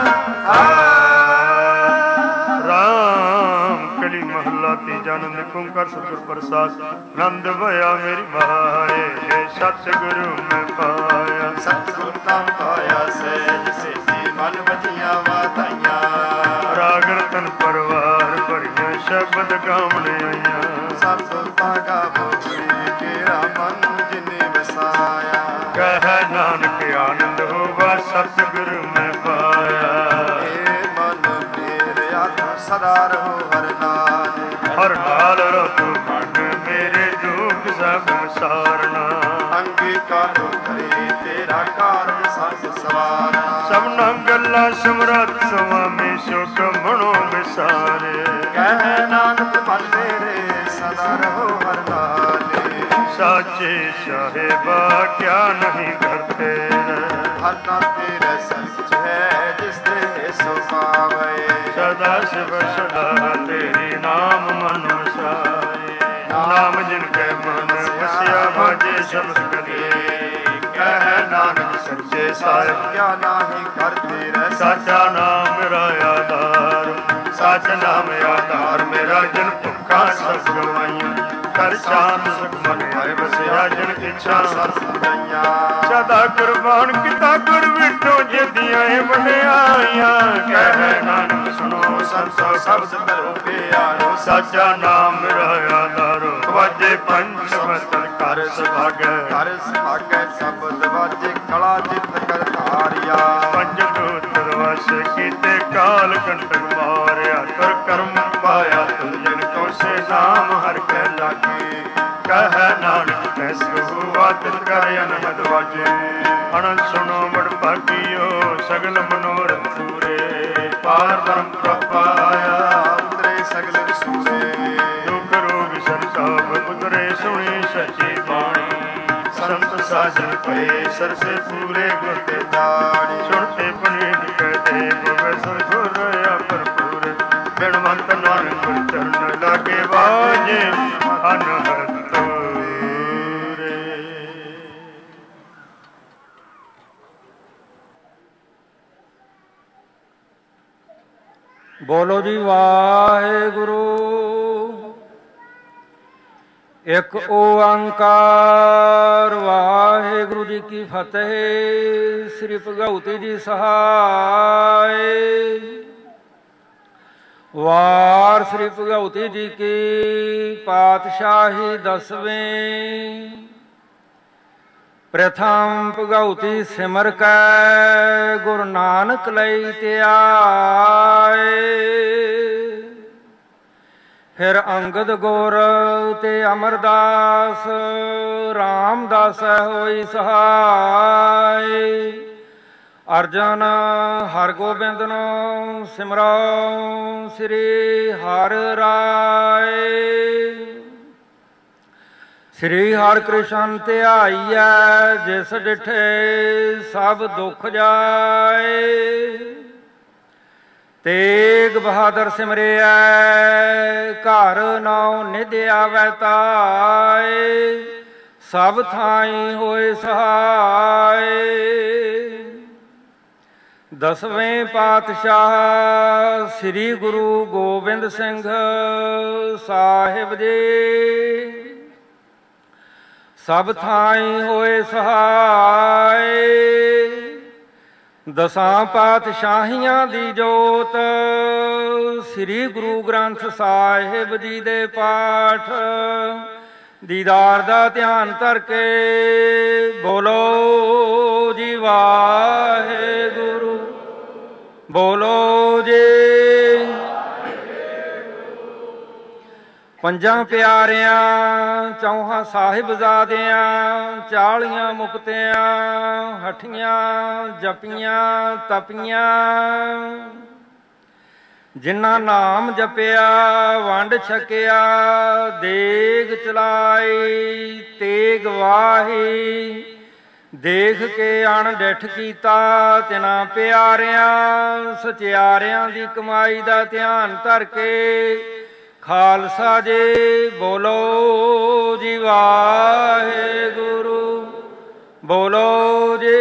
ਰਾਮ ਕਲੀ ਮਹੱਲਾ ਤੀਜਾ। ਆਨੰਦ ਓੰਕਾਰ ਸਤਿਗੁਰ ਪ੍ਰਸਾਦ। ਆਨੰਦ ਭਇਆ ਮੇਰੀ ਮਾਏ ਸਤਿਗੁਰੂ ਮੈਂ ਪਾਇਆ, ਸਤਿਗੁਰ ਤਾਂ ਪਾਇਆ ਸਹਿਜ ਸੇਤੀ ਮਨ ਵਧੀਆਂ ਵਾਧਾਈਆਂ। ਰਾਗ ਰਤਨ ਪਰਵਾਰ ਭਰੀਆਂ ਸ਼ਬਦ ਗਾਵਣੇ ਆਈਆਂ। ਸਤਿ ਭਾਗਾ ਬੋਲੀ ਤੇਰਾ ਮਨ ਜਿਨੇ ਵਸਾਇਆ। ਕਹਿ ਨਾਨਕ ਆਨੰਦ ਹੋਵਾ ਸਤਿਗੁਰੂ ਮੈਂ ਪਾਇਆ। ਏ ਮਨ ਮੇਰਿਆ ਤੂੰ ਸਦਾ ਰਹੋ ਹਰ ਨਾਲ, ਹਰ ਨਾਲ ਰਹੋ ਮਨ ਮੇਰੇ ਦੁੱਖ ਸਭ ਸਾਰਨਾ। ਅੰਗੀਕਾਰੋ ਕਰੇ ਤੇਰਾ ਕਾਰਜ ਸੰਗ ਸਵਾਰਨਾ। ਸਭਨਾ ਗੱਲਾਂ ਸਮਰੱਥ ਸੁਆਮੀ ਸੁਖ ਮਨੋ ਵਿਸਾਰੇ। ਕਹਿ ਨਾਨਕ ਮਨ ਮੇਰੇ ਸਦਾ ਰਹੋ ਹਰ ਨਾਲੇ। ਸਾਚੇ ਸਾਹਿਬਾ ਕਿਆ ਨਹੀਂ ਕਰਤੇ, ਹਰ ਨਾਮ ਤੇਰੇ ਸੱਚ ਹੈ ਜਿਸ ਤੇ ਸੋ ਪਾਵੇ। ਸਦਾ ਸਿਵ ਸਦਾ ਤੇਰੀ ਨਾਮ ਮਨ ਵਸਾਏ। ਨਾਮ ਜਿਨ ਕੈ ਮਨ ਵਸਿਆ ਬਾਜੇ ਸ਼ਬਦ ਕਦੇ। ਕਹਿ ਨਾਨਕ ਸੱਚੇ ਸਾਹਿਬ ਕਿਆ ਨਾਹੀ ਕਰਤੇ ਰਹਿ। ਸਾਚਾ ਨਾਮ ਮੇਰਾ ਆਧਾਰ, ਸੱਚ ਨਾਮ ਆਧਾਰ ਮੇਰਾ। ਜਿਨ ਭੁੱਖਾ ਸਭ ਗਵਾਈਆਂ, ਕਰ ਸ਼ਾਂਤ ਸੁਖ ਮਨ ਆਏ ਵਸਿਆ। ਜਿਨ ਇੱਛਾ ਸਤ ਗਈਆਂ, ਸਦਾ ਕੁਰਬਾਨ ਕੀਤਾ ਗੁਰ ਵਿਟੋ ਜਿਦੀਆਂ ਵਡਿਆਈਆਂ। ਕਹਿ ਨਾਨਕ ਸੁਣੋ ਸੰਤੋ ਸ਼ਬਦ ਕਰੋ ਪਿਆਰੋ। ਸਾਚਾ ਨਾਮ ਮੇਰਾ ਆਧਾਰੋ, ਵਾਜੇ ਪੰਜ ਸ਼ਬਦ ਕਰ ਸੁਭਾਗੈ। ਕਰ ਸੁਭਾਗੈ ਸ਼ਬਦ ਵਾਜੇ ਕਲਾ ਜਿਤ ਕਰ ਧਾਰਿਆ। ਪੰਜ ਦੂਤ ਵਸ ਕੀਤੇ ਕਾਲ ਕੰਟਕ ਮਾਰਿਆ। ਤੁਰ ਕਰਮ ਪਾਇਆ ਤੁਮ ਜਿਨ ਕੋ ਸੇ ਨਾਮ ਹਰਿ ਕੈ ਲਾਗੇ। ਕਹਿ ਨਾਨਕ ਕੈ ਸੁਆ ਤਿਤ ਕਰ ਅਨਹਦ ਵਾਜੇ। ਅਨੰਦ ਸੁਣੋ ਬੜ ਭਾਗੀਓ ਸਗਲ ਮਨੋਰਥ ਪੂਰੇ। ਪਾਰ ਬ੍ਰਹਮ ਪ੍ਰਪਾਇਆ ਉਤਰੇ ਸਗਲ ਵਿਸੂਰੇ। ਦੁਖ ਰੋਗ ਸੰਤਾਪ ਉਤਰੇ ਸੁਣੀ ਸੱਚੀ ਬਾਣੀ। ਸੰਤ ਸਾਜਨ ਪਏ ਸਰਸੇ ਪੂਰੇ ਗੁਰ ਤੇ ਦਾੜੀ। ਸੁਣਤੇ ਪੁਨੀਤ ਕਹਤੇ ਹੋਵੇ ਸਤਿਗੁਰ ਰਹਾ ਭਰਪੂਰ। ਬਿਨਵੰਤ ਨਾਨਕ ਗੁਰ ਚਰਨ ਲਾਗੇ ਵਾਜੇ ਅਨਹਦ ਤੂਰੇ। ਬੋਲੋ ਜੀ ਵਾਹਿਗੁਰੂ। ਇੱਕ ਓੰਕਾਰ ਵਾਹਿਗੁਰੂ ਜੀ ਕੀ ਫਤਿਹ। ਸ੍ਰੀ ਭਗਉਤੀ ਜੀ ਸਹਾਇ। ਵਾਰ ਸ੍ਰੀ ਭਗਉਤੀ ਜੀ ਕੀ ਪਾਤਸ਼ਾਹੀ ਦਸਵੇਂ। ਪ੍ਰਥਮ ਭਗਉਤੀ ਸਿਮਰ ਕੈ ਗੁਰੂ ਨਾਨਕ ਲਈ ਧਿਆਏ। ਫਿਰ ਅੰਗਦ ਗੁਰ ਤੇ ਅਮਰਦਾਸ ਰਾਮਦਾਸ ਹੋਈ ਸਹਾਈ। ਅਰਜਨ ਹਰਗੋਬਿੰਦ ਨੂੰ ਸਿਮਰੋ ਸ੍ਰੀ ਹਰਿ ਰਾਏ। ਸ੍ਰੀ ਹਰਿ ਕ੍ਰਿਸ਼ਨ ਧਿਆਈਐ ਜਿਸ ਡਿਠੇ ਸਭ ਦੁਖ ਜਾਏ। ਤੇਗ ਬਹਾਦਰ ਸਿਮਰਿਐ ਘਰ ਨੌ ਨਿਧ ਆਵੈ ਤਾਏ। ਸਭ ਥਾਈ ਹੋਏ ਸਹਾਏ। ਦਸਵੇਂ ਪਾਤਸ਼ਾਹ ਸ੍ਰੀ ਗੁਰੂ ਗੋਬਿੰਦ ਸਿੰਘ ਸਾਹਿਬ ਜੀ। ਸਭ ਥਾਈ ਹੋਏ ਸਹਾਈ। ਦਸਾਂ ਪਾਤਸ਼ਾਹੀਆਂ ਦੀ ਜੋਤ ਸ੍ਰੀ ਗੁਰੂ ਗ੍ਰੰਥ ਸਾਹਿਬ ਜੀ ਦੇ ਪਾਠ ਦੀਦਾਰ ਦਾ ਧਿਆਨ ਧਰ ਕੇ ਬੋਲੋ ਜੀ ਵਾਹਿਗੁਰੂ। ਬੋਲੋ ਜੀ। ਪੰਜਾਂ ਪਿਆਰਿਆਂ ਚੌਹਾਂ ਸਾਹਿਬਜ਼ਾਦਿਆਂ 40 ਮੁਕਤਿਆਂ ਹਠੀਆਂ ਜਪੀਆਂ ਤਪੀਆਂ ਜਿਨ੍ਹਾਂ ਨਾਮ ਜਪਿਆ ਵੰਡ ਛਕਿਆ ਦੇਗ ਚਲਾਈ ਤੇਗ ਵਾਹੀ ਦੇਖ ਕੇ ਅਣਡਿੱਠ ਕੀਤਾ ਤਿਨਾਂ ਪਿਆਰਿਆਂ ਸਚਿਆਰਿਆਂ ਦੀ ਕਮਾਈ ਦਾ ਧਿਆਨ ਧਰ ਕੇ ਖਾਲਸਾ ਜੀ ਬੋਲੋ ਜੀ ਵਾਹਿਗੁਰੂ ਬੋਲੋ ਜੀ।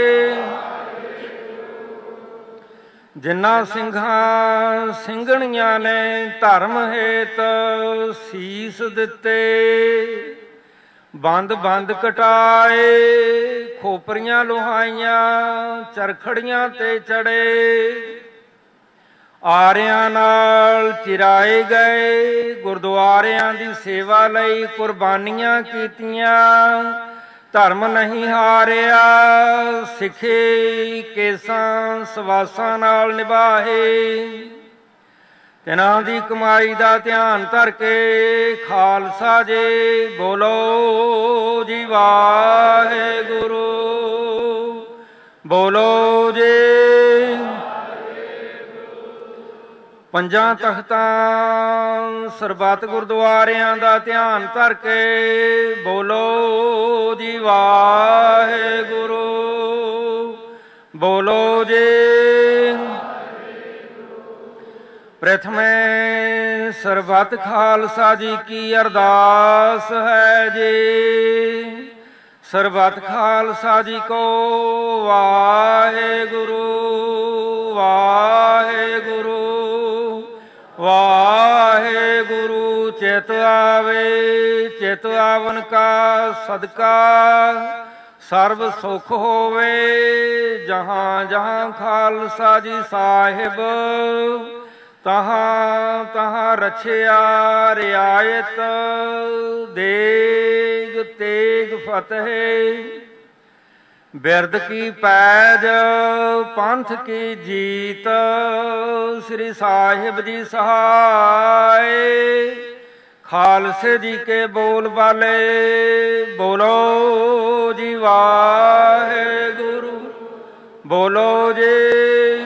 ਜਿਨ੍ਹਾਂ ਸਿੰਘਾਂ ਸਿੰਘਣੀਆਂ ਨੇ ਧਰਮ ਹੇਤ ਸੀਸ ਦਿੱਤੇ ਬੰਦ ਬੰਦ ਕਟਾਏ ਖੋਪਰੀਆਂ ਲੋਹਾਈਆਂ ਚਰਖੜੀਆਂ ਤੇ ਚੜੇ ਆਰਿਆਂ ਨਾਲ ਚਿਰਾਏ ਗਏ ਗੁਰਦੁਆਰਿਆਂ ਦੀ ਸੇਵਾ ਲਈ ਕੁਰਬਾਨੀਆਂ ਕੀਤੀਆਂ ਧਰਮ ਨਹੀਂ ਹਾਰਿਆ ਸਿੱਖੇ ਕੇਸਾਂ ਸਵਾਸਾਂ ਨਾਲ ਨਿਭਾਏ ਤਿਨਾਂ ਦੀ ਕਮਾਈ ਦਾ ਧਿਆਨ ਧਰ ਕੇ ਖਾਲਸਾ ਜੀ ਬੋਲੋ ਜੀ ਵਾਹਿਗੁਰੂ ਬੋਲੋ ਜੀ। ਪੰਜਾਂ ਤਖਤਾਂ ਸਰਬੱਤ ਗੁਰਦੁਆਰਿਆਂ ਦਾ ਧਿਆਨ ਧਰ ਕੇ ਬੋਲੋ ਜੀ ਵਾਹਿਗੁਰੂ ਬੋਲੋ ਜੀ। ਪ੍ਰਥਮੇ ਸਰਬੱਤ ਖਾਲਸਾ ਜੀ ਕੀ ਅਰਦਾਸ ਹੈ ਜੀ ਸਰਬੱਤ ਖਾਲਸਾ ਜੀ ਕੋ ਵਾਹਿਗੁਰੂ ਵਾਹਿਗੁਰੂ ਵਾਹਿਗੁਰੂ। ਚਿਤ ਆਵੇ ਚਿਤ ਆਵਨ ਕਾ ਸਦਕਾ ਸਰਬ ਸੁਖ ਹੋਵੇ ਜਹਾਂ ਜਹਾਂ ਖਾਲਸਾ ਜੀ ਸਾਹਿਬ ਤਹਾਂ ਤਹਾਂ ਰਛਿਆ ਰਿਆਇਤ ਦੇਗ ਤੇਗ ਫਤਿਹ ਬਿਰਦ ਕੀ ਪੈਜ ਪੰਥ ਕੀ ਜੀਤ ਸ੍ਰੀ ਸਾਹਿਬ ਜੀ ਸਹਾਏ ਖਾਲਸੇ ਜੀ ਕੇ ਬੋਲ ਬਾਲੇ ਬੋਲੋ ਜੀ ਵਾਹਿਗੁਰੂ ਬੋਲੋ ਜੀ।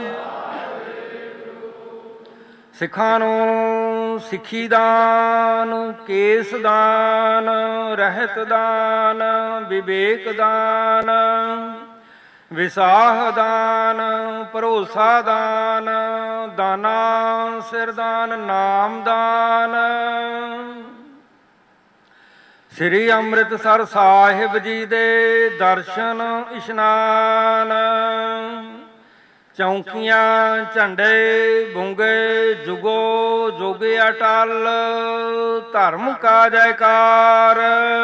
ਸਿੱਖਾਂ ਨੂੰ ਸਿੱਖੀ ਦਾਨ ਕੇਸ ਦਾਨ ਰਹਿਤ ਦਾਨ ਵਿਵੇਕ ਦਾਨ ਵਿਸਾਹ ਦਾਨ ਭਰੋਸਾ ਦਾਨ ਦਾਨਾ ਸਿਰਦਾਨ ਨਾਮ ਦਾਨ ਸ੍ਰੀ ਅੰਮ੍ਰਿਤਸਰ ਸਾਹਿਬ ਜੀ ਦੇ ਦਰਸ਼ਨ ਇਸ਼ਨਾਨ ਚੌਂਕੀਆਂ ਝੰਡੇ ਬੁੰਗੇ ਜੁਗੋ ਜੁਗ ਅਟਲ ਧਰਮ ਕਾ ਜੈਕਾਰ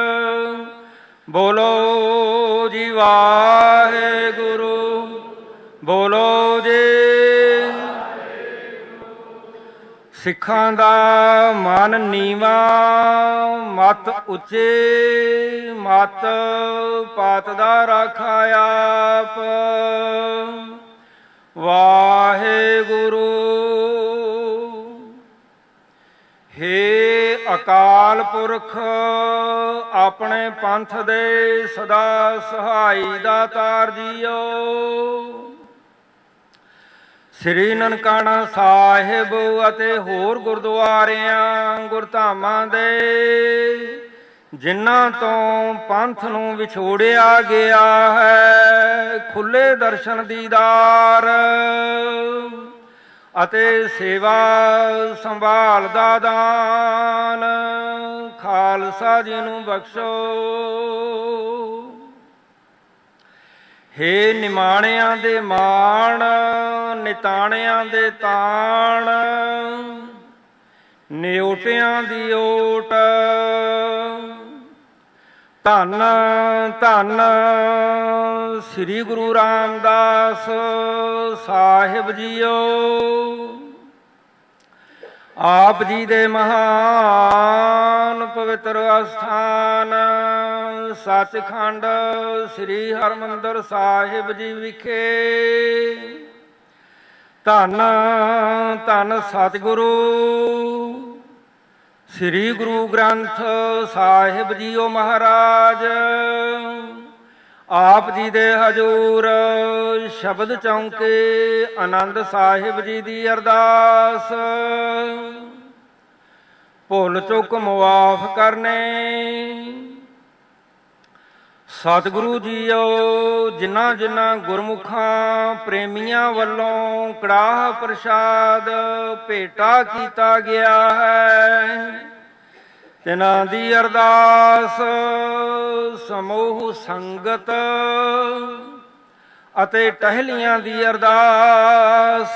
ਬੋਲੋ ਜੀ ਵਾਹਿਗੁਰੂ ਬੋਲੋ ਜੀ। ਸਿੱਖਾਂ ਦਾ ਮਨ ਨੀਵਾ ਮਤ ਉੱਚੇ ਮਤ ਪਾਤ ਦਾ ਰਾਖਾ ਆਪ ਵਾਹਿਗੁਰੂ। ਹੇ ਅਕਾਲ ਪੁਰਖ ਆਪਣੇ ਪੰਥ ਦੇ ਸਦਾ ਸਹਾਈ ਦਾਤਾਰ ਜੀਓ ਸ੍ਰੀ ਨਨਕਾਣਾ ਸਾਹਿਬ ਅਤੇ ਹੋਰ ਗੁਰਦੁਆਰਿਆਂ ਗੁਰਧਾਮਾਂ ਦੇ ਜਿਨ੍ਹਾਂ ਤੋਂ ਪੰਥ ਨੂੰ ਵਿਛੋੜਿਆ ਗਿਆ ਹੈ ਖੁੱਲੇ ਦਰਸ਼ਨ ਦੀਦਾਰ ਅਤੇ ਸੇਵਾ ਸੰਭਾਲ ਦਾ ਦਾਨ ਖਾਲਸਾ ਜੀ ਨੂੰ ਬਖਸ਼ੋ। ਹੇ ਨਿਮਾਣਿਆਂ ਦੇ ਮਾਣ ਨਿਤਾਣਿਆਂ ਦੇ ਤਾਣ ਨਿਓਟਿਆਂ ਦੀ ਓਟ ਧੰਨ ਧੰਨ ਸ੍ਰੀ ਗੁਰੂ ਰਾਮਦਾਸ ਸਾਹਿਬ ਜੀਓ। ਆਪ ਜੀ ਦੇ ਮਹਾਨ ਪਵਿੱਤਰ ਅਸਥਾਨ ਸੱਚਖੰਡ ਸ੍ਰੀ ਹਰਿਮੰਦਰ ਸਾਹਿਬ ਜੀ ਵਿਖੇ ਧੰਨ ਧੰਨ ਸਤਿਗੁਰੂ ਸ੍ਰੀ ਗੁਰੂ ਗ੍ਰੰਥ ਸਾਹਿਬ ਜੀਓ ਮਹਾਰਾਜ ਆਪ ਜੀ ਦੇ ਹਜੂਰ ਸ਼ਬਦ ਚੌਂਕੇ ਆਨੰਦ ਸਾਹਿਬ ਜੀ ਦੀ ਅਰਦਾਸ। ਭੁੱਲ ਚੁੱਕ ਮੁਆਫ ਕਰਨੇ। ਸਤਿਗੁਰੂ ਜੀਓ ਜਿਨ੍ਹਾਂ ਜਿਨ੍ਹਾਂ ਗੁਰਮੁਖਾਂ ਪ੍ਰੇਮੀਆਂ ਵੱਲੋਂ ਕੜਾਹ ਪ੍ਰਸ਼ਾਦ ਭੇਟਾ ਕੀਤਾ ਗਿਆ ਹੈ, ਤਿਨਾਂ ਦੀ ਅਰਦਾਸ ਸਮੂਹ ਸੰਗਤ ਅਤੇ ਟਹਿਲੀਆਂ ਦੀ ਅਰਦਾਸ।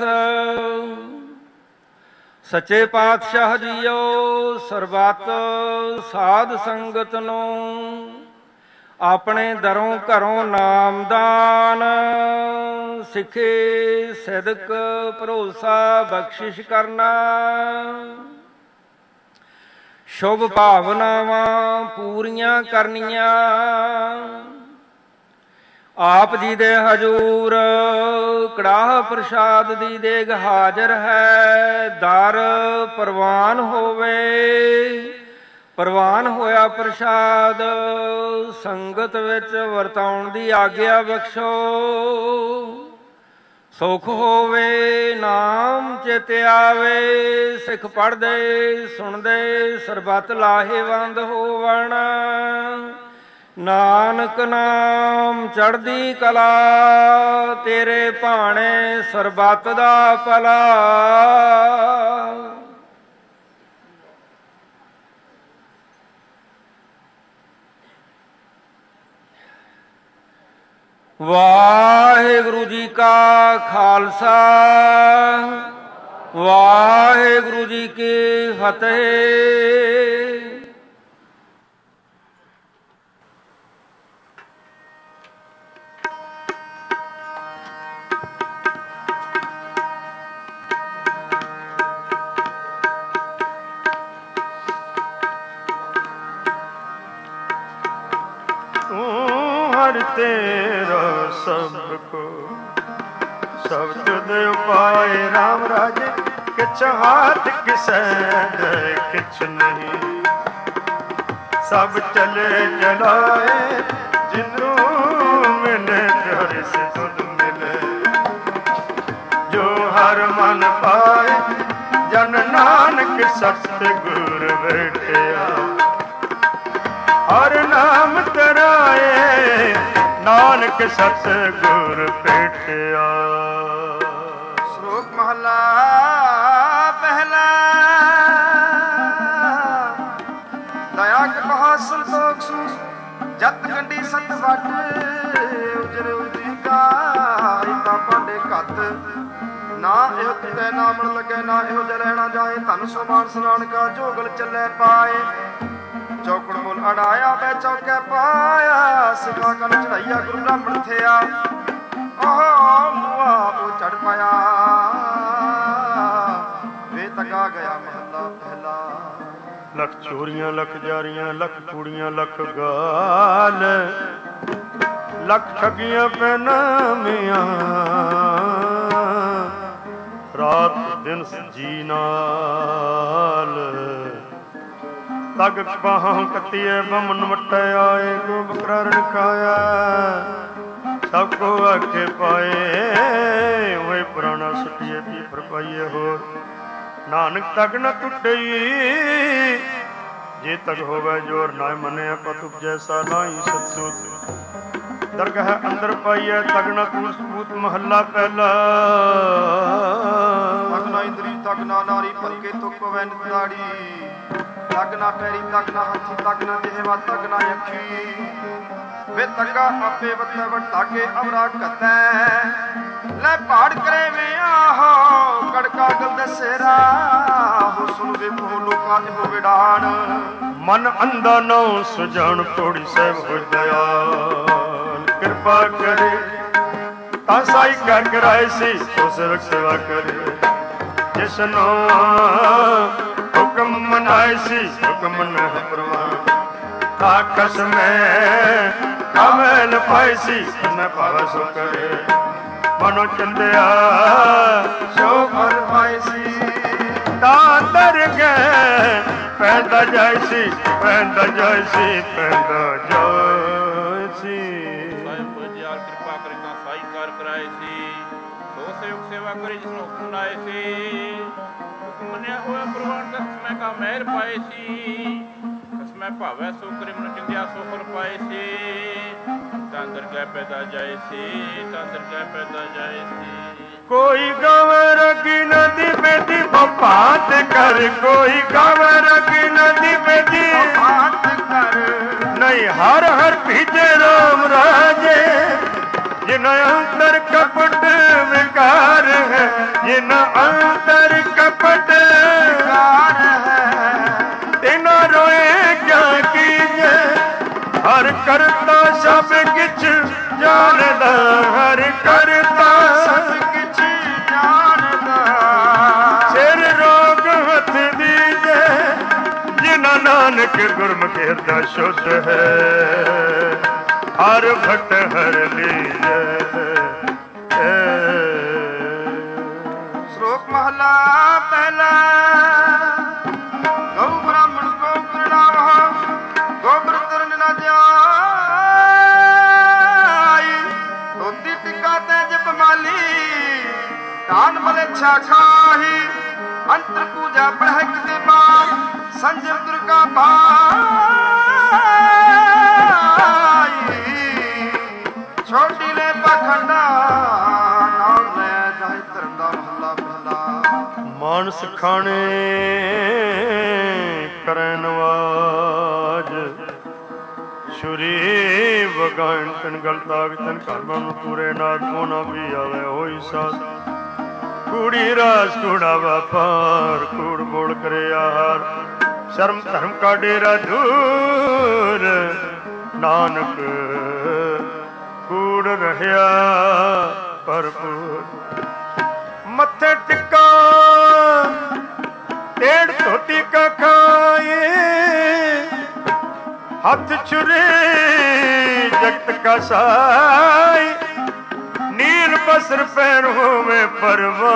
ਸੱਚੇ ਪਾਤਸ਼ਾਹ ਜੀਓ ਸਰਬੱਤ ਸਾਧ ਸੰਗਤ ਨੂੰ ਆਪਣੇ ਦਰੋਂ ਘਰੋਂ ਨਾਮਦਾਨ ਸਿੱਖੇ ਸਿਦਕ ਭਰੋਸਾ ਬਖਸ਼ਿਸ਼ ਕਰਨਾ। ਸ਼ੁਭ ਭਾਵਨਾਵਾਂ ਪੂਰੀਆਂ ਕਰਨੀਆਂ। ਆਪ ਜੀ ਦੇ ਹਜੂਰ ਕੜਾਹ ਪ੍ਰਸ਼ਾਦ ਦੀ ਦੇਗ ਹਾਜ਼ਰ ਹੈ। ਦਰ ਪ੍ਰਵਾਨ ਹੋਵੇ। ਪ੍ਰਵਾਨ ਹੋਇਆ ਪ੍ਰਸ਼ਾਦ ਸੰਗਤ ਵਿੱਚ ਵਰਤਾਉਣ ਦੀ ਆਗਿਆ ਬਖਸ਼ੋ। ਸੁਖ ਹੋਵੇ ਨਾਮ ਚਿਤ ਆਵੇ। ਸਿੱਖ ਪੜ੍ਹਦੇ ਸੁਣਦੇ ਸਰਬੱਤ ਲਾਹੇਵੰਦ ਹੋਵਣ। ਨਾਨਕ ਨਾਮ ਚੜ੍ਹਦੀ ਕਲਾ ਤੇਰੇ ਭਾਣੇ ਸਰਬੱਤ ਦਾ ਭਲਾ। ਵਾਹਿਗੁਰੂ ਜੀ ਕਾ ਖਾਲਸਾ ਵਾਹਿਗੁਰੂ ਜੀ ਕੀ ਫਤਿਹ। तेरा सबको सब तुद उपाय राम राजे किछ हाथ किसै दे किछ नहीं। सब चले चलाए जिन्नू मिले प्यारे से तुद मिले। जो हर मन पाए जन नानक सतगुर बैठिया। हर नाम तराए नानक सतगुर भेटिया। श्लोक महला पहला। दया कहा संतोख सूस जत गंडी सत वट। उजरे उजरी का इता पांडे कत। ना एहो तुते नामन लगे ना एहो जलैना जाए। धन सोमान स्नान का जोगल चले पाए। चौकड़ मुल अड़ाया बै चौके पाया। सिखा कन चढ़ाइया गुरु ब्राह्मण थिया। ओहो मुआ वो चढ़ पाया। वे तका गया महला पहला। लख चोरियां लख जारियां लख कूड़ियां लख गाल। लख ठगियां पैनामियां रात दिन जी नाल। तग बाहां कतिए बमन मटे आए। को बकरारण खाया सबको आखे पाए। वही पुराना सुटिए भी फरपाइए हो। नानक तग न टुटे जे तग होवे जोर ना मने। पत जैसा नाई सतसुत दरगाह अंदर पाइए। तग न कूट सबूत महला पहला। तग ना इंद्री तग ना नारी पलके तुक पवै निताड़ी। तग ना पैरी तग ना हाथी तग ना देहवा तग ना अखी। वे तगा आपे वत्ते वटा के अमरा कतै। ले पहाड़ करे वे आहो कड़का गल दसेरा। हो सुन वे भो लोका हो विडान। मन अंधा नौ सुजान थोड़ी सहब हो दयाल। कृपा करे तासाई कर कराए सी तो सेवक सेवा करे। जिसनो हुक्म मनाए सी हुक्म न परवान। आकस में कमल पाई सी न पावा सो करे। मनो चंदिया सो फल पाई सी। दादर गए ਪੈਂਦਾ ਜਾਇਸੀ ਪੈਂਦਾ ਜਾਇਸੀ ਪੈਂਦਾ ਜਾਇਸੀ। ਸਾਹਿਬ ਜਿਆਰ ਕਿਰਪਾ ਕਰੇ ਤਾਂ ਸਾਈ ਕਾਰ ਕਰਾਏ ਸੀ, ਸੋ ਸੇਵਕ ਸੇਵਾ ਕਰੇ ਜਿਸ ਨੂੰ ਹੁਕਮ ਲਾਏ ਸੀ। ਹੁਕਮ ਮੰਨਿਆ ਹੋਇਆ ਪ੍ਰਵਾਨ ਦਾ ਖਸਮੈ ਕਾ ਮਹਿਰ ਪਾਏ ਸੀ, ਖਸਮੈ ਭਾਵੈ ਸੋ ਕਰੇ ਮਨ ਚੰਦਿਆ ਸੋ ਫਲ ਪਾਏ ਸੀ। ਤੰਦਰ ਕੈ ਪੈਦਾ ਜਾਏ ਸੀ, ਤੰਦਰ ਕੈ ਪੈਦਾ ਜਾਏ ਸੀ। ਕੋਈ ਗਵਰ ਰਗੀ ਨਦੀ ਬੇਦੀ ਬਪਾਤ ਕਰ, ਕੋਈ ਗਵਰ ਰਗੀ ਨਦੀ ਬੇਦੀ ਬਪਾਤ ਕਰ। ਨਹੀਂ ਹਰ ਹਰ ਭੀਜੇ ਰਾਮ ਰਾਜੇ, ਜਿਨ ਅੰਤਰ ਕਪਟ ਵਿਕਾਰ ਹੈ, ਜਿਨ ਅੰਤਰ ਕਪਟ ਵਿਕਾਰ ਹੈ। ਤਿਨਾ ਰੋਏ ਕਿਆ ਕੀਜੇ, ਹਰ ਕਰਤਾ ਸਭ ਕਿਛ ਜਾਣਦਾ, ਹਰ ਕਰਤਾ ਸਭ ਕਿਛ ਜਾਣਦਾ। ਸਿਰ ਰੋਗ ਹੱਥ ਦੀਜੇ, ਜਿਨਾ ਨਾਨਕ ਗੁਰਮੁਖ ਹਿਰਦਾ ਸ਼ੁੱਧ ਹੈ, ਹਰ ਭਟ ਹਰ ਲੀਜੈ। ਸ਼ਲੋਕ ਮਹਲਾ ਪਹਿਲਾ। ਗਊ ਬ੍ਰਾਹਮਣ ਕੋ ਪ੍ਰਣਾਮ, ਗੋਬਰ ਤਰਨ ਨਾ ਜਾਈ। ਧੋਤੀ ਟਿਕਾ ਤੇ ਜਪ ਮਾਲੀ, ਦਾਨ ਮਲੇਛਾ ਖਾਹੀ। ਅੰਤਰ ਪੂਜਾ ਬ੍ਰਹਕ ਦੇ ਬਾਣ, ਸੰਜਮ ਦੁਰਗਾ ਭਾਈ। ਛੋਟੀ ਲੈ ਪਖੰਡਾ, ਨਾਮ ਲੈ ਜਾਏ ਧਰਮ ਦਾ ਮਹੱਲਾ ਪਹਿਲਾ। ਮਾਨਸ ਖਾਣੇ ਕਰੈ ਨਵਾਜ, ਛੁਰੀ ਵਗਾਣ ਤਨ ਗਲਤਾਗ ਤਨ ਕਰਮਨ ਪੂਰੇ ਨਾਦ ਕੋਨਾ ਵੀ ਆਵੇ ਹੋਈ ਸਾਧ। ਕੂੜੀ ਰਾਸ ਕੂੜਾ ਵਪਾਰ, ਕੂੜ ਬੋੜ ਕਰੇ ਆਹਾਰ। ਸ਼ਰਮ ਧਰਮ ਕਾ ਡੇਰਾ ਦੂਰ, ਨਾਨਕ ਕੂੜ ਰਹਿਆ ਭਰਪੂਰ। ਮੱਥੇ ਟਿੱਕਾ ਢੇੜ ਧੋਤੀ ਕਾ ਖਾਏ, ਹੱਥ ਛੁਰੇ ਜਗਤ ਕਾ ਸਾਈ। ਨੀਲ ਬਸਰ ਪੈਰ ਹੋਵੇ ਪਰਵਾਨ,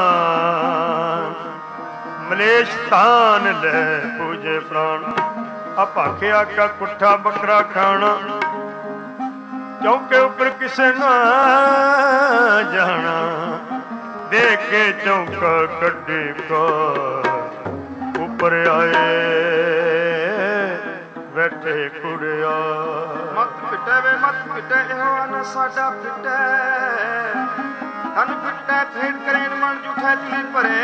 ਮਲੇਸ਼ ਤਾਨ ਲੈ ਪੂਜੇ ਪ੍ਰਾਣ। ਅਭਾਖਿਆ ਕਾ ਕੁੱਠਾ ਬੱਕਰਾ ਖਾਣਾ, ਚੌਕੇ ਉੱਪਰ ਕਿਸੇ ਨਾ ਜਾਣਾ। ਦੇਖ ਕੇ ਚੌਂਕਾ ਕੱਢੀ ਕਾ ਉੱਪਰ ਆਏ, ਬੈਠੇ ਕੁੜਿਆ। ਮਤ ਪਿਟੇ ਵੇ ਮਤ ਪਿਟੇ, ਇਹੋ ਨਾ ਸਾਡਾ ਪਿਟੇ। ਤਨ ਪਿਟੇ ਫੇੜ ਕਰੇਨ ਮਨ ਜੂਠੇ ਤੀ ਭਰੇ।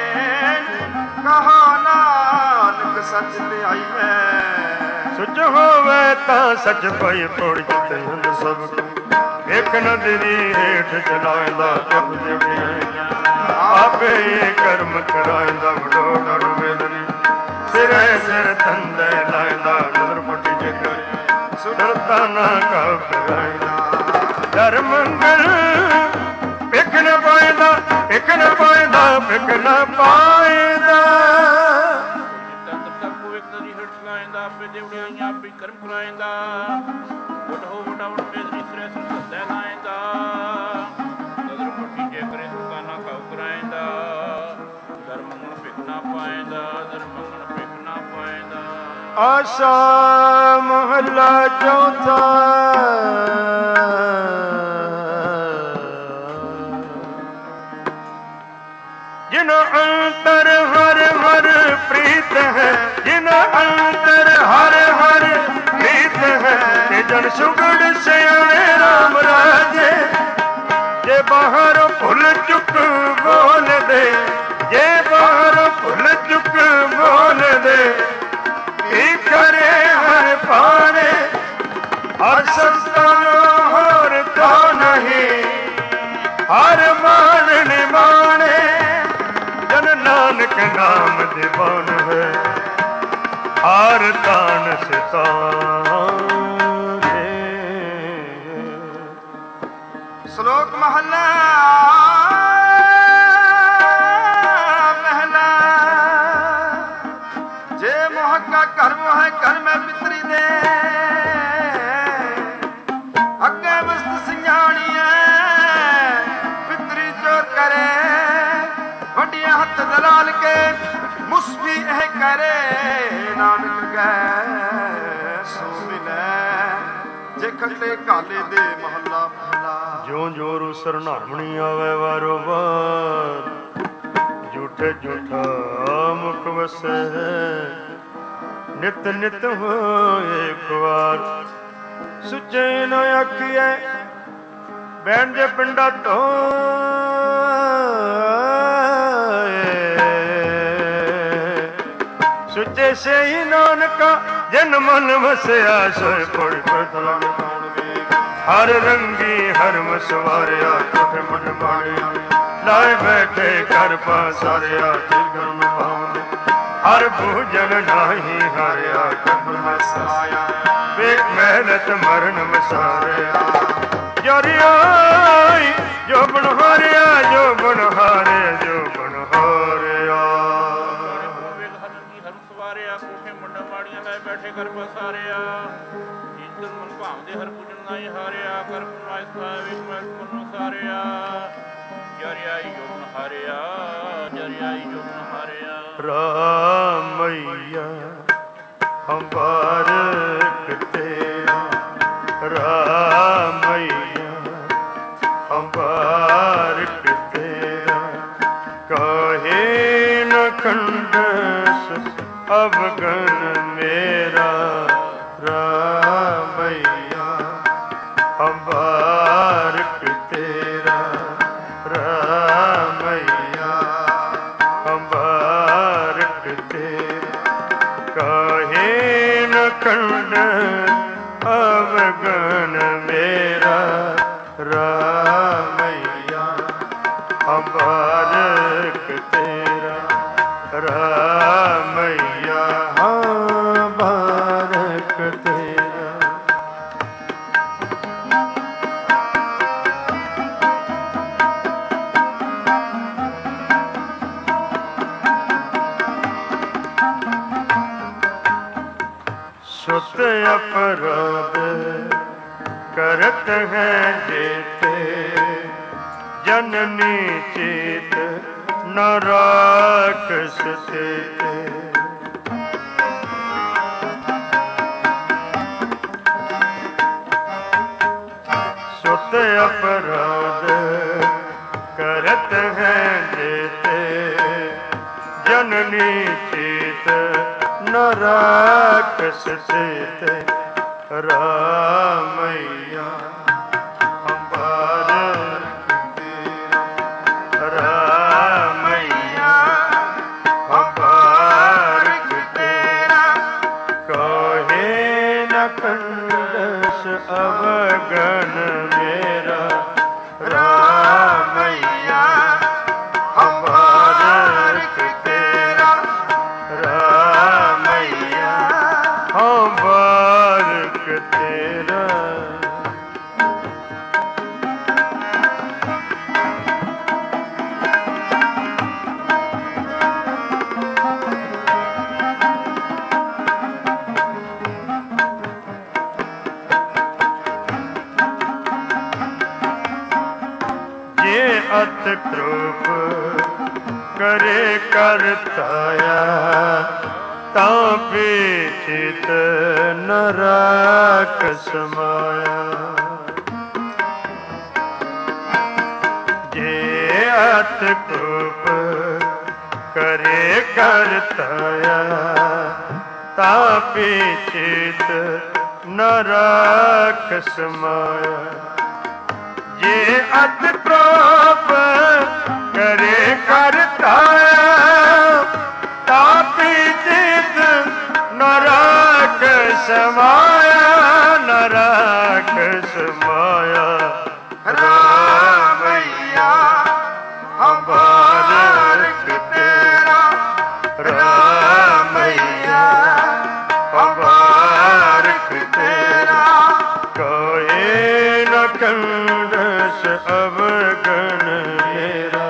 ਕਹਾ ਨਾਨਕ ਸੱਚ ਤੇ ਆਈ ਹੈ, ਸੁਚ ਹੋਵੇ ਤਾਂ ਸੱਚ ਪਈ ਤੋੜ ਜਿੱਤੇ ਹੁੰਦ ਸਭ ਕੋ। ਇੱਕ ਨਦੀ ਦੀ ਹੇਠ ਚਲਾਇਂਦਾ ਜਪ ਜਪਿਆ, ਆਪੇ ਕਰਮ ਕਰਾਇਂਦਾ ਵਡੋ ਡਰ ਵੇਦਨੀ। ਸਿਰੇ ਸਿਰ ਤੰਦੇ ਲਾਇਂਦਾ ਨਦਰ ਪੱਟੀ ਜਗਰ, ਸੁਰਤਾ ਨਾ ਕਬ ਕਰਾਇਂਦਾ। ਦਰ ਮੰਗਲ ਭਿਖ ਨ ਪਾਇਂਦਾ, ਭਿਖ ਨ ਪਾਇਂਦਾ, ਭਿਖ ਨ ਪਾਇਂਦਾ। ਆਪੇ ਦੇਵੜਿਆਈਆਂ ਆਪੇ ਕਰਮ ਕਰਾਇਂਦਾ। ਵੱਡ ਹੋ ਵੱਡਾ ਵੱਡ ਬੇਦਰੀ ਸਿਰੇ ਸਿਰ ਸੱਦੈ ਲਾਇਂਦਾ। ਨਦਰ ਪੱਟੀ ਜੇ ਕਰੇ ਸੁਕਾਨਾ ਖਾਉ ਕਰਾਇਂਦਾ। ਦਰ ਮੰਗਣ ਭਿਖ ਨਾ ਪਾਇਂਦਾ, ਦਰ ਮੰਗਣ ਭਿਖ ਨਾ ਪਾਇਂਦਾ। ਆਸਾ ਮਹੱਲਾ ਚੌਥਾ। ਜਿਨ ਅੰਤਰ ਹਰ ਹਰ ਪ੍ਰੀਤ ਹੈ, ਜਿਨ ਅੰਤਰ ਹਰ ਹਰ ਪ੍ਰੀਤ ਹੈ। ਤੇ ਜਨ ਸੁਗੜ ਸਿਆਣੇ ਰਾਮ ਰਾਜੇ, ਜੇ ਬਾਹਰ ਭੁੱਲ ਚੁੱਕ ਬੋਲਦੇ, ਜੇ ਬਾਹਰ ਭੁੱਲ ਚੁੱਕ ਬੋਲਦੇ। ਕੀ ਕਰੇ ਹਰ ਪਾਣੇ, ਹਰ ਸੰਤਾਨ ਹੋਰ ਕੋ ਨਹੀਂ। ਹਰ ਮਾਨ ਨਿਮਾਣੇ, ਜਨ ਨਾਨਕ ਨਾਮ ਦੀਵਾਨ ਹੈ। ਹਰ ਤਾਨ ਸਿਤਾਨ। ਸ਼ਲੋਕ ਮਹੱਲਾ ਪਹਿਲਾ। ਜੇ ਮੋਹ ਕਾ ਕਰਮ ਹੈ ਘਰ ਮੈਂ ਪਿਤਰੀ ਦੇ, ਅੱਗੇ ਵਸਤ ਸਿਆਣੀਐ ਪਿਤਰੀ ਜੋ ਕਰੇ। ਵੱਡੀਆਂ ਹੱਥ ਦਲਾਲ ਕੇ ਮੁਸਬੀ ਇਹ ਕਰੇ। ਲੱਗੈ ਸੋ ਮਿਲੈ ਜੇ ਖੱਟੇ ਕਾਲੇ ਦੇ ਮਹੱਲਾ ਪਹਿਲਾ। ਜਿਉਂ ਜਿਉਂ ਰੂ ਸਰਨਾਮਣੀ ਆਵੇ ਵਾਰੋ ਵਾਰ ਝੂਠੇ ਝੂਠਾ ਮੁਖ ਵਸੈ ਨਿਤ ਨਿਤ ਹੋਏ ਖੁਆਰ ਸੁੱਚੇ ਨ ਆਖੀਐ ਬੈਣ ਜੇ ਪਿੰਡਾ ਤੋਂ ਸੁੱਚੇ ਸਹੀ ਨਾਨਕਾ ਜਨ ਮਨ ਵਸਿਆ ਸੋਇ ਪੜ ਪੜ ਹਰ ਰੰਗੀ ਹਰ ਮਸਵਾਰਿਆ ਕੋਠ ਮਨ ਮਾਰਿਆ ਲਾਏ ਬੈਠੇ ਕਰ ਪਾਸਾਰਿਆ ਤਿਰਗਨ ਭਾਵ ਹਰ ਭੋਜਨ ਨਾਹੀ ਹਾਰਿਆ ਕਬਰ ਮਸਾਇਆ ਵੇਖ ਮਿਹਨਤ ਮਰਨ ਮਸਾਰਿਆ ਜਰਿਆਈ ਜੋ ਬਣ ਹਾਰਿਆ ਜੋ ਬਣ ਹਾਰਿਆ ਜੋ ਬਣ ਹਾਰਿਆ ਹਰ ਸਵਾਰਿਆ ਕੋਠੇ ਮੁੰਡਾ ਮਾੜੀਆਂ ਲੈ ਬੈਠੇ ਕਰ ਪਸਾਰਿਆ ਜੀਤਨ ਮਨ ਭਾਵਦੇ ਹਰ ਪੂਜਨ ਨਾਹੀ ਹਾਰਿਆ ਕਰ ਪਰਮਾਇਸਾ ਵੇਖ ਮੈਂ ਮਨ ਸਾਰਿਆ ਜਰਿਆਈ ਜੋ ਬਣ ਹਾਰਿਆ ਜਰਿਆਈ ਜੋ ਬਣ ਹਾਰਿਆ। ਰਾਮਈਆ ਹਮ ਬਾਰਕ ਤੇਰਾ ਰਾਮਈਆ ਹਮ ਬਾਰਕ ਤੇਰਾ ਕਾਹੇ ਨ ਖੰਡਸ ਅਵਗਨ ਮੇਰਾ ਰਾਮਈਆ ਹਮ ਬਾਰਕ ਤੇਰਾ ਰਾਮਈਆ ਹਮ ਬਾਰਕ ਤੇਰਾ ਕਾਹੇ ਨ ਖੰਡ ਅਵਗਨ ਮੇਰਾ ਰਾਮਈਆ ਹਮ ਬਾਰਕ ਤੇਰਾ ਰਾਮਈਆ ਹਮ ਬਾਰਕ ਤੇਰਾ। ਸੁਤ ਅਪਰਾਧ ਕਰਤ ਹੈ ਜੇਤੇ ਜਨਨੀ ਚੇਤ ਨ ਰਾਖਸ ਤੇ ਸੁਤ ਅਪਰਾਧ ਕਰਤ ਹੈ ਜੇਤੇ ਜਨਨੀ ਚੇਤ ਨ ਰਾਖਸ ਤੇ ਰਾਮਈਆ ਹਮ ਬਾਰਕ ਤੇਰਾ ਰਾਮਈਆ ਹਮ ਬਾਰਕ ਤੇਰਾ ਕਾਹੇ ਨ ਖੰਡਸ ਅਵਗਨ ਮੇਰਾ ਰਾਮਈਆ ਹਮ ਬਾਰਕ ਤੇਰਾ ਰਾਮਈਆ ਹਮ ਬਾਰਕ ਤੇਰਾ। ਜੇ ਅਤ ਕ੍ਰੋਪ ਕਰੇ ਕਰਤਾਇਆ ਤਾਂ ਪੀਛਿਤ ਨ ਰਾਖਸ ਮਾਇਆ। ਜੇ ਅਤ ਕ੍ਰੋਪ ਕਰੇ ਕਰਤਾਇਆ ਤਾਂ ਪੀਛਿਤ ਨ ਰਾਖਸ ਮਾਇਆ। ਜੇ ਅਤ ਕ੍ਰੋਪ ਕਰੇ ਕਰਤਾਇਆ ਤਾਂ ਪੀਛਿਤ ਨ ਰਾਖਸ ਮਾਇਆ ਨ ਰਾਖਸ ਮਾਇਆ। ਰਾਮਈਆ ਹਮ ਬਾਰਕ ਤੇਰਾ ਰਾਮਈਆ ਹਮ ਬਾਰਕ ਤੇਰਾ ਕਾਹੇ ਨ ਖੰਡਸ ਅਵਗਨ ਮੇਰਾ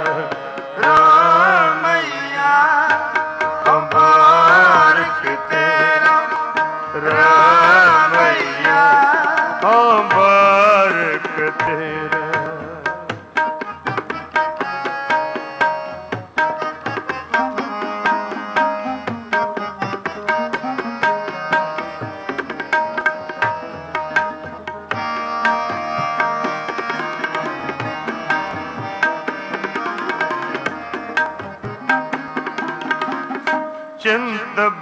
ਰਾਮਈਆ ਹਮ ਬਾਰਕ ਤੇਰਾ ਰਾਮਈਆ ਹਮ ਬਾਰਕ ਤੇਰਾ।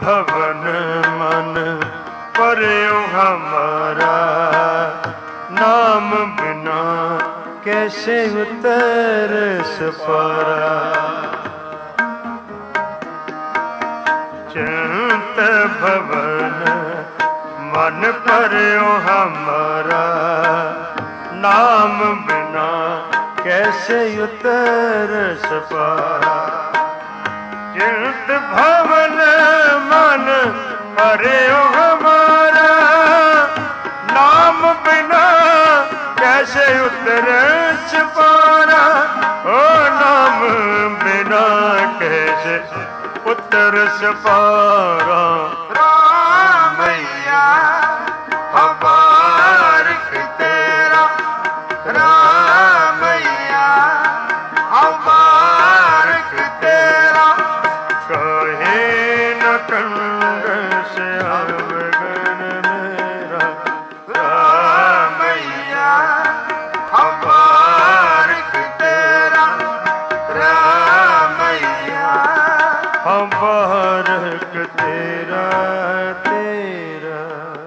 भवन मन पर्यो हमारा, नाम बिना कैसे उतर सपारा। चिंत भवन मन पर्यो हमारा, नाम बिना कैसे उतर सपारा। चिंत भवन मन पर्यो हमारा, नाम बिना कैसे उतर सपारा। ओ नाम बिना कैसे उतर सपारा। रामैया अबारक तेरा, रामैया अबारक तेरा। कहे न कंड से अवगन मेरा, रामैया अबारक तेरा, रामैया अबारक तेरा तेरा।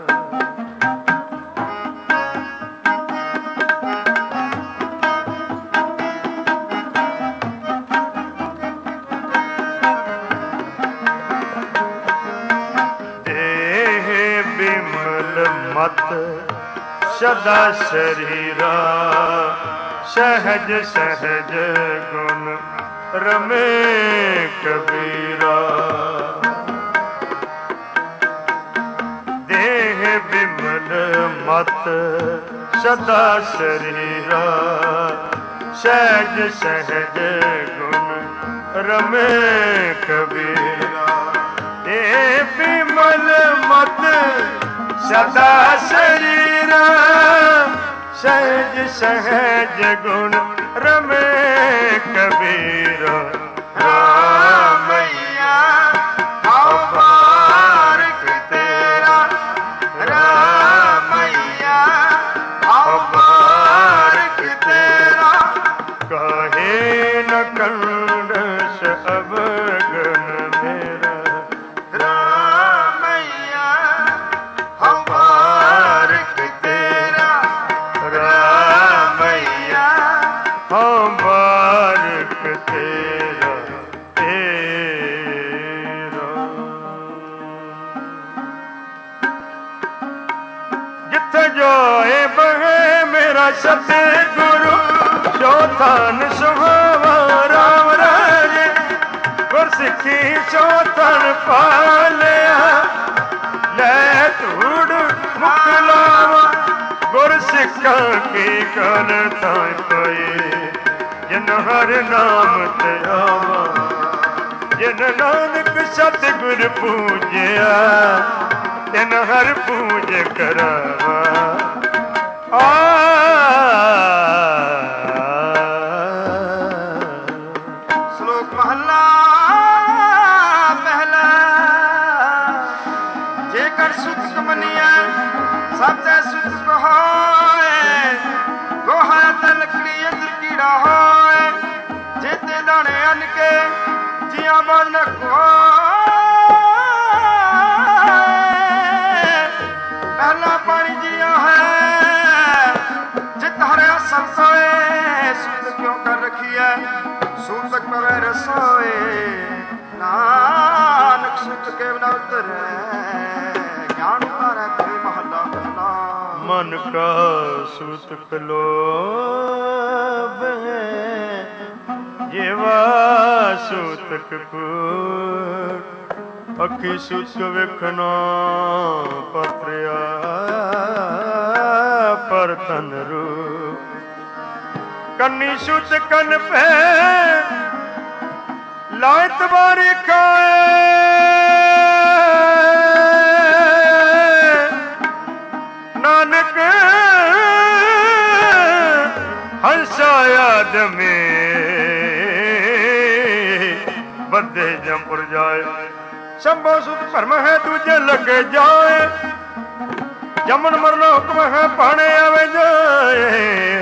देह बिमल मत सदा शरीरा, सहज सहज गुण रमे कबीरा। देह बिमल मत सदा शरीरा, सहज सहज गुण रमे कबीरा। देह बिमल मत सदा शरीरा, सहज सहज गुण रमे कबीरा। रामैया अबारक तेरा, रामैया अबारक तेरा। कहे न कंड से अवगन मेरा, रामैया अबारक तेरा, रामैया अबारक तेरा तेरा। जिथे जोए बहे मेरा सतगुरु, सो थान सुहावा राम राजे। गुर सिੱਖੀ सो थन पालिया, लै धूड़ मुख लावा। गुर सिੱਖਾਂ की कर ताई पाए, जिन हर नाम ते आवा। जिन नानक सतगुर पूजिया, तिन हर पूज करावा। श्लोक महला पहला। जेकर सुख कमनिया सब ते सुख कहाए, गोहा ते लकड़ी अंदर कीड़ा होए। जेते दाने अन के जिया बन पहला पानी जिया है, जित हरे सब सोए। सूत क्यों कर रखी है, सूतक बगैर सोए। नानक सूत के बिना उतरे, ज्ञान उतारे तेरे महला पहला। मन का सूतक लोभ है, जेवा सूतक कूट। अखी सूतक वेखना पत्रिया, पर तन रूप। कन्नी सूत कन पे लायत बारी खाए। नानक हंसा याद में बदे जमपुर जाए। शंभो सुख भरम है दूजे लगे जाए, जमन मरना हुक्म है पाने आवे जाए।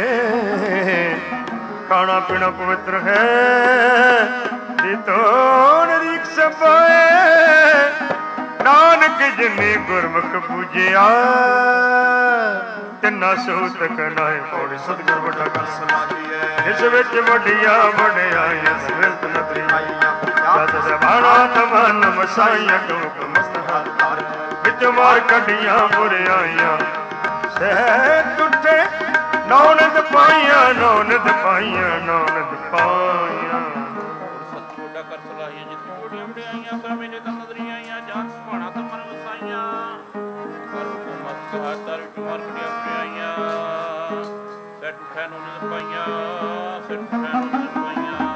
खाना पीना पवित्र है, तो रीख सपाए। ਨਾਨਕ ਜਿਨੇ ਗੁਰਮੁਖ ਪੂਜਿਆ ਤਿੰਨਾ ਸੂਤ ਕਨਾਏ ਪੌੜੀ ਸਤਿਗੁਰ ਵੱਡਾ ਕਰ ਸਲਾਹੀਐ। ਇਸ ਵਿੱਚ ਵੱਡੀਆਂ ਵਡਿਆਈਆਂ ਸਿਰਤ ਨਦਰੀ ਜਦ ਜ਼ਬਾਨਾ ਤਮਨ ਮਸਾਈਆਂ ਟੋਕ ਮਸਤਹਾਰ ਵਿੱਚ ਮਾਰ ਕੱਢੀਆਂ ਬੁਰਿਆਈਆਂ ਸਹਿ ਟੁੱਟੇ ਨੌਨਦ ਪਾਈਆਂ ਨੌਨਦ ਪਾਈਆਂ ਨੌਨਦ ਪਾਈਆਂ। ਸਤਿਗੁਰ ਕਰ ਸਲਾਹੀਆਂ ਜਿਸ ਜੋੜੀਆਂ ਵਡਿਆਈਆਂ ਸਭ ਮੇਲੇ ਤਾਂ ਨਦਰੀ ਆਈਆਂ ਜਾਨ ਸੁਭਾਣਾ ਤਾਂ ਮਨ ਵਸਾਈਆਂ ਕਰ ਮਤ ਸਹਾਇਤਾ ਵਿੱਚ ਮਾਰ ਕੱਢੀਆਂ ਬੁਰਿਆਈਆਂ ਸਹਿ ਟੁੱਟੇ ਨੌਨਦ ਪਾਈਆਂ ਸਹਿ ਟੁੱਟੇ ਨੌਨਦ ਪਾਈਆਂ।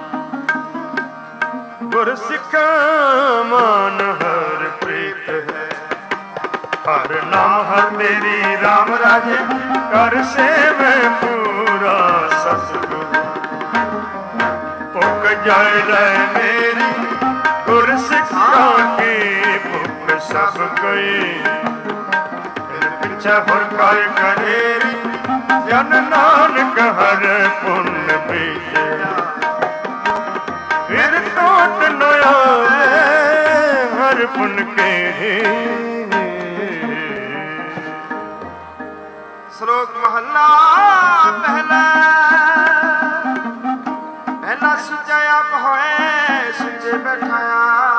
ਗੁਰ ਸਿੱਖਾ ਮਾਨ ਹਰ ਪ੍ਰੀਤ ਹੈ ਹਰ ਨਾਮ ਹਰ ਮੇਰੀ ਰਾਮ ਰਾਜੇ ਕਰ ਸੇਵੈ ਪੂਰਾ ਸਤਿਗੁਰ ਭੁੱਖ ਜਾਏ ਲੈ ਮੇਰੀ ਗੁਰ ਸਿੱਖਾਂ ਕੀ ਭੁੱਖ ਸਭ ਕੋਈ ਫਿਰ ਪਿੱਛੇ ਹੋਰ ਕਾਇ ਕਰੇਰੀ ਜਨ ਨਾਨਕ ਹਰ ਪੁੰਨ ਬੀਜਿਆ ਫਿਰ ਟੋਟ ਨ ਆਵੇ ਹਰ ਪੁੰਨ ਕੇ। ਸ਼ਲੋਕ ਮਹੱਲਾ ਪਹਿਲਾ ਪਹਿਲਾ ਸੁੱਚਾ ਆਪ ਹੋਏ ਸੁੱਚੇ ਬੈਠਾਇਆ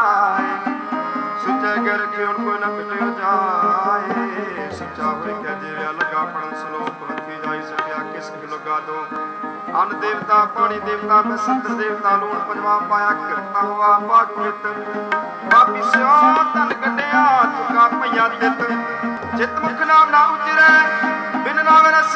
ਸੁੱਚਾ ਕਰ ਕੇ ਹੁਣ ਕੋਈ ਨਾ ਪਿਟਿਓ ਜਾਏ ਸੁੱਚਾ ਹੋਈ ਕਹਿ ਜਿਵੇਂ ਲਗਾ ਪੜਨ ਸ਼ਲੋਕ ਹੱਥੀ ਜਾਈ ਸਕਿਆ ਕਿਸ ਕਿ ਲਗਾ ਦੋ ਅੰਨ ਦੇਵਤਾ ਪਾਣੀ ਦੇਵਤਾ ਬਸੰਤਰ ਦੇਵਤਾ ਲੂਣ ਪੰਜਵਾ ਪਾਇਆ ਕਿਰਤਾ ਹੋਆ ਪਾਕਿਤ ਪਾਪੀ ਸਿਓ ਤਨ ਕੱਢਿਆ ਚੁਕਾ ਪਈਆ ਦਿੱਤ ਜਿਤ ਮੁਖ ਨਾਮ ਨਾ ਉਚਰੈ ਬਿਨ ਨਾਮ ਰਸ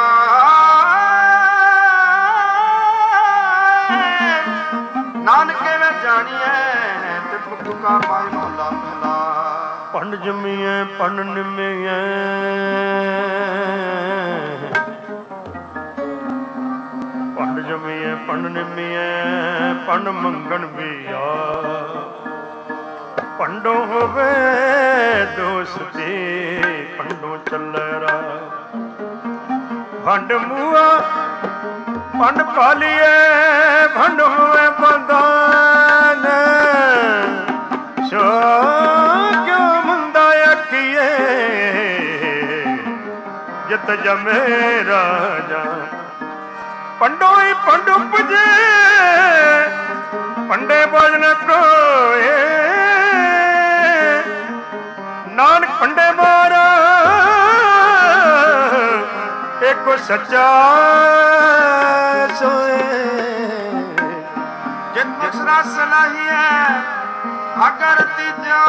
ਨਾਨਕੇ ਮੈਂ ਜਾਣੀਐ ਤੇ ਮੁਖ ਕਾ ਪਾਏ ਮਹਲਾ ਪਹਿਲਾ। ਪੰਡ ਜੰਮੀਐ ਪੰਡ ਨਿੰਮੀਐ ਪੰਡ ਜੰਮੀਐ ਪੰਡ ਨਿੰਮੀਐ ਪੰਡ ਮੰਗਣ ਵੀ ਆ ਪੰਡੋ ਹੋਵੇ ਦੋਸਤੀ ਪੰਡੋ ਚੱਲੇ ਰਾ ਭੰਡ ਮੂਆ ਪੰਡ ਪਾਲੀਏ ਭੰਡ ਹੋਵੇ ਬੰਦਾਨ ਸੋ ਕਿਉ ਮੰਦਾ ਆਖੀਏ ਜਿਤ ਜਮੇ ਰਾਜਾ ਪੰਡੋ ਹੀ ਪੰਡ ਉਪਜੇ ਪੰਡੇ ਭਜਨ ਕੋਏ ਨਾਨਕ ਪੰਡੇ ਮਾਰਾ ਏਕੋ ਸੱਚਾ ਸੋਏ ਜਿਤ ਮੁਖਰਾ ਸਲਾਹੀਐ ਅਗਰ ਤੀਜਾ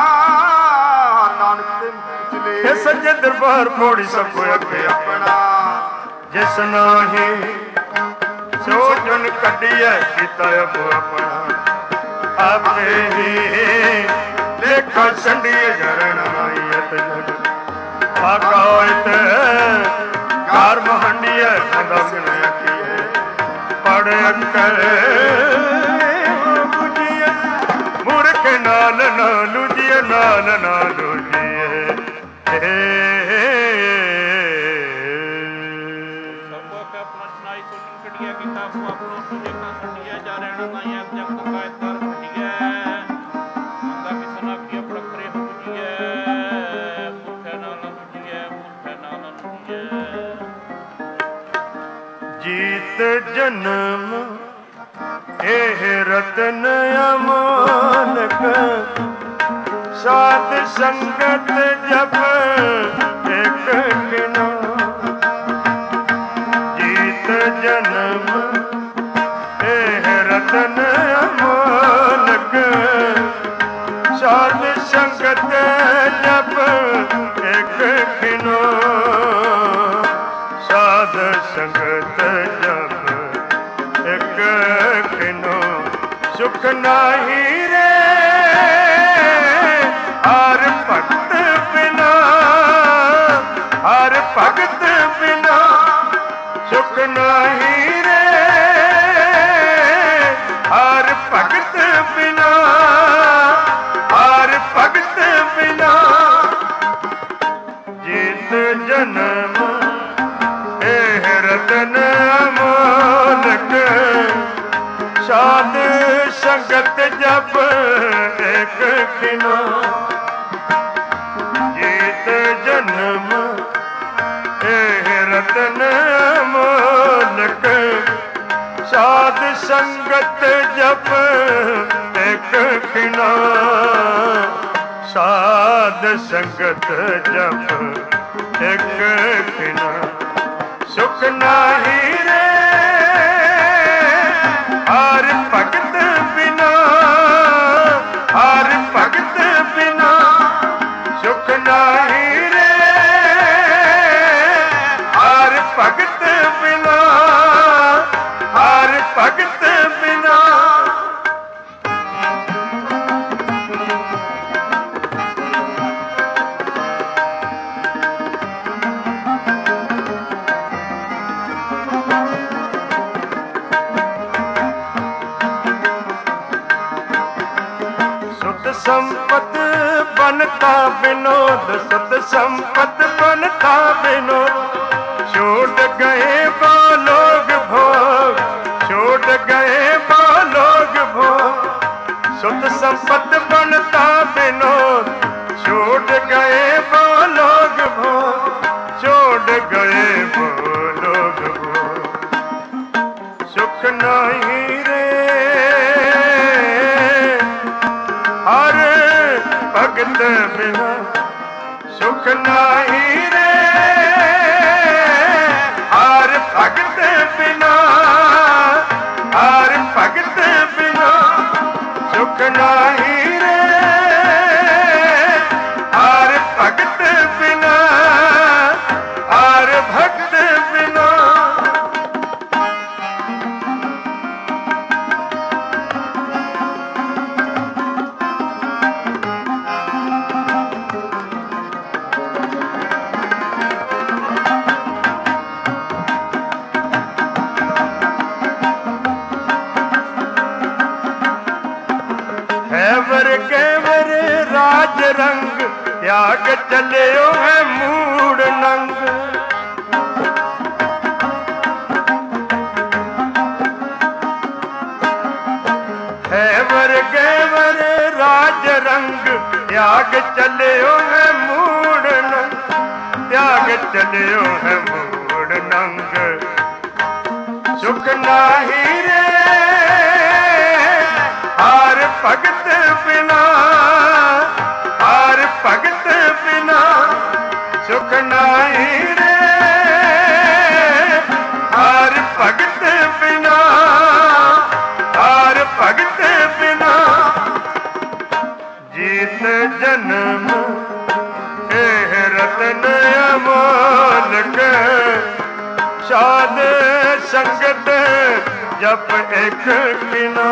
ਨਾਨਕ ਤੇ ਚਲੇ ਇਹ ਸੱਜੇ ਦਰਬਾਰ ਪੌੜੀ ਸਭ ਕੋ ਅੱਗੇ ਆਪਣਾ ਜਿਸ ਨਾਹੀ ਸੋਚਣ ਕੱਢੀਐ ਕੀਤਾ ਆਪੋ ਆਪਣਾ ਆਪੇ ਹੀ ਲੇਖਾ ਛੰਡੀਏ ਜਰਨ ਆਈਐ ਤੇ ਜਗ ਆਕਾਇਤ ਕਾਰ ਮਹੰਡੀਐ ਸਦਾ ਮਿਲ ਆਖੀਏ ਪੜ ਅੰਕਰ ਬੁਝੀਏ ਮੂਰਖ ਨਾਲ ਨਾ ਲੁਝੀਏ ਨਾਲ ਨਾ ਲੁਝੀਏ ਜੀਤ ਜਨਮ ਇਹ ਰਤਨ ਅਮਾਨਕ ਸਾਧ ਸੰਗਤ ਜਪ ਇੱਕ ਕਿਨਾ ਜੀਤ ਜਨਮ ਇਹ ਰਤਨ ਅਮਾਨਕ ਸਾਧ ਸੰਗਤ ਜਪ ਇੱਕ ਕਿਨਾ ਸਾਧ ਸੰਗਤ ਜਪ ਇੱਕ ਕਿਨੋ ਸੁਖ ਨਾਹੀ ਰੇ ਹਰ ਭਗਤ ਬਿਨਾ ਹਰ ਭਗਤ ਬਿਨਾ ਸੁਖ ਨਾਹੀ ਰੇ ਹਰ ਭਗਤ ਬਿਨਾ ਹਰ ਭਗਤ ਬਿਨਾ ਜੀਤ ਜਨਮ ਰਤਨ ਅਮੋਲਕ ਸਾਧ ਸੰਗਤ ਜਪ एक किना जीत जन्म एह रतन अमोलक साध संगत जप एक किना साध संगत जप एक किना सुख नाही रे हर भगत बिना हर भगत बिना सुख नाही रे हर भगत बिना हर भगत बिना संपत बनता विनोद सत संपत बनता विनोद छोड़ गए वो लोग भोग छोड़ गए वो लोग भोग सुत संपत बनता विनोद छोड़ गए वो लोग भोग छोड़ गए वो लोग भोग सुख नहीं रे हर भगत बिना सुख नाही रे हर भगत बिना हर भगत बिना सुख नाही रे हर भगत बिना हर भगत बिना राज रंग त्याग चलियो है मूड नंग है वर राज रंग त्याग चलियो है मूड नंग त्याग चलियो है मूड नंग सुख नाही रे हर भगत बिना हर भगत बिना सुख नाही रे हर भगत बिना हर भगत बिना जीत जन्म एह रतन अमोलक साध संगत जप एक किना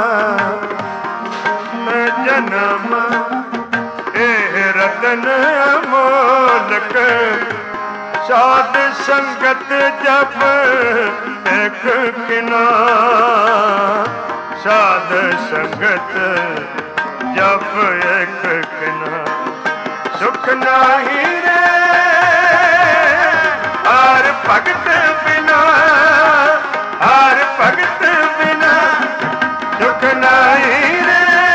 जन्म एह रतन अमोलक साध संगत जप एक किना साध संगत जप एक किना सुख नाही रे हर भगत बिना हर भगत बिना सुख नाही रे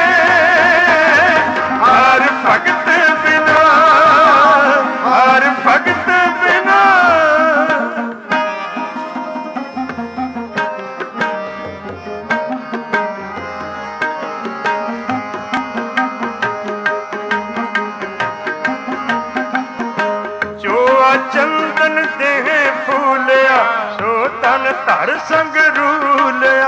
हर भगत बिना हर भगत बिना जो चंदन देह फूलिया सो तन धर संग रूलिया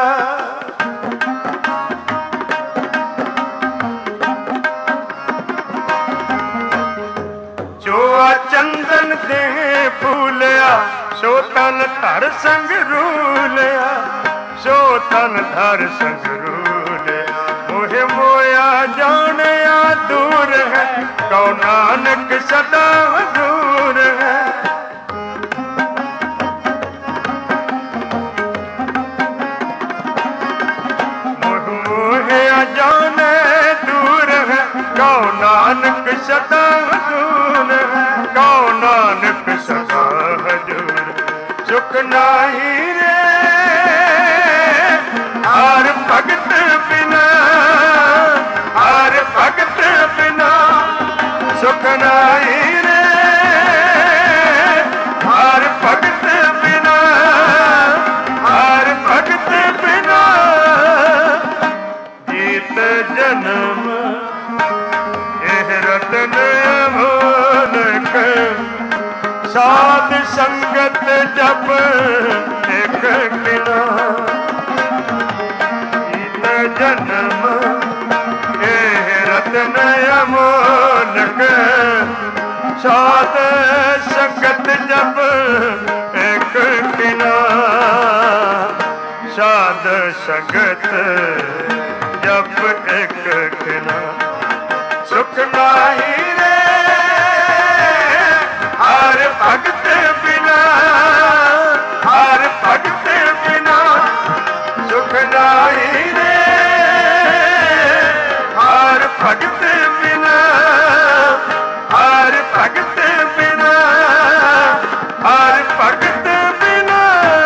चंदन देह फूलिया सो तन धर संग रूलिया सो तन धर संग रूलिया मोहे मोया जानिया दूर है कौ नानक सदा हजूर है मोहे जाने दूर है कौ नानक सदा हजूर है कौ नानक सदा हजूर सुख नाही रे हर भगत बिना हर ਨਹੀਂ ਰੇ ਹਰ ਭਗਤ ਬਿਨਾ, ਹਰ ਭਗਤ ਬਿਨਾ ਜੀਤ ਜਨਮ ਇਹ ਰਤਨ ਅਮੋਲਕ, ਸਾਧ ਸੰਗਤ ਜਪ ਇੱਕ ਕਿਨਾ ਜੀਤ ਜਨਮ ਇਹ ਰਤਨ ਅਮੋਲਕ, ਸਾਧ ਸੰਗਤ ਜਪ ਇੱਕ ਕਿਨਾ, ਸਾਧ ਸੰਗਤ ਜਪ ਇੱਕ ਕਿਨਾ ਸੁਖ ਨਾਹੀ ਰੇ ਹਰ ਭਗਤ ਬਿਨਾ, ਹਰ ਭਗਤ ਬਿਨਾ ਸੁਖ ਨਾਹੀ ਰੇ ਹਰ ਭਗਤ ਬਿਨਾ, ਹਰ ਭਗਤ ਬਿਨਾ, ਹਰ ਭਗਤ ਬਿਨਾ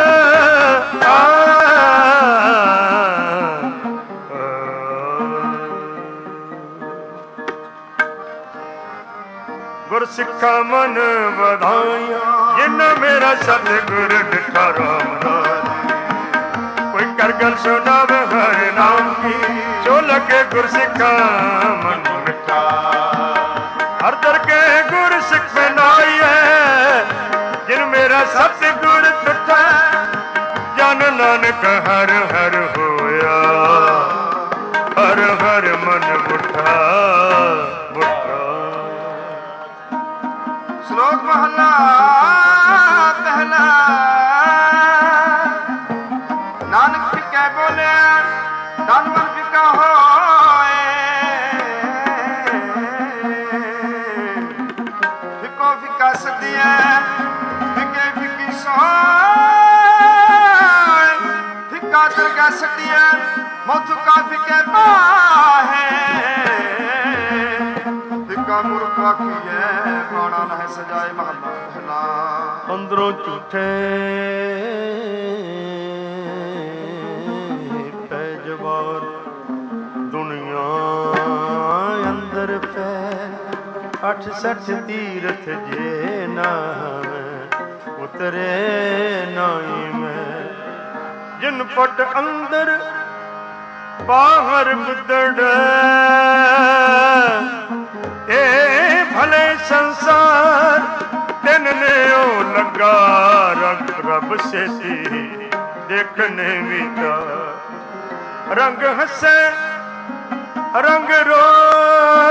ਗੁਰ ਸਿੱਖਾ ਮਨ ਵਧਾਈਆਂ ਜਿਨ ਮੇਰਾ ਸਤਿਗੁਰ ਡਿਠਾ ਰਾਮ ਰਾਜ, ਕੋਈ ਕਰ ਗਲ ਸੁਣਾਵੇ ਹਰਿ ਨਾਮ ਕੀ, ਜੋ ਲਗੇ ਗੁਰ ਸਿੱਖਾ ਮਨ ਮਿਠਾ, ਹਰ ਦਰ ਕੇ ਗੁਰ ਸਿੱਖ ਬਣਾਈਐ ਜਿਨ ਮੇਰਾ ਸਤਿਗੁਰ ਡਿਠਾ, ਜਨ ਨਾਨਕ ਹਰ ਹਰ ਹੋਇਆ, ਹਰ ਹਰ ਮਨ ਮੁਠਾ ਮੁਠਾ। ਸ਼ਲੋਕ ਮਹਲਾ ਪਹਿਲਾ। ਨਾਨਕ ਫਿੱਕਾ ਬੋਲਿਆ ਤਨ ਮਨ ਫਿੱਕਾ ਹੋਏ, ਫਿੱਕੋ ਫਿੱਕਾ ਸਦੀਐ ਫਿੱਕੇ ਫਿੱਕੀ ਸੋਏ, ਫਿੱਕਾ ਦਰਗਾ ਸਦੀਐ ਮੋਥੁਕਾ ਫਿੱਕੇ ਪਾਹੇ, ਫਿੱਕਾ ਮੂਰਖ ਆਖੀਐ ਬਾਣਾ ਲਹਿ ਸਜਾਏ। ਮਹਲਾ ਪਹਿਲਾ। ਅੰਦਰੋਂ ਝੂਠੇ ਪੈ ਜਵਾਰ, ਦੁਨੀਆ ਅੰਦਰ ਪੈ 68 ਤੀਰਥ ਜੇ ਨਾਵੇਂ, ਉਤਰੇ ਨਾਈ ਮੈਂ ਜਿਨ ਪਟ ਅੰਦਰ ਬਾਹਰ ਗੁੱਦੜ, ਇਹ ਭਲੇ ਸੰਸਾਰ ਤਿੰਨ ਨੇ ਉਹ ਲੱਗਾ, ਰੰਗ ਰੱਬ ਸੇਤੀ ਦੇਖਣੇ ਵਿਦਾ, ਰੰਗ ਹੱਸੇ ਰੰਗ ਰੋਵੇ,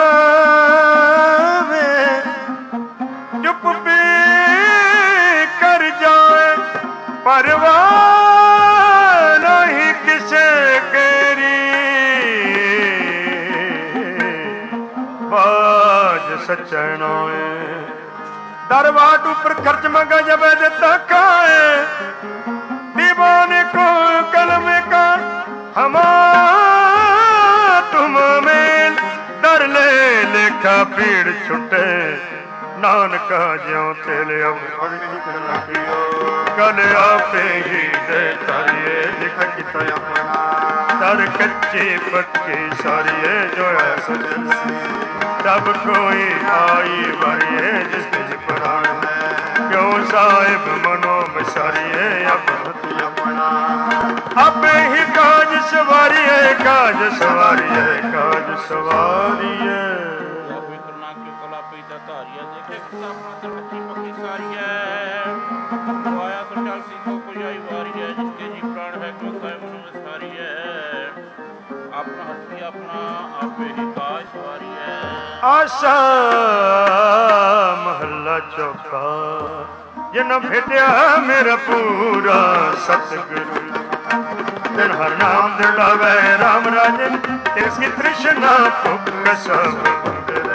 ਚੁੱਪ ਵੀ ਕਰ ਜਾਏ ਪਰਵਾਹ ਨਹੀਂ ਕਿਸੇ ਕੇਰੀ, ਬਾਜ ਸਚਣੋਏ दरबार ऊपर खर्च मंगा जब देता खाए, दीवाने को कलम का हमा तुम मेल, डर ले लेखा भीड़ छुटे, नानका ज्यों तेल कल आपे ही दे तारिये लिखा किता अपना, तर कच्ची पक्की सारिये जो है सजन सी, तब कोई आई बारिये जिसके प्राण है, क्यों साहिब मनो बसारिये अपना, अपे ही काज सवारिये, काज सवारिये, काज सवारिये। आशा महला चौथा, जिन भेटिया मेरा पूरा सतगुरु, तेन हर नाम दिलावे राम राजन, इसकी तृष्णा भुख सब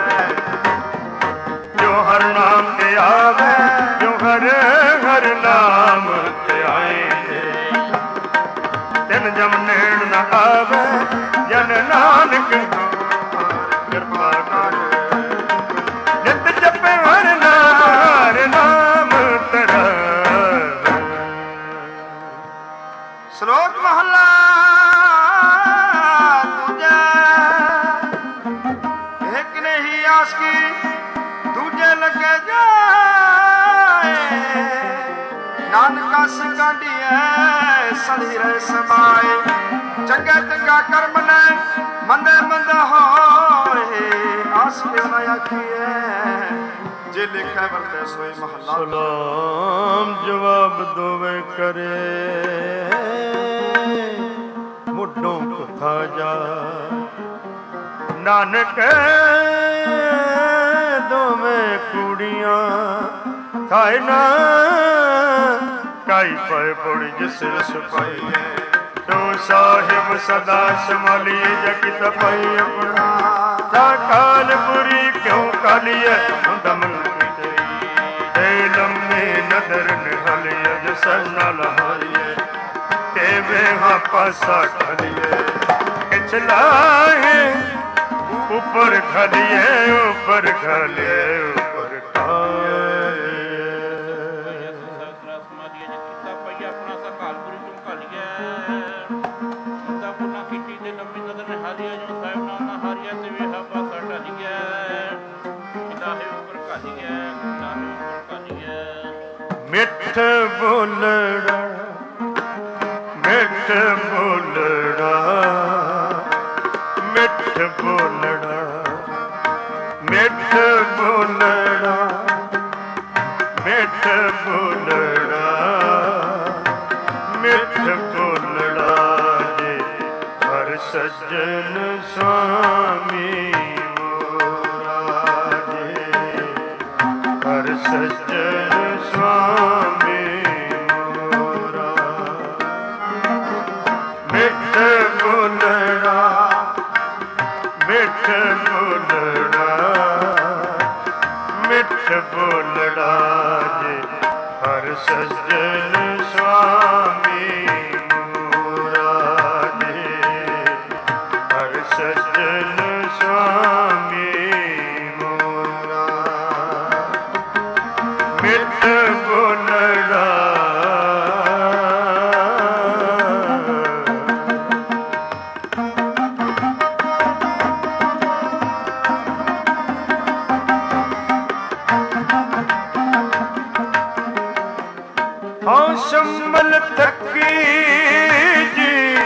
जो हर नाम के आवे, जो हर हर नाम के आए, तिन जम नेड़ न आवे, जन नानक कृपा कर, नित जपे हर नाम तेरा। श्लोक महला दूजा। एक ने ही आस की ਨਾਨਕਾ ਸਿਕਾਂਡੀਐ ਸਲੀ ਰਹਿ ਸਮਾਏ ਚੰਗਾ ਚੰਗਾ ਕਰਮ ਲੈ ਮੰਦੇ ਮੰਦਾ ਹੋਏ ਆਸ ਪਿਓ ਨਾ ਆਖੀਐ ਜੇ ਲਿਖੈ ਵਰਤੈ ਸੋਏ ਮਹੱਲਾ ਸਲਾਮ ਜਵਾਬ ਦੋਵੇਂ ਕਰੇ ਮੁੱਢੋਂ ਕੁਥਾ ਜਾ ਨਾਨਕ ਦੋਵੇਂ ਕੁੜੀਆਂ ਥਾਇ ਨਾ ਕਾਈ ਪਏ ਪੁੜੀ ਜਿਸ ਸੁਪਾਈਏ ਤੋ ਸਾਹਿਬ ਸਦਾ ਸੰਭਾਲੀਏ ਜਗਿ ਤਪਾਈ ਆਪਣਾ ਤਾ ਕਾਲਪੁਰੀ ਕਿਉਂ ਕਾਲੀਏ ਹੁੰਦਾ ਮਨ ਤੇ ਲੰਮੇ ਨਦਰ ਨਿਹਾਲੀਏ ਜਿਸ ਨਾਲ ਹਾਰੀਏ ਤੇ ਵੇਹਾ ਪਾਸਾ ਢਲੀਏ ਕਿਛਲਾਏ ਉੱਪਰ ਖਲੀਏ ਉੱਪਰ ਖਲੀਏ ਉੱਪਰ ਖਾਏ ਸਮਾਧੀਆਂ ਜਿ ਕੀਤਾ ਪਈ ਆਪਣਾ ਕਾਲਪੁਰੀ ਤੋਂ ਘਾਲੀਏ ਹੁੰਦਾ ਪੁਨਾ ਕੀਤੀ ਤੇ ਲੰਮੀ ਨਦਰ ਨੇ ਹਾਰੀਆ ਜੋ ਸਾਹਿਬ ਨਾਲ ਨਾ ਹਾਰੀਆ ਤੇ ਵੇਹਾ ਪਾਸਾ ਢਲੀਏ ਕਿਦਾਹੇ ਉੱਪਰ ਘਾਲੀਏ ਕਿਦਾਹੇ ਉੱਪਰ ਘਾਲੀਏ ਮਿੱਠ ਬੋਲੜਾ ਮਿੱਠ ਬੋਲੜਾ ਮਿੱਠ ਬੋਲੜਾ ਮਿੱਠ ਬੋਲੜਾ ਮਿੱਠ ਬੋਲੜਾ ਮਿੱਠ ਬੋਲੜਾ ਜੇ ਹਰ ਸੱਜਣ ਸੁਆਮੀ ਮੋਰਾ ਜੇ ਹਰ ਸੱਜਣ ਸੁਆਮੀ ਮੋਰਾ ਮਿੱਠ ਬੋਲੜਾ ਮਿੱਠ ਬੋਲੜਾ ਮਿੱਠ ਬੋਲੜਾ ਜੇ ਹਰ ਸੱਜਣ ਸੁਆਮੀ ਮੋਰਾ ਜੇ ਹਰ ਸੱਜਣ ਸੁਆਮੀ ਮੋਰਾ ਮਿੱਠ ਬੋਲੜਾ ਹਾਂ ਸੰਭਲ ਤੱਕੀ ਜੀ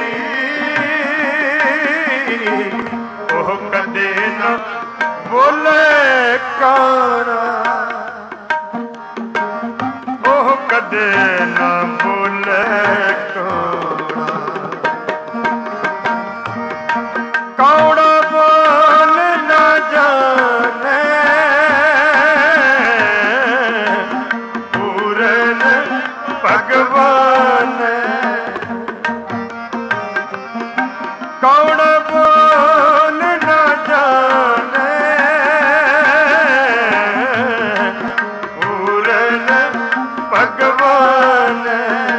ਉਹ ਕਦੇ ਨਾ ਬੋਲੇ ਕਾਰਾ ਉਹ ਕਦੇ ਨਾ ਬੋਲੇ ਕਾਰਾ ਕੌੜਾ ਬੋਲ ਨਾ ਜਾਣੇ ਪੂਰਨ ਭਗਵਾਨ ਕੌਣ ਬੋਲ ਨਾ ਜਾਣੇ ਪੂਰਨ ਭਗਵਾਨ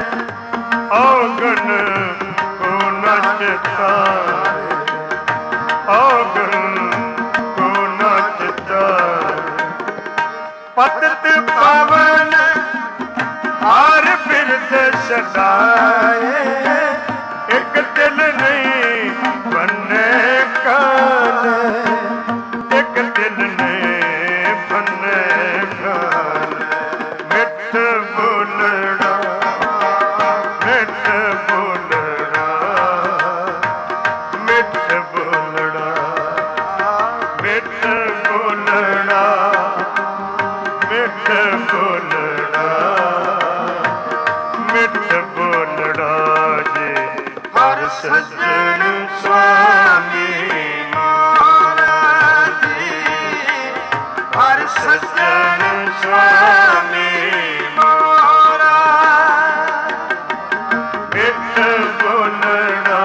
ਔਗਣ ਕੋ ਨਚਤਾ ਔਗਣ ਕੋ ਨਚਤਾ ਪਤਿਤ ਪਾਵਨ ਹਰ ਬਿਰਦ ਸਦਾਏ ਇੱਕ ਦਿਲ ਨਹੀਂ ਬੰਨੇ ਕਾਲ ਇੱਕ ਦਿਲ ਨਹੀਂ ਬੰਨੇ ਕਾਲ ਮਿੱਠ ਬੋਲੜਾ ਮਿੱਠ ਬੋਲੜਾ ਮਿੱਠ ਬੋਲੜਾ ਮਿੱਠ ਬੋਲੜਾ ਮਿੱਠ ਬੋਲੜਾ ਮਿੱਠ ਬੋਲੜਾ ਜੇ ਹਰ ਸੱਜਣ ਸੁਆਮੀ ਮੋਰਾ ਜੀ ਹਰ ਸੱਜਣ ਸੁਆਮੀ ਮੋਰਾ ਮਿੱਠ ਬੋਲੜਾ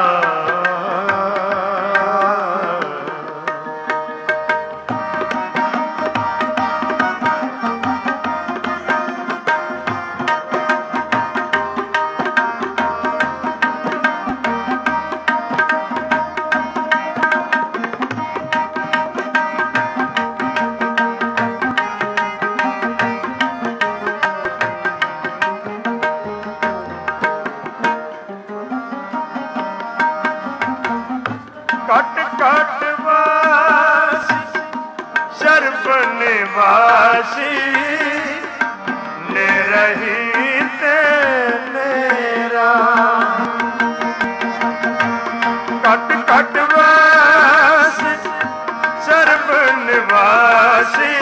ਦਾਸੀ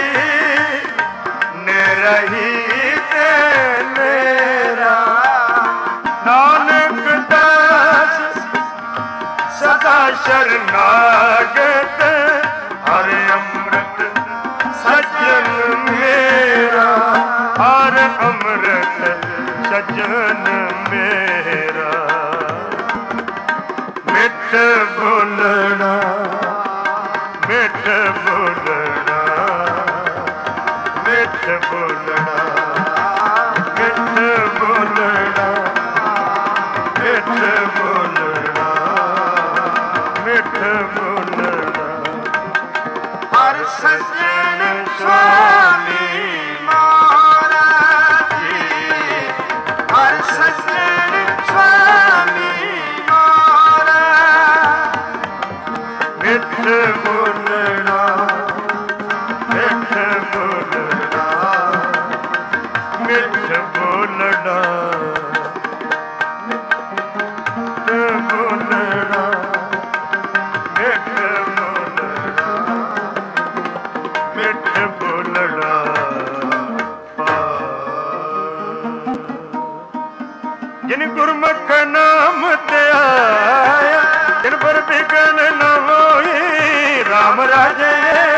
ਨਿਰਹੀ ਤੇ ਮੇਰਾ ਨਾਨਕ ਦਾਸ ਸਦਾ ਸ਼ਰਨਾਗਤ ਹਰ ਅੰਮ੍ਰਿਤ ਸੱਜਣ ਮੇਰਾ ਹਰ ਅੰਮ੍ਰਿਤ ਸੱਜਣ ਮੇਰਾ ਮਿੱਠ ਬੋਲਣਾ ਮਿੱਠ ਬੋਲਣਾ ਮਿੱਠ ਬੋਲਣਾ ਮਿੱਠ ਬੋਲਣਾ ਮਿੱਠ ਬੋਲਣਾ ਮਿੱਠ ਬੋਲਣਾ ਹਰ ਸੱਜਣ ਸੁਆਮੀ ਮਹਾਰਾਜ ਜੀ ਹਰ ਸੱਜਣ ਸੁਆਮੀ ਮਹਾਰਾਜ ਮਿੱਠ ਬੋਲਣਾ ਮਿੱਠ ਬੋਲਣਾ ਮਿੱਠ ਬੋਲਣਾ ਮਿੱਠ ਬੋਲਣਾ ਮਿੱਠ ਬੋਲਣਾ ਮਿੱਠ ਬੋਲਣਾ ਜਿਨ ਗੁਰਮੁਖ ਨਾਮ ਤੇ ਆਇਆ ਜਿਨ ਪਰ ਬਿਗਨ ਨ ਹੋਈ ਰਾਮ ਰਾਜੇ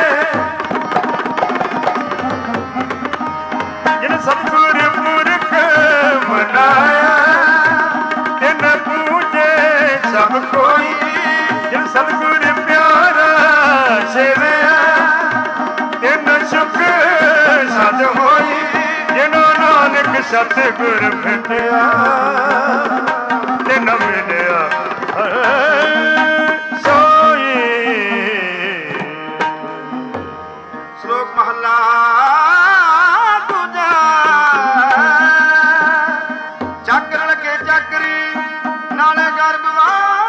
ਜਿਨ ਸਤਿਗੁਰ ਪੁਰਖ ਮਨਾਇਆ ਤਿਨ ਪੂਜੇ ਸਭ ਕੋਈ ਜਿਨ ਸਤਿਗੁਰ ਪਿਆਰਾ ਸੇਵਿਆ ਤਿਨ ਸੁਖ ਸਦ ਹੋਈ ਜਿਨ ਨਾਨਕ ਸਤਿਗੁਰ ਭੇਟਿਆ ਤਿਨ ਮਿਲਿਆ ਸੋਈ। ਸ਼ਲੋਕ ਮਹੱਲਾ ਦੂਜਾ ਚੱਕਰ ਲਗੇ ਚੱਕਰੀ ਨਾਲੇ ਗਰਭਵਾਦ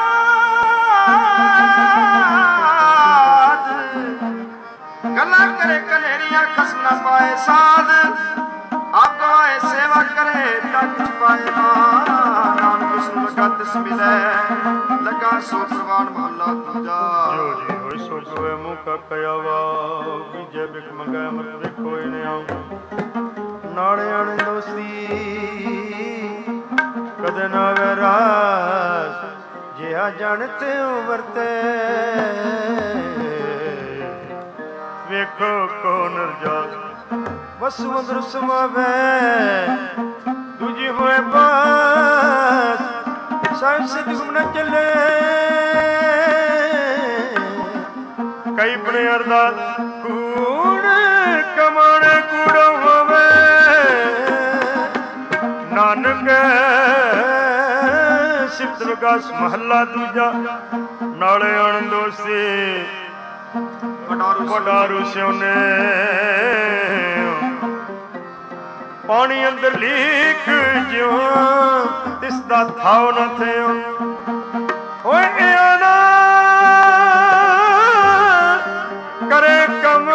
ਗੱਲਾਂ ਕਰੇ ਕਨੇਰੀਆਂ ਖਸ ਨਾ ਪਾਏ ਸਾਧ ਆਪੋ ਆਏ ਸੇਵਾ ਕਰੇ ਟੱਕ ਪਾਏ ਨਾਨਕ ਸੁਨ ਲਗਾ ਤਿਸ ਮਿਲੈ ਲਗਾ ਸੋ ਪ੍ਰਵਾਨ ਮਹੱਲਾ ਦੂਜਾ ਜੋ ਜੀ ਹੋਇ ਸੋ ਕੋਏ ਮੂੰਹ ਕਾ ਕਯਾਵਾ ਬੀਜੇ ਬਿਖ ਮੰਗੈ ਅਮਰਤ ਵੇਖੋ ਇਨ ਆਉ ਨਾਲੇ ਅਣ ਦੋਸੀ ਕਦੇ ਨਾ ਵੈਰਾਸ ਜਿਹਾ ਜਣ ਤਿਉ ਵਰਤੇ ਵੇਖੋ ਕੋ ਨਰਜਾਸ ਵਸੁੰਦਰ ਸਮਾਵੈ ਦੂਜੀ ਹੋਏ ਬਾਸ ਸਾਹਿਬ ਸਿੱਧ ਗੁਮ ਨ ਚੱਲੇ ਕਈ ਬਣੇ ਅਰਦਾਸ ਕੂੜ ਕਮਾਣੇ ਕੂੜੋ ਹੋਵੇ ਨਾਨਕ ਸਿਫਤ ਵਿਕਾਸ ਮਹੱਲਾ ਦੂਜਾ ਨਾਲੇ ਅਣਦੋਸੀ ਵਡਾਰੂ ਸਿਉਨੇ ਪਾਣੀ ਅੰਦਰ ਲੀਕ ਜਿਉ ਤਿਸ ਦਾ ਥਾਉ ਨ ਥਿਉ ਓਏ ਆਨਾ ਕਰੇ ਕਮ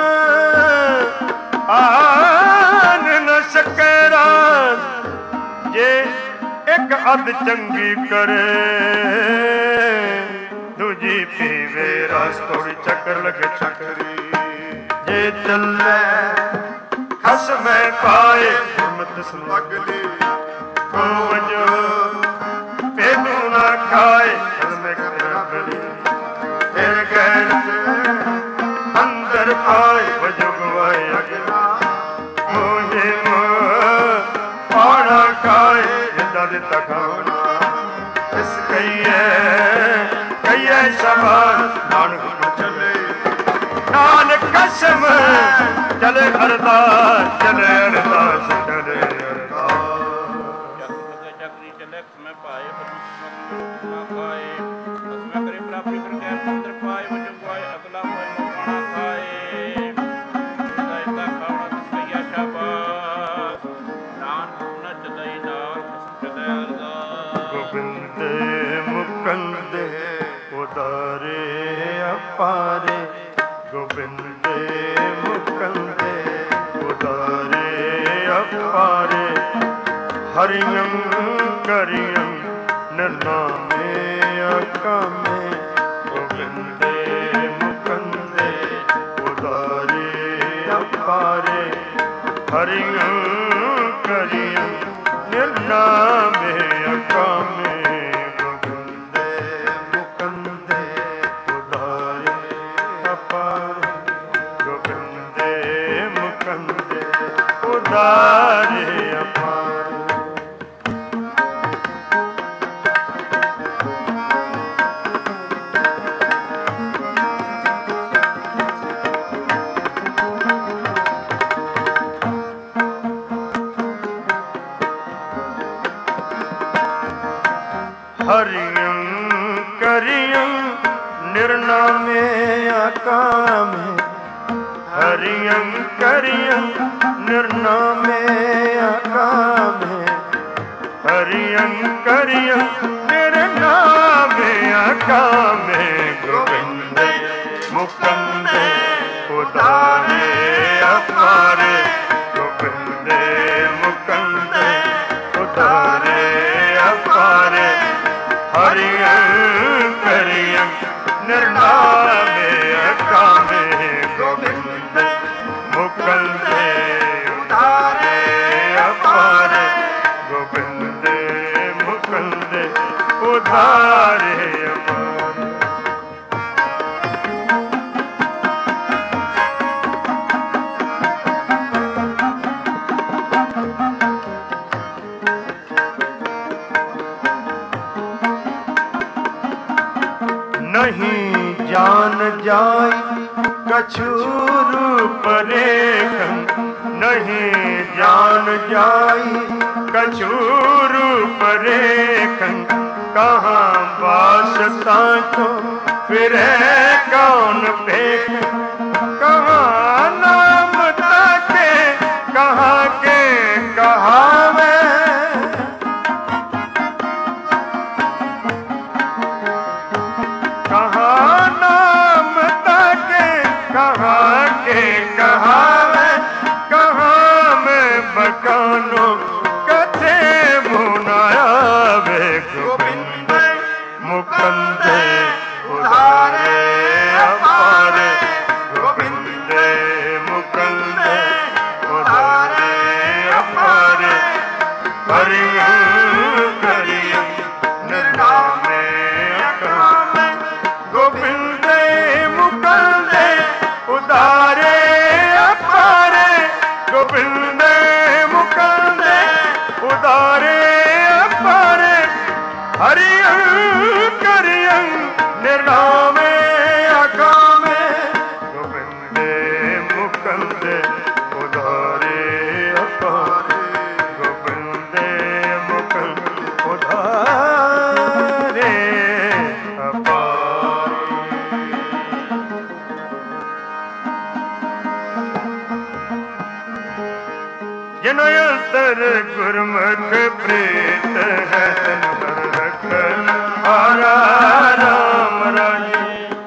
ਆਨ ਨ ਸਕੇ ਰਾਤ ਜੇ ਇੱਕ ਅੱਧ ਚੰਗੀ ਕਰੇ ਦੂਜੀ ਪੀਵੇ ਰਸ ਥੋੜੀ ਚੱਕਰ ਲਗੇ ਚੱਕਰੀ ਜੇ ਚੱਲੇ ਖਸਮੈ ਪਾਏ ਗੁਰਮਤਿ ਸਮਗਲੀ ਕੋ ਵਜੋ ਪੇਨੂ ਨਾ ਖਾਏ ਖਸਮੈ ਕਰਬਲੀ ਫਿਰ ਗੈਰ ਅੰਦਰ ਪਾਏ ਵਜੋ ਗਵਾਏ ਅਗਲਾ ਮੋਹੇ ਪਾਣਾ ਖਾਏ ਜਿੱਦਾਂ ਦਿੱਤਾ ਖਾਣਾ ਇਸ ਕਈਏ ਸਮਾਨ ਨਾਨਕ ਚੱਲੇ ਨਾਨਕ ਕਸਮ ਚਲੇ ਅਰਦਾਸ ਚਲੇ ਅਰਦਾਸ ਚਲੇ ਅਰਦਾਸ ਚੱਕਰੀ ਚੱਲੇ ਮੈਂ ਪਾਏ ਨਾ ਖਾਏ ਮੈਂ ਕਰੇ ਪ੍ਰਾਪਤੀ ਕਰਕੇ ਅੰਦਰ ਪਾਏ ਵਜੋਂ ਪਾਏ ਅਗਲਾ ਹੋਏ ਮੋਣਾ ਖਾਏ ਇਹਦਾ ਖਾਣਾ ਤਸਈਆ ਸ਼ਾਬਾਸ਼ ਨਾਨਕ ਨ ਚਦਈ ਨਾਲ ਚਲੇ ਅਰਦਾਸ ਗੋਬਿੰਦ ਮੁਕੰਦੇ ਉਦਾਰੇ ਅਪਾਰੇ ਗੋਬਿੰਦ ਮੁਕੰਦੇ ਉਦਾਰੇ ਅਪਾਰੇ ਹਰਿਯੰ ਕਰਿਯੰ ਨਨਾਮੇ ਅਕਾਮੇ ਗੋਬਿੰਦੇ ਮੁਕੰਦੇ ਉਦਾਰੇ ਹਰਿਯੰ ਕਰਿਯੰ ਨਿਰਨਾਮੇ ਅਕਾਮੇ ਗੋਬਿੰਦੇ ਮੁਕੰਦੇ ਉਦਾਰੇ ਅਪਾਰੇ ਗੋਬਿੰਦੇ ਮੁਕੰਦੇ ਉਦਾਰੇ ਅਪਾਰੇ। ਹਰਿਯੰ ਕਰਿਯੰ ਨਿਰਨਾਮੇ ਅਕਾਮੇ ਹਰਿਯੰ ਕਰਿਯੰ ਨਿਰਨਾਮੇ ਅਕਾਮੇ ਹਰਿਯੰ ਕਰਿਯੰ ਨਿਰਨਾਮੇ ਅਕਾਮੇ ਗੋਬਿੰਦੇ ਮੁਕੰਦੇ ਉਦਾਰੇ ਅਪਾਰੇ ਗੋਬਿੰਦੇ ਮੁਕੰਦੇ ਉਦਾਰੇ ਅਪਾਰੇ ਹਰਿਯੰ ਕਰਿਯੰ ਨਿਰਨਾਮੇ ਅਕਾਮੇ ਗੋਬਿੰਦੇ ਮੁਕੰਦੇ ਉਦਾਰੇ ਅਪਾਰੇ ਗੋਬਿੰਦੇ ਮੁਕੰਦੇ ਉਦਾਰੇ ਅਪਾਰੇ। नहीं जान जाई कछु रूप रेखन नहीं जान जाई कछु रूप रेखन कहाँ वासता तो फिर कौन पेख कहाँ नाम ताके कहाँ के कहावे कहाँ नाम ताके कहाँ के कहावे कहाँ में बकानो कथे मुनाया वे गोविंदे मुकंदे उदारे अपारे गोविंदे मुकंदे उदारे अपारे हरियं करियं निर्नामे अकामे गोविंदे मुकंदे उदारे अपारे गोविंदे मुकंदे उदारे अपारे हरियं करियं निर्नामे अकामे गोविंदे मुकंदे उदारे अपारे गोविंदे मुकंदे उदारे अपारे। जिन अंतर गुरमुख प्रीत है नर रखन हारा राम राजे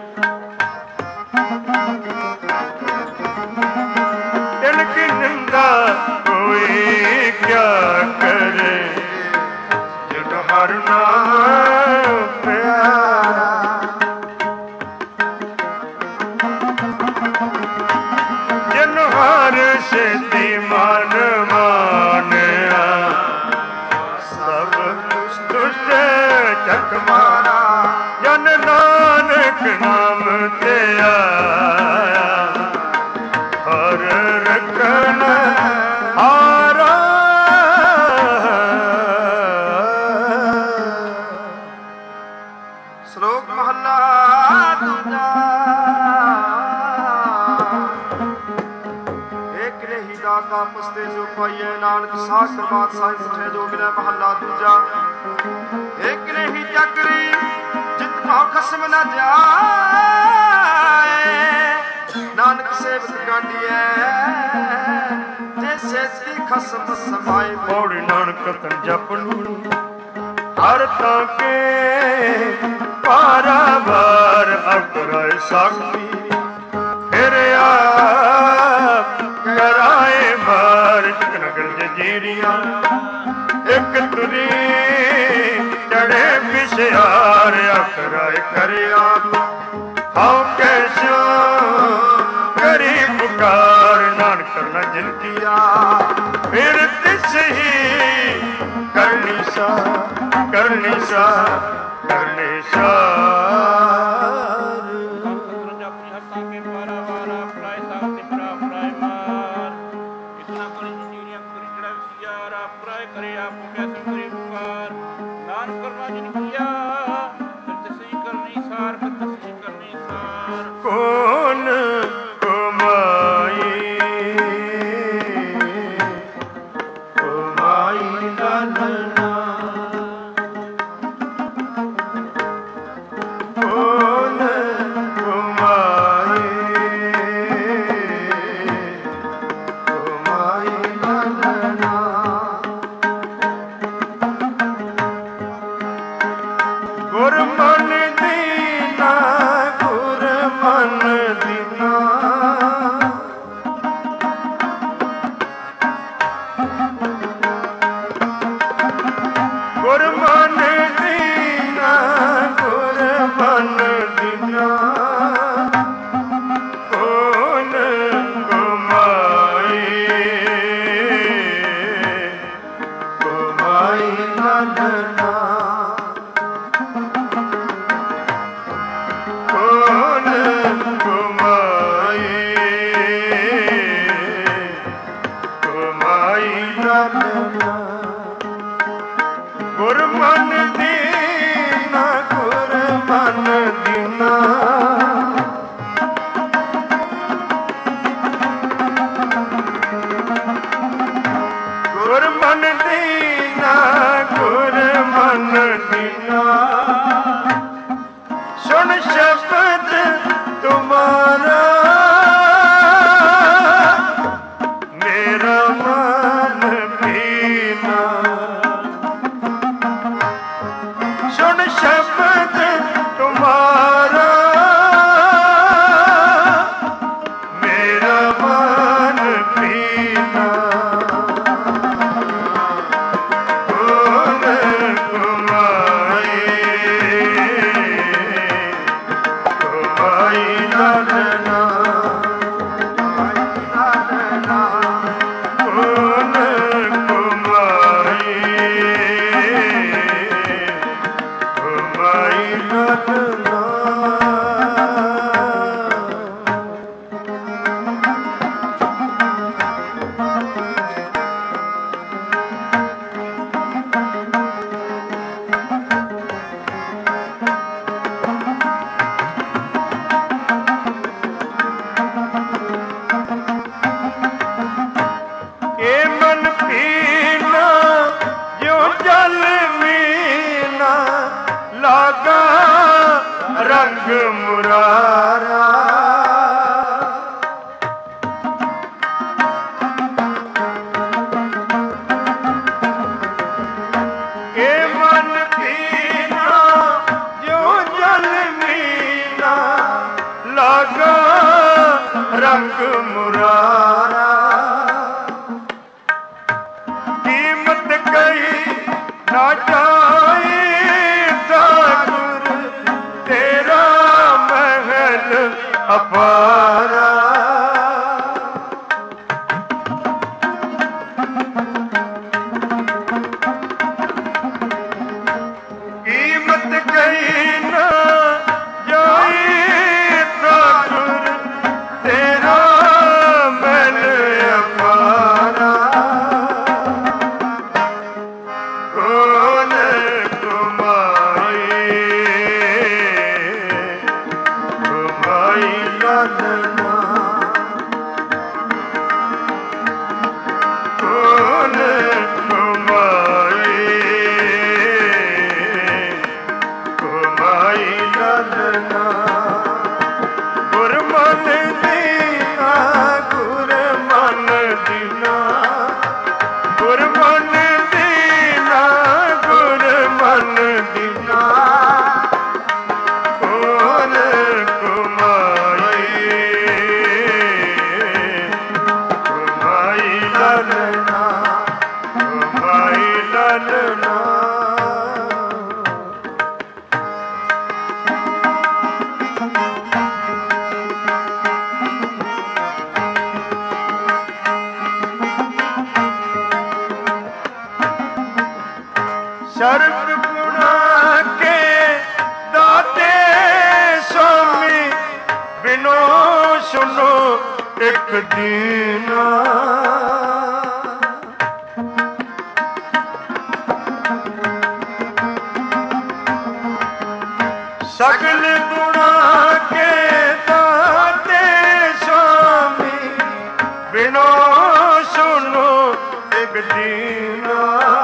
दिल की निंदा कोई क्या करे जिन हर नाम प्यारा जिन हर सिद्धि मान मानया सब दुष्ट जग मारा जन नानक नाम ते आया हर रखन हारा। श्लोक महला दूजा। एक ने ही दाता पुस्ते जो पाइए नानक शास्त्र बात साहिब उठे जो मिले महला दूजा। एक ने ही चक्री जित भाव खसम न जाए नानक सेवक गांडिए जैसे ती खसम समाए पौड़ी नानक तन जपनू हर ताके पारा बार अकराए साक्षी फिर आप कराए बार नगर जजीरिया एक तुरी चढ़े पिछयार अकराए करे आप हाँ कैसो करी पुकार नानक करना जिन किया फिर तिस ही करनी सा करनी सा करनी सा Nana ਸਰਬ ਗੁਣਾ ਕੇ ਦਾਤੇ ਸੁਆਮੀ ਬਿਨੋ ਸੁਨੋ ਇੱਕ ਦੀਨਾ। ਸਗਲ ਗੁਣਾ ਕੇ ਦਾਤੇ ਸੁਆਮੀ ਬਿਨੋ ਸੁਨੋ ਇੱਕ ਦੀਨਾ।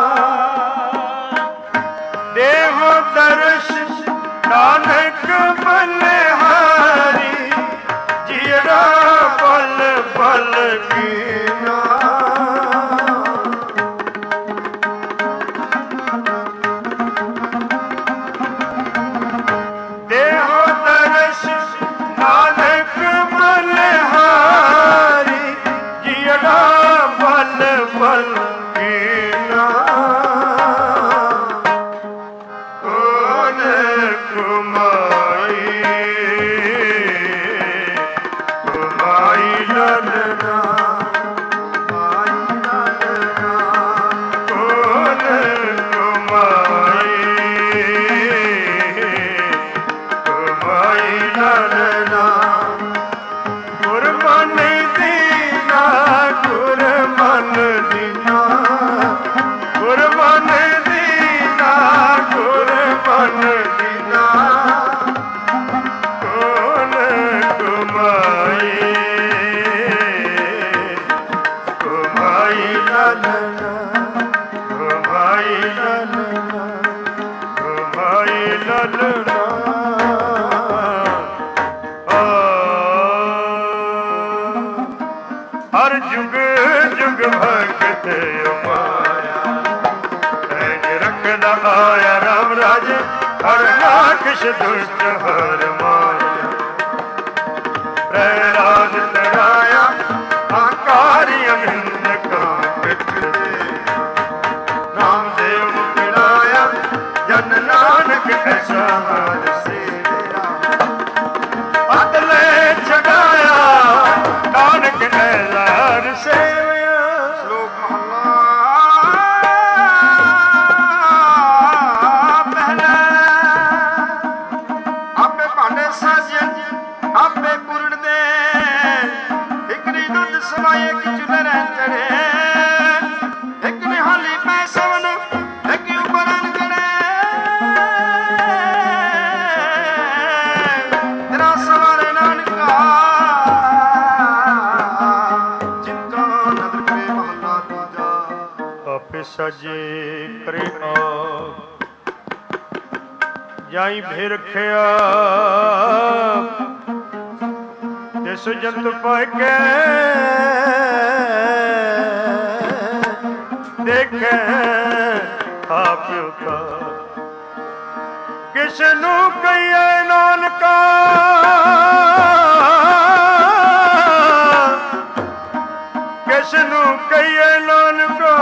ਦੇਵ ਦਰਸ਼ ਨਾਨਕ ਬਲਿਹਾਰੀ ਜੀੜਾ ਬਲ ਬਲ ਕੀਨਾ। ਹਰ ਜੁਗ ਜੁਗ ਭਗਤ ਉਪਾਇਆ ਰਹਿ ਰੱਖਦਾ ਆਇਆ ਰਾਮ ਰਾਜ ਹਰ ਰਾਖਸ਼ ਦੁਸ਼ਟ ਹਰ ਮਾਇਆ। ਰਹਿ ਰਾਜ ਤਰਾਇਆ ਆਕਾਰੀ ਅਮਿੰਦ ਕਾ ਪਿੱਠ ਦੇ ਨਾਮ ਦੇਵ ਮਿਲਾਇਆ ਜਨ ਨਾਨਕ ਐਸਾ ਹਾਲ ਸੇਵਿਆ। ਅਦਲੇ ਛਡਾਇਆ ਨਾਨਕ ਐਲਾਨ ਸੇਵਿਆ। ਸ਼ਲੋਕ ਮਹਲਾ ਪਹਿਲਾ। ਆਪੇ ਭਾਂਡੇ ਸਾਜਨ ਆਪੇ ਪੂਰਨ ਦੇ ਇੱਕ ਨੀ ਦੁੱਧ ਸਮਾਏ ਇੱਕ ਚੁੱਲ੍ਹੇ ਰਹਿ ਚੜੇ ਇੱਕ ਨਿਹਾਲੀ ਪੈ ਸਵਨ ਇੱਕ ਉਪਰਨ ਕੜੇ ਤੇਰਾ ਸਵਾਰੇ ਨਾਨਕਾ ਜਿਨਕਾ ਨਦਰ ਕਰੇ ਮਹਲਾ ਤੀਜਾ। ਆਪੇ ਸਾਜੇ ਕਰੇ ਆਪ ਜਾਈ ਭੇ ਰਖਿਆ ਤਿਸ ਜੰਤ ਪਾਇ ਕੇ ਦੇਖੈ ਆਪਿਓ ਕਾ। ਕਿਸ ਨੂੰ ਕਹੀਏ ਨਾਨਕਾ ਕਿਸ ਨੂੰ ਕਹੀਏ ਨਾਨਕਾ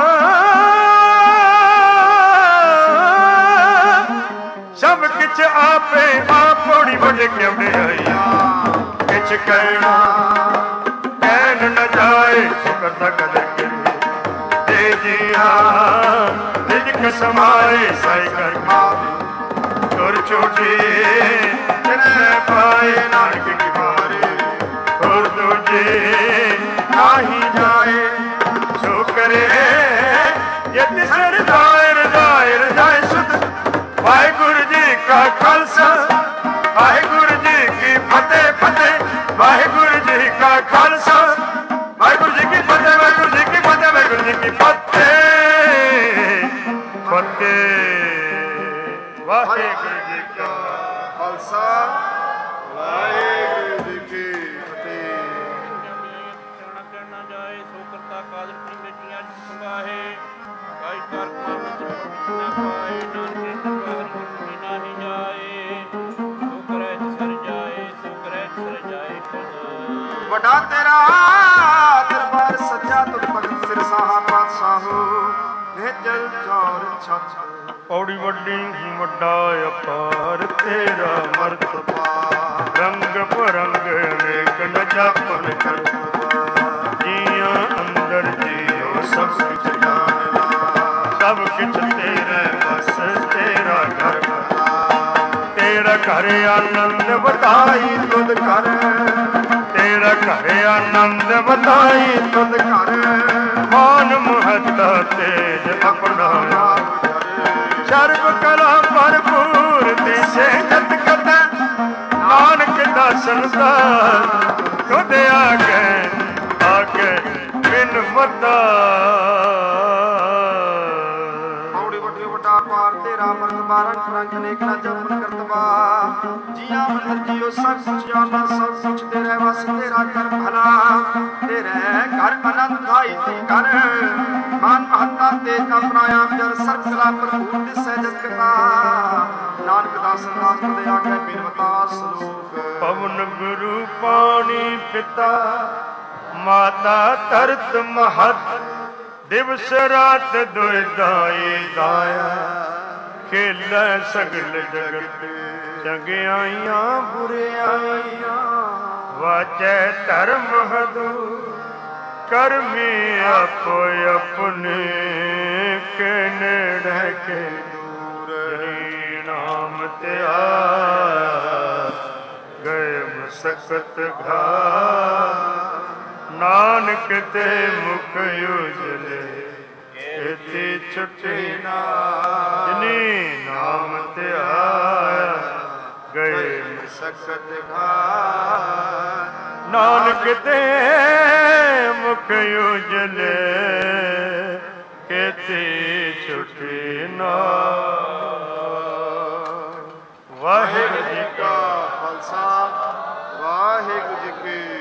ਸਭ ਕਿਛ ਆਪੇ ਆਪ ਪੌੜੀ ਵੱਢ ਕੇ ਵਡਿਆਈ। ਕਿਛ ਕਹਿਣਾ ਕਹਿਣ ਨ ਜਾਏ ਸ਼ੁਕਰ ਦਾ ਕਦਰ ਕਰੇ ਦੇ ਜੀਆ ਰਿਜਕ ਸਮਾਏ ਸਾਈ ਕਰ ਮਾਵੇ ਤੁਰ ਛੋਟੇ ਜਿਨ੍ਹਾਂ ਪਾਏ ਨਾਨਕ ਕੀ ਮਾਰੇ ਹੋਰ ਦੂਜੇ ਨਾਹੀ ਜਾਏ ਸੋ ਕਰੇ ਜੇ ਤਿਸਰ ਦਾਇਰ ਦਾਇਰ ਜਾਏ ਸੁਧ। ਵਾਹਿਗੁਰੂ ਜੀ ਕਾ ਖਾਲਸਾ ਵਾਹਿਗੁਰੂ ਜੀ ਕੀ ਫਤਿਹ ਫਤਿਹ। ਵਾਹਿਗੁਰੂ ਜੀ ਕਾ ਖਾਲਸਾ ਵਾਹਿਗੁਰੂ ਜੀ ਕੀ ਫਤਿਹ ਵਾਹਿਗੁਰੂ ਜੀ ਕੀ ਫਤਿਹ ਵਾਹਿਗੁਰੂ ਜੀ ਕੀ ਫਤਿਹ ਫਤਿਹ। ਵਾਹਿਗੁਰੂ ਜੀ ਕਾ ਖਾਲਸਾ ਵਾਹਿਗੁਰੂ ਜੀ ਕੀ ਫਤਿਹ। ਕਹਿਣਾ ਜਾਏ ਸੋ ਕਰਤਾ ਕਾਦਰ ਕੀ ਮੇਟੀਆਂ ਸੰਭਾਹੇ ਕਾਈ ਕਰ ਨਾ ਪਾਏ ਨਾਨਕ ਵਾਹਿਗੁਰੂ ਨਾਹੀ ਜਾਏ ਸੋ ਕਰੇ ਸਰ ਜਾਏ ਸੋ ਕਰੇ ਸਰ ਜਾਏ ਖੁਦ। ਵੱਡਾ ਤੇਰਾ ਦਰਬਾਰ ਸੱਚਾ ਤੁਧ ਭਗਤ ਸਿਰ ਸਾਹਾ ਪਾਤਸ਼ਾਹੋ ਨਿਹਚਲ ਚੌਰ ਛੱਛ। ਪੌੜੀ ਵੱਡੀ ਵੱਡਾ ਅਪਾਰ ਤੇਰਾ ਮਰਤਬਾ ਰੰਗ ਬਰੰਗ ਅਨੇਕ ਨ ਜਾਪਨ ਕਰਤਬਾ। ਜੀਆਂ ਅੰਦਰ ਜੀਓ ਸਭ ਕਿਛ ਜਾਣਦਾ ਸਭ ਕਿਛ ਤੇਰੇ ਬਸ ਘਰ ਆਨੰਦ ਵਧਾਈ ਤੁਧ ਕਰ, ਤੇਰਾ ਘਰ ਆਨੰਦ ਵਧਾਈ ਤੁਧ ਕਰ, ਮਾਨ ਮਹੱਤਾ ਤੇਜ ਆਪਣਾ ਸਰਬ ਕਲਾ ਭਰਪੂਰ ਦਿਸੇ ਜਤ ਕਤੈ, ਨਾਨਕ ਦਾਸਨ ਦਾ ਤੁਧ ਆਗੇ ਬਿਨ ਮਤਾ। ਤੇਰਾ ਮਰਦ ਬਾਰਨ ਰੰਗ ਨੇਕ ਨਾ ਜਪਨ ਕਰਤਵਾ, ਜੀਆ ਮੰਦਰ ਜੀਓ ਸਭ ਕੁਛ ਜਾਣਾ, ਸਭ ਕੁਛ ਤੇਰੇ ਵਸ ਤੇਰਾ ਕਰ ਭਲਾ, ਤੇਰੇ ਘਰ ਆਨੰਦ ਧਾਈ ਤੀ ਕਰ, ਮਾਨ ਮਹੱਤਾ ਤੇ ਆਪਣਾ ਆਪ ਜਰ ਸਰਬ ਕਲਾ ਭਰਪੂਰ ਦਿਸੈ ਜਤ ਕਤਾ, ਨਾਨਕ ਦਾਸਨ ਦਾਸ ਦੇ ਆਗੇ ਬਿਨਵਤਾ ਸਲੋਕ। ਪਵਨ ਗੁਰੂ ਪਾਣੀ ਪਿਤਾ ਮਾਤਾ ਧਰਤ ਮਹਤ, ਦਿਵਸ ਰਾਤ ਦੁਇਦਾਈ ਦਾਇਆ, ਖੇਲੈ ਸਗਲ ਜਗਤ ਚੰਗਿਆਈਆਂ ਬੁਰਿਆਈਆਂ, ਵਾਚੈ ਧਰਮ ਹਦੂਰ ਕਰਮੀ ਆਪੋ ਆਪਣੇ, ਕੇ ਨੇੜੇ ਕੇ ਦੂਰ, ਹਰੀ ਨਾਮ ਤੇ ਆਇਆ ਗਏ ਮਸਕਤ ਘਾਟ, ਨਾਨਕ ਤੇ ਮੁਖ ਉਜਲੇ ਇਤੀ ਛੁੱਟੀ ਨਾ, ਜਿਨੀ ਨਾਮ ਧਿਆਇਆ ਗਏ ਮਸਕਤ ਘਾਟ, ਨਾਨਕ ਤੇ ਮੁਖ ਉਜਲੇ ਇਤੀ ਛੁੱਟੀ ਨਾ। ਵਾਹਿਗੁਰੂ ਜੀ ਕਾ ਖਾਲਸਾ, ਵਾਹਿਗੁਰੂ ਜੀ ਕੀ